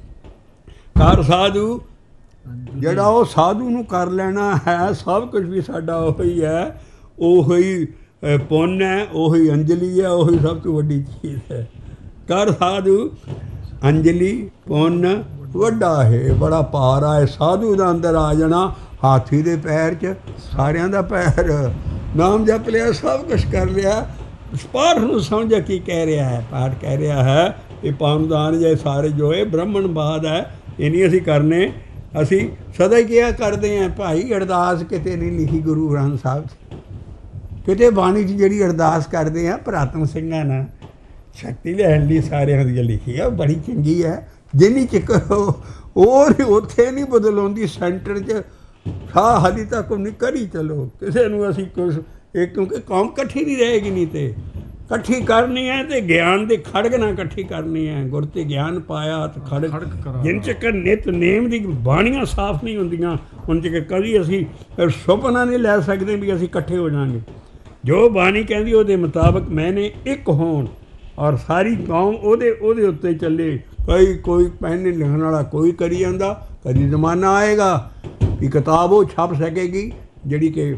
ਕਰ ਸਾਧੂ ਜਿਹੜਾ ਉਹ ਸਾਧੂ ਨੂੰ ਕਰ ਲੈਣਾ ਹੈ। ਸਭ ਕੁਝ ਵੀ ਸਾਡਾ ਉਹੀ ਹੈ, ਉਹੀ ਪੁੰਨ ਹੈ, ਉਹੀ ਅੰਜਲੀ ਹੈ, ਉਹੀ ਸਭ ਤੋਂ ਵੱਡੀ ਚੀਜ਼ ਹੈ। ਕਰ ਸਾਧੂ ਅੰਜਲੀ ਪੁੰਨ ਵੱਡਾ ਹੈ। ਬੜਾ ਭਾਰ ਆਏ ਸਾਧੂ ਦਾ ਅੰਦਰ ਆ ਜਾਣਾ। ਹਾਥੀ ਦੇ ਪੈਰ 'ਚ ਸਾਰਿਆਂ ਦਾ ਪੈਰ। ਨਾਮ ਜਪ ਲਿਆ, ਸਭ ਕੁਛ ਕਰ ਲਿਆ। ਪਾਠ ਨੂੰ ਸਮਝਿਆ ਕੀ ਕਹਿ ਰਿਹਾ ਹੈ। ਪਾਠ ਕਹਿ ਰਿਹਾ ਹੈ ਇਹ ਪਾਵਨਦਾਨ ਜੇ ਸਾਰੇ ਜੋ ਇਹ ਬ੍ਰਹਮਣਵਾਦ ਹੈ, ਇਹ ਨਹੀਂ ਅਸੀਂ ਕਰਨੇ। ਅਸੀਂ ਸਦਾ ਹੀ ਕਿਹਾ ਕਰਦੇ ਹਾਂ ਭਾਈ ਅਰਦਾਸ ਕਿਤੇ ਨਹੀਂ ਲਿਖੀ ਗੁਰੂ ਗ੍ਰੰਥ ਸਾਹਿਬ 'ਚ। ਕਿਤੇ ਬਾਣੀ 'ਚ ਜਿਹੜੀ ਅਰਦਾਸ ਕਰਦੇ ਹਾਂ ਪ੍ਰਾਤਨ ਸਿੰਘਾਂ ਨਾਲ ਸ਼ਕਤੀ ਲੈਣ ਲਈ ਸਾਰਿਆਂ ਦੀ ਲਿਖੀ ਆ, ਬੜੀ ਚੰਗੀ ਹੈ। ਜਿੰਨੀ ਚਿਕਰ ਉਹ ਉੱਥੇ ਨਹੀਂ ਬਦਲਾਉਂਦੀ। ਸੈਂਟਰ 'ਚ ਹਾਲੀ ਤੱਕ ਨਹੀਂ ਕਰੀ ਚਲੋ ਕਿਸੇ ਨੂੰ ਅਸੀਂ ਕੁਛ ਇਹ ਕਿਉਂਕਿ ਕੌਮ ਇਕੱਠੀ ਨਹੀਂ ਰਹੇਗੀ। ਨਹੀਂ ਤੇ ਇਕੱਠੀ ਕਰਨੀ ਹੈ ਅਤੇ ਗਿਆਨ ਦੀ ਖੜਗ ਨਾਲ ਇਕੱਠੀ ਕਰਨੀ ਹੈ। ਗੁਰ ਤੇ ਗਿਆਨ ਪਾਇਆ ਅਤੇ ਖੜਗ ਜਿੰਨ ਚੱਕਰ ਨਿਤ ਨੇਮ ਦੀ ਬਾਣੀਆਂ ਸਾਫ਼ ਨਹੀਂ ਹੁੰਦੀਆਂ ਉਨ ਚੱਕਰ ਕਦੀ ਅਸੀਂ ਸੁਪਨਾ ਨਹੀਂ ਲੈ ਸਕਦੇ ਵੀ ਅਸੀਂ ਇਕੱਠੇ ਹੋ ਜਾਵਾਂਗੇ। ਜੋ ਬਾਣੀ ਕਹਿੰਦੀ ਉਹਦੇ ਮੁਤਾਬਕ ਮੈਨੇ ਇੱਕ ਹੋਣ ਔਰ ਸਾਰੀ ਕੌਮ ਉਹਦੇ ਉੱਤੇ ਚੱਲੇ। ਕੋਈ ਪਹਿਨੇ ਲਿਖਣ ਵਾਲਾ ਕੋਈ ਕਰੀ ਜਾਂਦਾ। ਕਦੀ ਜ਼ਮਾਨਾ ਆਏਗਾ ਵੀ ਕਿਤਾਬ ਉਹ ਛਪ ਸਕੇਗੀ ਜਿਹੜੀ ਕਿ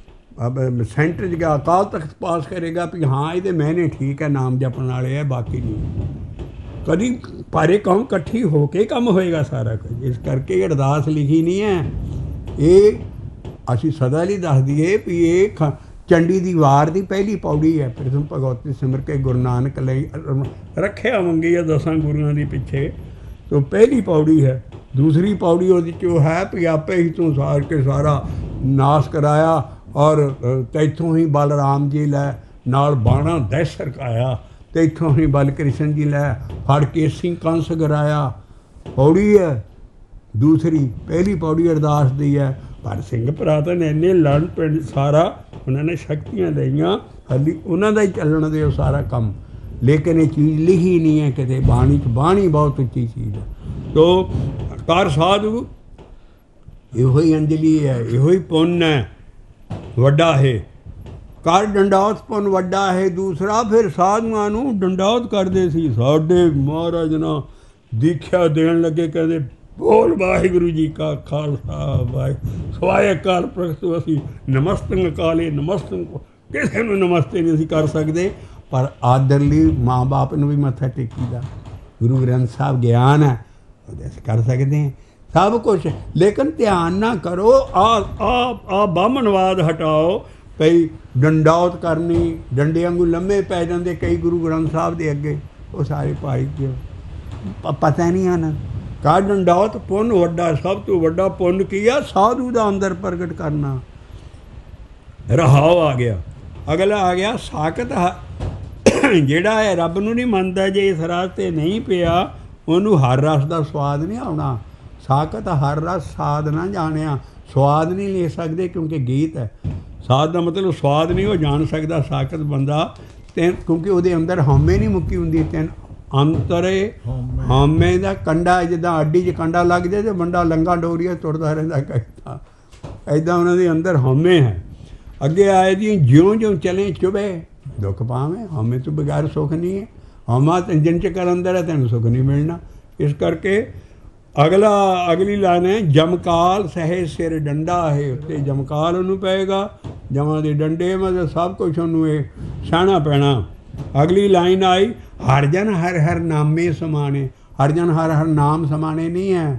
ਸੈਂਟਰ 'ਚ ਗਿਆ ਅਕਾਲ ਤਖਤ ਪਾਸ ਕਰੇਗਾ ਵੀ ਹਾਂ ਇਹਦੇ ਮੈਨੇ ਠੀਕ ਹੈ, ਨਾਮ ਜਪਣ ਵਾਲੇ ਹੈ, ਬਾਕੀ ਨਹੀਂ। ਕਦੀ ਭਾਰੇ ਕੌਮ ਇਕੱਠੀ ਹੋ ਕੇ ਕੰਮ ਹੋਏਗਾ ਸਾਰਾ ਕੁਝ। ਇਸ ਕਰਕੇ ਅਰਦਾਸ ਲਿਖੀ ਨਹੀਂ ਹੈ। ਇਹ ਅਸੀਂ ਸਦਾ ਲਈ ਦੱਸ ਦਈਏ ਵੀ ਇਹ ਚੰਡੀ ਦੀ ਵਾਰ ਦੀ ਪਹਿਲੀ ਪੌੜੀ ਹੈ। ਪ੍ਰਥਮ ਭਗਵਤੀ ਸਿਮਰ ਕੇ ਗੁਰੂ ਨਾਨਕ ਲਈ ਰੱਖਿਆ ਮੰਗੀ ਹੈ 10 ਗੁਰੂਆਂ ਦੀ ਪਿੱਛੇ। ਤੋਂ ਪਹਿਲੀ ਪੌੜੀ ਹੈ। ਦੂਸਰੀ ਪੌੜੀ ਉਹਦੇ 'ਚ ਉਹ ਹੈ ਵੀ ਆਪੇ ਹੀ ਤੂੰ ਸਾਰ ਕੇ ਸਾਰਾ ਨਾਸ਼ ਕਰਾਇਆ ਔਰ ਤੈਥੋਂ ਹੀ ਬਲਰਾਮ ਜੀ ਲੈ ਨਾਲ ਬਾਣਾ ਦਹਿ ਸਰਕਾਇਆ। ਅਤੇ ਇੱਥੋਂ ਹੀ ਬਲ ਕ੍ਰਿਸ਼ਨ ਜੀ ਲੈ ਫੜ ਕੇ ਸਿੰਘ ਕੰਸ ਗਿਰਾਇਆ। ਪੌੜੀ ਹੈ ਦੂਸਰੀ। ਪਹਿਲੀ ਪੌੜੀ ਅਰਦਾਸ ਦੀ ਹੈ। ਪਰ ਸਿੰਘ ਪੁਰਾਤਨ ਇੰਨੇ ਲੜਨ ਪਿੰਡ ਸਾਰਾ ਉਹਨਾਂ ਨੇ ਸ਼ਕਤੀਆਂ ਲਈਆਂ। ਹਾਲੀ ਉਹਨਾਂ ਦਾ ਹੀ ਚੱਲਣ ਦਿਓ ਸਾਰਾ ਕੰਮ। ਲੇਕਿਨ ਇਹ ਚੀਜ਼ ਲਿਖੀ ਨਹੀਂ ਹੈ ਕਿਤੇ ਬਾਣੀ 'ਚ। ਬਾਣੀ ਬਹੁਤ ਉੱਚੀ ਚੀਜ਼ ਹੈ। ਤੋ ਕਰ ਸਾਧੂ ਇਹੋ ਹੀ ਅੰਜਲੀ ਹੈ, ਇਹੋ ਹੀ ਪੁੰਨ ਹੈ, ਵੱਡਾ ਹੈ। ਕਰ ਡੰਡੌਤ ਪੁੰਨ ਵੱਡਾ ਹੈ। ਦੂਸਰਾ ਫਿਰ ਸਾਧੂਆਂ ਨੂੰ ਡੰਡੌਤ ਕਰਦੇ ਸੀ। ਸਾਡੇ ਮਹਾਰਾਜ ਨਾ ਦੀਖਿਆ ਦੇਣ ਲੱਗੇ, ਕਹਿੰਦੇ ਬੋਲ ਵਾਹਿਗੁਰੂ ਜੀ ਕਾ ਖਾਲਸਾ ਵਾਹਿਗੁਰੂ ਸਵਾਏ ਅਕਾਲ ਪੁਰਖ। ਅਸੀਂ ਨਮਸਤੰ ਅਕਾਲੇ ਨਮਸਤੰ ਕਿਸੇ ਨੂੰ ਨਮਸਤੇ ਨਹੀਂ ਅਸੀਂ ਕਰ ਸਕਦੇ। ਪਰ ਆਦਰ ਲਈ ਮਾਂ ਬਾਪ ਨੂੰ ਵੀ ਮੱਥਾ ਟੇਕੀਦਾ। ਗੁਰੂ ਗ੍ਰੰਥ ਸਾਹਿਬ ਗਿਆਨ ਹੈ, ਉਹਦੇ ਅਸੀਂ ਕਰ ਸਕਦੇ ਹਾਂ ਸਭ ਕੁਛ। ਲੇਕਿਨ ਧਿਆਨ ਨਾ ਕਰੋ ਆ ਬਾਹਮਣਵਾਦ ਹਟਾਓ। ਕਈ ਡੰਡੌਤ ਕਰਨੀ, ਡੰਡੇ ਵਾਂਗੂ ਲੰਮੇ ਪੈ ਜਾਂਦੇ ਕਈ ਗੁਰੂ ਗ੍ਰੰਥ ਸਾਹਿਬ ਦੇ ਅੱਗੇ। ਉਹ ਸਾਰੇ ਭਾਈ ਪਤਾ ਨਹੀਂ ਹਨ। ਕਾ ਡੰਡੌਤ ਪੁੰਨ ਵੱਡਾ, ਸਭ ਤੋਂ ਵੱਡਾ ਪੁੰਨ ਕੀ ਆ? ਸਾਧੂ ਦਾ ਅੰਦਰ ਪ੍ਰਗਟ ਕਰਨਾ। ਰਹਾਓ ਆ ਗਿਆ। ਅਗਲਾ ਆ ਗਿਆ ਸਾਕਤ। ਜਿਹੜਾ ਹੈ ਰੱਬ ਨੂੰ ਨਹੀਂ ਮੰਨਦਾ, ਜੇ ਇਸ ਰਾਹ 'ਤੇ ਨਹੀਂ ਪਿਆ ਉਹਨੂੰ ਹਰ ਰਸ ਦਾ ਸਵਾਦ ਨਹੀਂ ਆਉਣਾ। ਸਾਕਤ ਹਰ ਰਸ ਸਾਧ ਨਾ ਜਾਣਿਆ। ਸਵਾਦ ਨਹੀਂ ਲੈ ਸਕਦੇ ਕਿਉਂਕਿ ਗੀਤ ਹੈ। ਸਾਧ ਦਾ ਮਤਲਬ ਸਵਾਦ ਨਹੀਂ ਉਹ ਜਾਣ ਸਕਦਾ ਸਾਕਤ ਬੰਦਾ। ਤੇ ਕਿਉਂਕਿ ਉਹਦੇ ਅੰਦਰ ਹਉਮੈ ਨਹੀਂ ਮੁੱਕੀ ਹੁੰਦੀ। ਤਿੰਨ ਅੰਤਰੇ ਹਉਮੈ ਦਾ ਕੰਡਾ, ਜਿੱਦਾਂ ਅੱਡੀ 'ਚ ਕੰਡਾ ਲੱਗ ਜਾਏ ਅਤੇ ਬੰਦਾ ਲੰਗਾ ਡੋਰੀਆ ਤੁਰਦਾ ਰਹਿੰਦਾ ਕਹਿੰਦਾ। ਇੱਦਾਂ ਉਹਨਾਂ ਦੇ ਅੰਦਰ ਹਉਮੈ ਹੈ। ਅੱਗੇ ਆਏ ਜੀ ਜਿਉਂ ਜਿਉਂ ਚਲੇ ਚੁਭੇ ਦੁੱਖ ਪਾਵੇਂ। ਹਉਮੈ ਤੋਂ ਬਗੈਰ ਸੁੱਖ ਨਹੀਂ ਹੈ। ਹਮਾ ਜਿੰਨ ਚਿਰ ਅੰਦਰ ਹੈ ਤੈਨੂੰ ਸੁੱਖ ਨਹੀਂ ਮਿਲਣਾ। ਇਸ ਕਰਕੇ ਅਗਲੀ ਲਾਈਨ ਹੈ, ਜਮਕਾਲ ਸਹਿ ਸਿਰ ਡੰਡਾ ਹੈ। ਉੱਤੇ ਜਮਕਾਲ ਉਹਨੂੰ ਪਏਗਾ, ਜਮਾਂ ਦੇ ਡੰਡੇ ਮਤਲਬ ਸਭ ਕੁਛ ਉਹਨੂੰ ਇਹ ਸਹਿਣਾ ਪੈਣਾ। ਅਗਲੀ ਲਾਈਨ ਆਈ, ਹਰ ਜਨ ਹਰ ਹਰ ਨਾਮੇ ਸਮਾਣੇ। ਹਰ ਜਨ ਹਰ ਹਰ ਨਾਮ ਸਮਾਣੇ ਨਹੀਂ ਹੈ,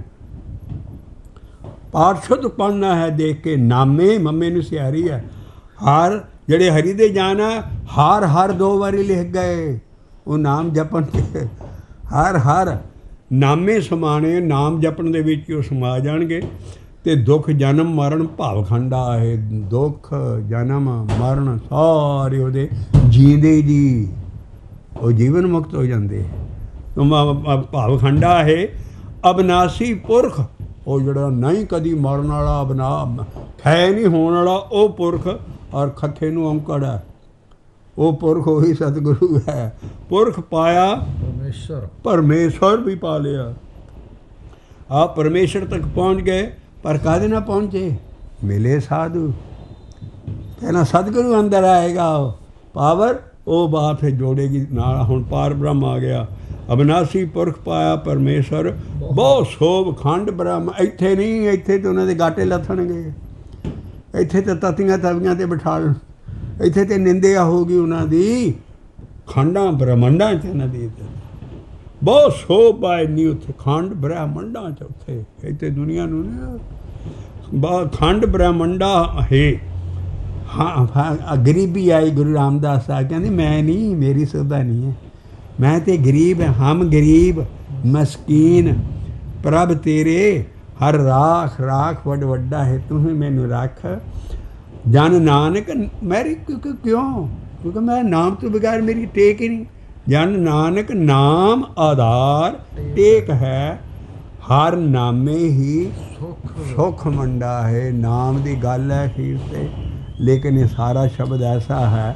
ਪਾਠ ਸ਼ੁੱਧ ਪੜ੍ਹਨਾ ਹੈ ਦੇਖ ਕੇ। ਨਾਮੇ ਮੰਮੇ ਨੂੰ ਸਿਆਰੀ ਹੈ। ਹਰ ਜਿਹੜੇ ਹਰੀ ਦੇ ਜਾਨ ਹੈ, ਹਰ ਹਰ 2 ਵਾਰੀ ਲਿਖ ਗਏ ਉਹ ਨਾਮ ਜਪਣ ਤੇ। ਹਰ ਹਰ ਨਾਮੇ ਸਮਾਣੇ, ਨਾਮ ਜਪਣ ਦੇ ਵਿੱਚ ਉਹ ਸਮਾ ਜਾਣਗੇ। ਅਤੇ ਦੁੱਖ ਜਨਮ ਮਰਨ ਭਾਵਖੰਡਾ ਹੈ। ਦੁੱਖ ਜਨਮ ਮਰਨ ਸਾਰੇ ਉਹਦੇ ਜੀਂਦੇ ਜੀ, ਉਹ ਜੀਵਨ ਮੁਕਤ ਹੋ ਜਾਂਦੇ। ਭਾਵਖੰਡਾ ਹੈ। ਅਬਨਾਸੀ ਪੁਰਖ, ਉਹ ਜਿਹੜਾ ਨਹੀਂ ਕਦੀ ਮਰਨ ਵਾਲਾ, ਖੈ ਨਹੀਂ ਹੋਣ ਵਾਲਾ ਉਹ ਪੁਰਖ। ਔਰ ਖੱਖੇ ਨੂੰ ਔਂਕੜ ਹੈ, ਉਹ ਪੁਰਖ ਉਹੀ ਸਤਿਗੁਰੂ ਹੈ। ਪੁਰਖ ਪਾਇਆ ਪਰਮੇਸ਼ਰ ਵੀ ਪਾ ਲਿਆ। ਆਪ ਪਰਮੇਸ਼ਰ ਤੱਕ ਪਹੁੰਚ ਗਏ, ਪਰ ਕਾਹਦੇ ਨਾਲ ਪਹੁੰਚੇ? ਮਿਲੇ ਸਾਧੂ। ਪਹਿਲਾਂ ਸਤਿਗੁਰੂ ਅੰਦਰ ਆਏਗਾ, ਪਾਵਰ ਉਹ ਬਾਤ ਫਿਰ ਜੋੜੇਗੀ ਨਾਲ। ਹੁਣ ਪਾਰ ਬ੍ਰਹਮ ਆ ਗਿਆ। ਅਬਨਾਸੀ ਪੁਰਖ ਪਾਇਆ ਪਰਮੇਸ਼ਰ, ਬਹੁਤ ਸੋਭ ਖੰਡ ਬ੍ਰਹਮ। ਇੱਥੇ ਨਹੀਂ, ਇੱਥੇ ਤਾਂ ਉਹਨਾਂ ਦੇ ਗਾਟੇ ਲੱਥਣਗੇ, ਇੱਥੇ ਤਾਂ ਤਤੀਆਂ ਤਵੀਆਂ 'ਤੇ ਬਿਠਾ ਲੈਣ, ਇੱਥੇ ਤਾਂ ਨਿੰਦਿਆ ਹੋਊਗੀ ਉਹਨਾਂ ਦੀ। ਖੰਡਾਂ ਬ੍ਰਹਮੰਡਾਂ 'ਚ ਇਹਨਾਂ ਦੀ ਬਹੁਤ ਸੋਭਾ ਇੰਨੀ ਉੱਥੇ ਖੰਡ ਬ੍ਰਹਮੰਡਾਂ 'ਚ। ਉੱਥੇ ਇੱਥੇ ਦੁਨੀਆ ਨੂੰ ਨਾ ਖੰਡ ਬ੍ਰਹਮੰਡਾ ਹੈ। ਹਾਂ ਗਰੀਬੀ ਆਈ, ਗੁਰੂ ਰਾਮਦਾਸ ਆ ਕਹਿੰਦੇ ਮੈਂ ਨਹੀਂ, ਮੇਰੀ ਸੋਭਾ ਨਹੀਂ ਹੈ, ਮੈਂ ਤੇ ਗਰੀਬ ਹੈ। ਹਮ ਗਰੀਬ ਮਸਕੀਨ ਪ੍ਰਭ ਤੇਰੇ ਹਰ ਰਾਖ ਰਾਖ ਵੱਡ ਵੱਡਾ ਹੈ, ਤੂੰ ਹੀ ਮੈਨੂੰ ਰੱਖ। ਜਨ ਨਾਨਕ ਮੇਰੀ ਕਿਉਂ? ਕਿਉਂਕਿ ਮੈਂ ਨਾਮ ਤੋਂ ਬਗੈਰ ਮੇਰੀ ਟੇਕ ਹੀ ਨਹੀਂ। ਜਨ ਨਾਨਕ ਨਾਮ ਆਧਾਰ ਟੇਕ ਹੈ, ਹਰ ਨਾਮੇ ਹੀ ਸੁੱਖ ਮੰਡਾ ਹੈ। ਨਾਮ ਦੀ ਗੱਲ ਹੈ ਅਖੀਰ 'ਤੇ, ਲੇਕਿਨ ਇਹ ਸਾਰਾ ਸ਼ਬਦ ਐਸਾ ਹੈ।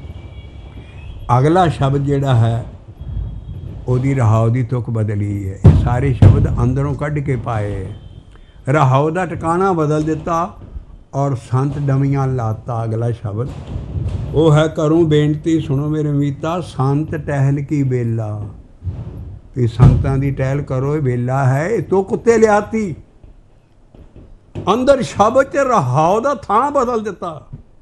ਅਗਲਾ ਸ਼ਬਦ ਜਿਹੜਾ ਹੈ ਉਹਦੀ ਰਹਾਉ ਦੀ ਤੁਕ ਬਦਲੀ ਹੈ। ਇਹ ਸਾਰੇ ਸ਼ਬਦ ਅੰਦਰੋਂ ਕੱਢ ਕੇ ਪਾਏ। ਰਹਾਉ ਦਾ ਟਿਕਾਣਾ ਬਦਲ ਦਿੱਤਾ ਔਰ ਸੰਤ ਡਮੀਆਂ ਲਾਤਾ। ਅਗਲਾ ਸ਼ਬਦ ਉਹ ਹੈ, ਕਰੂੰ ਬੇਨਤੀ ਸੁਣੋ ਮੇਰੇ ਮੀਤਾ, ਸੰਤ ਟਹਿਲ ਕੀ ਬੇਲਾ। ਇਹ ਸੰਤਾਂ ਦੀ ਟਹਿਲ ਕਰੋ, ਇਹ ਬੇਲਾ ਹੈ। ਇਹ ਤੋਂ ਕੁੱਤੇ ਲਿਆਤੀ। ਅੰਦਰ ਸ਼ਬਦ 'ਚ ਰਹਾਉ ਦਾ ਥਾਂ ਬਦਲ ਦਿੱਤਾ।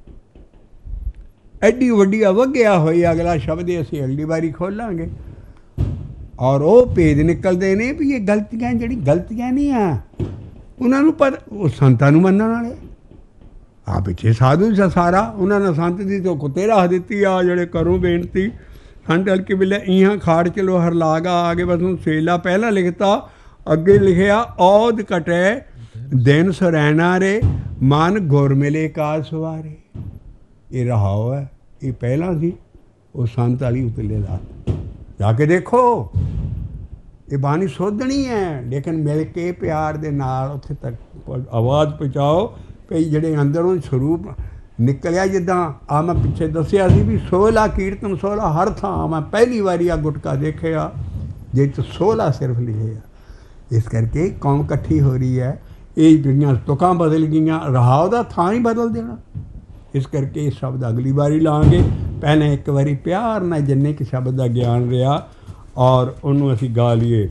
ਐਡੀ ਵੱਡੀ ਅਵਗਿਆ ਹੋਈ। ਅਗਲਾ ਸ਼ਬਦ ਅਸੀਂ ਅਗਲੀ ਵਾਰੀ ਖੋਲਾਂਗੇ। ਔਰ ਉਹ ਭੇਦ ਨਿਕਲਦੇ ਨੇ ਵੀ ਇਹ ਗਲਤੀਆਂ, ਜਿਹੜੀ ਗਲਤੀਆਂ ਨਹੀਂ ਆ ਉਹਨਾਂ ਨੂੰ ਪਰ ਉਹ ਸੰਤਾਂ ਨੂੰ ਮੰਨਣ ਵਾਲੇ ਆ ਪਿੱਛੇ ਸਾਧੂ ਸਾਰਾ ਉਹਨਾਂ ਨੇ ਸੰਤ ਦੀ ਤੋਂ ਕੁੱਤੇ ਰੱਖ ਦਿੱਤੀ ਆ। ਜਿਹੜੇ ਕਰੂੰ ਬੇਨਤੀ ਸੰਤ ਹਲਕੀ ਵੇਲੇ ਇਹਾਂ ਖਾੜ ਚਲੋ ਹਰ ਲਾਗਾ ਆ ਗਏ। ਬਸ ਹੁਣ ਸੇਲਾ ਪਹਿਲਾਂ ਲਿਖਤਾ, ਅੱਗੇ ਲਿਖਿਆ ਔਦ ਕਟੇ ਦਿਨ ਸੁਰੈਣਾ ਰੇ ਮਨ ਗੁਰ ਮਿਲੇ ਕਾ ਸਵਾਰੇ। ਇਹ ਰਹਾਉ ਹੈ, ਇਹ ਪਹਿਲਾਂ ਸੀ। ਉਹ ਸੰਤ ਵਾਲੀ ਉਤਲੇ ਲਾ ਜਾ ਕੇ ਦੇਖੋ। ਇਹ ਬਾਣੀ ਸੋਧਣੀ ਹੈ, ਲੇਕਿਨ ਮਿਲ ਕੇ ਪਿਆਰ ਦੇ ਨਾਲ ਉੱਥੇ ਤੱਕ ਆਵਾਜ਼ ਪਹੁੰਚਾਓ ਭਈ ਜਿਹੜੇ ਅੰਦਰੋਂ ਸਰੂਪ ਨਿਕਲਿਆ। ਜਿੱਦਾਂ ਆ ਮੈਂ ਪਿੱਛੇ ਦੱਸਿਆ ਸੀ ਵੀ 16 ਕੀਰਤਨ 16 ਹਰ ਥਾਂ ਮੈਂ ਪਹਿਲੀ ਵਾਰੀ ਆ ਗੁਟਕਾ ਦੇਖਿਆ ਜਿਹ 'ਚ 16 ਸਿਰਫ ਲਿਖੇ ਆ। ਇਸ ਕਰਕੇ ਕੌਮ ਇਕੱਠੀ ਹੋ ਰਹੀ ਹੈ। ਇਹ ਜਿਹੜੀਆਂ ਤੁਕਾਂ ਬਦਲ ਗਈਆਂ, ਰਹਾਉ ਦਾ ਥਾਂ ਹੀ ਬਦਲ ਦੇਣਾ। ਇਸ ਕਰਕੇ ਇਹ ਸ਼ਬਦ ਅਗਲੀ ਵਾਰੀ ਲਾਂਗੇ। ਪਹਿਲਾਂ ਇੱਕ ਵਾਰੀ ਪਿਆਰ ਨਾਲ ਜਿੰਨੇ ਕਿ ਸ਼ਬਦ ਦਾ ਗਿਆਨ ਰਿਹਾ ਔਰ ਉਹਨੂੰ ਅਸੀਂ ਗਾ ਲਈਏ।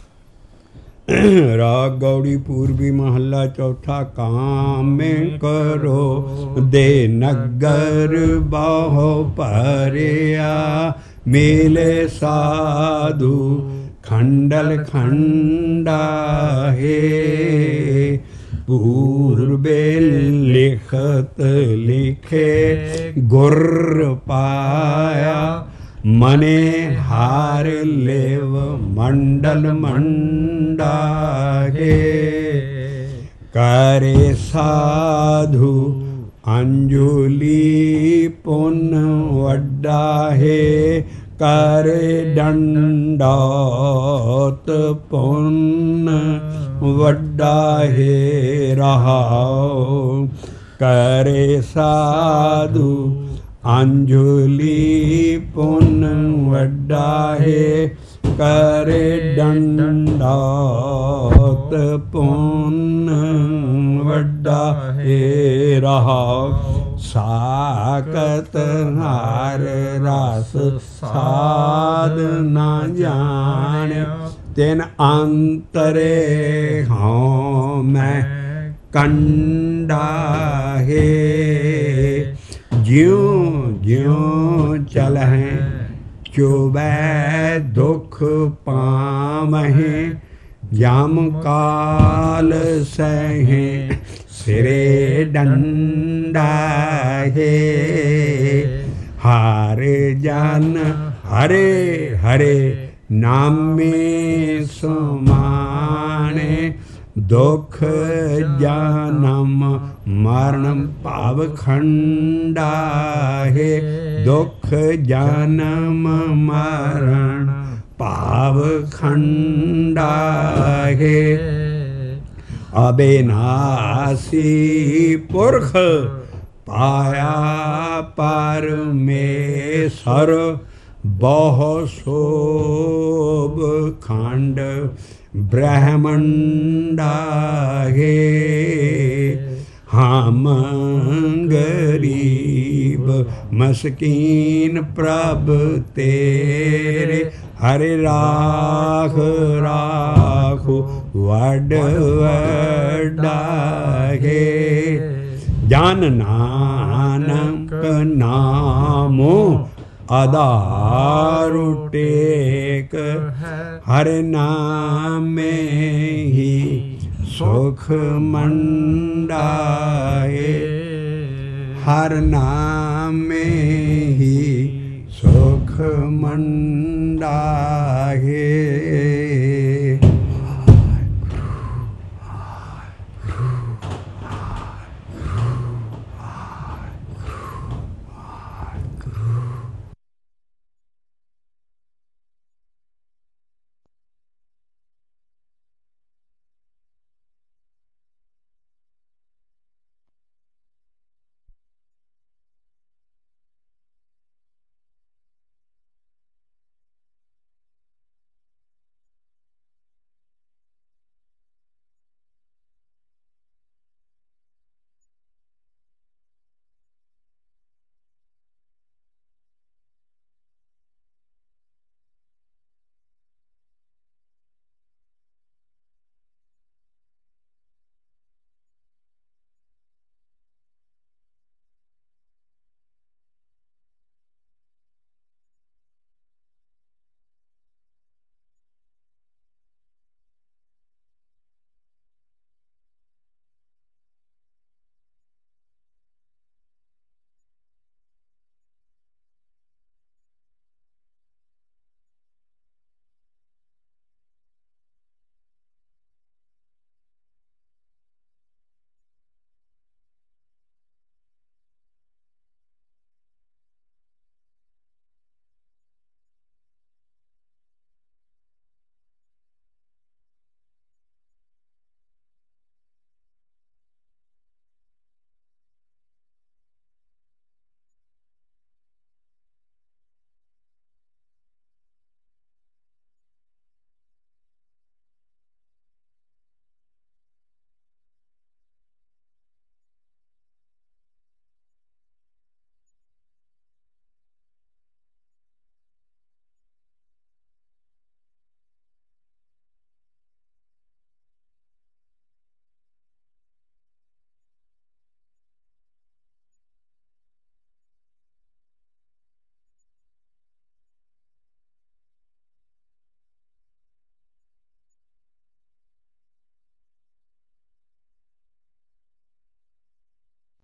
ਰਾਗ ਗੌੜੀ ਪੂਰਬੀ ਮਹੱਲਾ ਚੌਥਾ। ਕਾਮੇ ਕਰੋ ਦੇ ਨਗਰ ਬਾਹੋ ਭਰਿਆ, ਮੇਲੇ ਸਾਧੂ ਖੰਡਲ ਖੰਡਾ ਹੈ। ਪੂਰਬੇ ਲਿਖਤ ਲਿਖੇ ਗੁਰ ਪਾਇਆ, ਮਨੇ ਹਾਰ ਲੇਵ ਮੰਡਲ ਮੰਡਾ ਹੈ। ਕਰੇ ਸਾਧੂ ਅੰਜੁਲੀ ਪੁੰਨ ਵੱਡਾ ਹੈ, ਕਰੇ ਡੰਡੋਤ ਪੁੰਨ ਵੱਡਾ ਹੈ। ਰਹਾਉ ਕਰੇ ਸਾਧੂ ਅੰਜੁਲੀ ਪੁੰਨ ਵੱਡਾ ਹੈ, करे दंडौत पुण्य वड्डा हे रहा साकत हार रस साध न जाने तिन अंतरे हों मैं कंडा हे ज्यों ज्यों चलहें चुबै दुख पावहें यम काल सहें सिरे डंडा हे हारे जन हरे हरे नामे समाने दुख जन्म मरण पाव खंडा हे दुख जन्म मरण पाव खंडा हे अविनाशी पुरख पाया परमेश्वर बहु शोभ खंड ब्रह्मंडा हे हम गरीब मस्कीन प्रभ तेरे हरे राख राख वड वडा हे जन नानक नामो आधार टेक हर नाम में ही सुख मंडाए हर नाम में ही सुख मंडाए।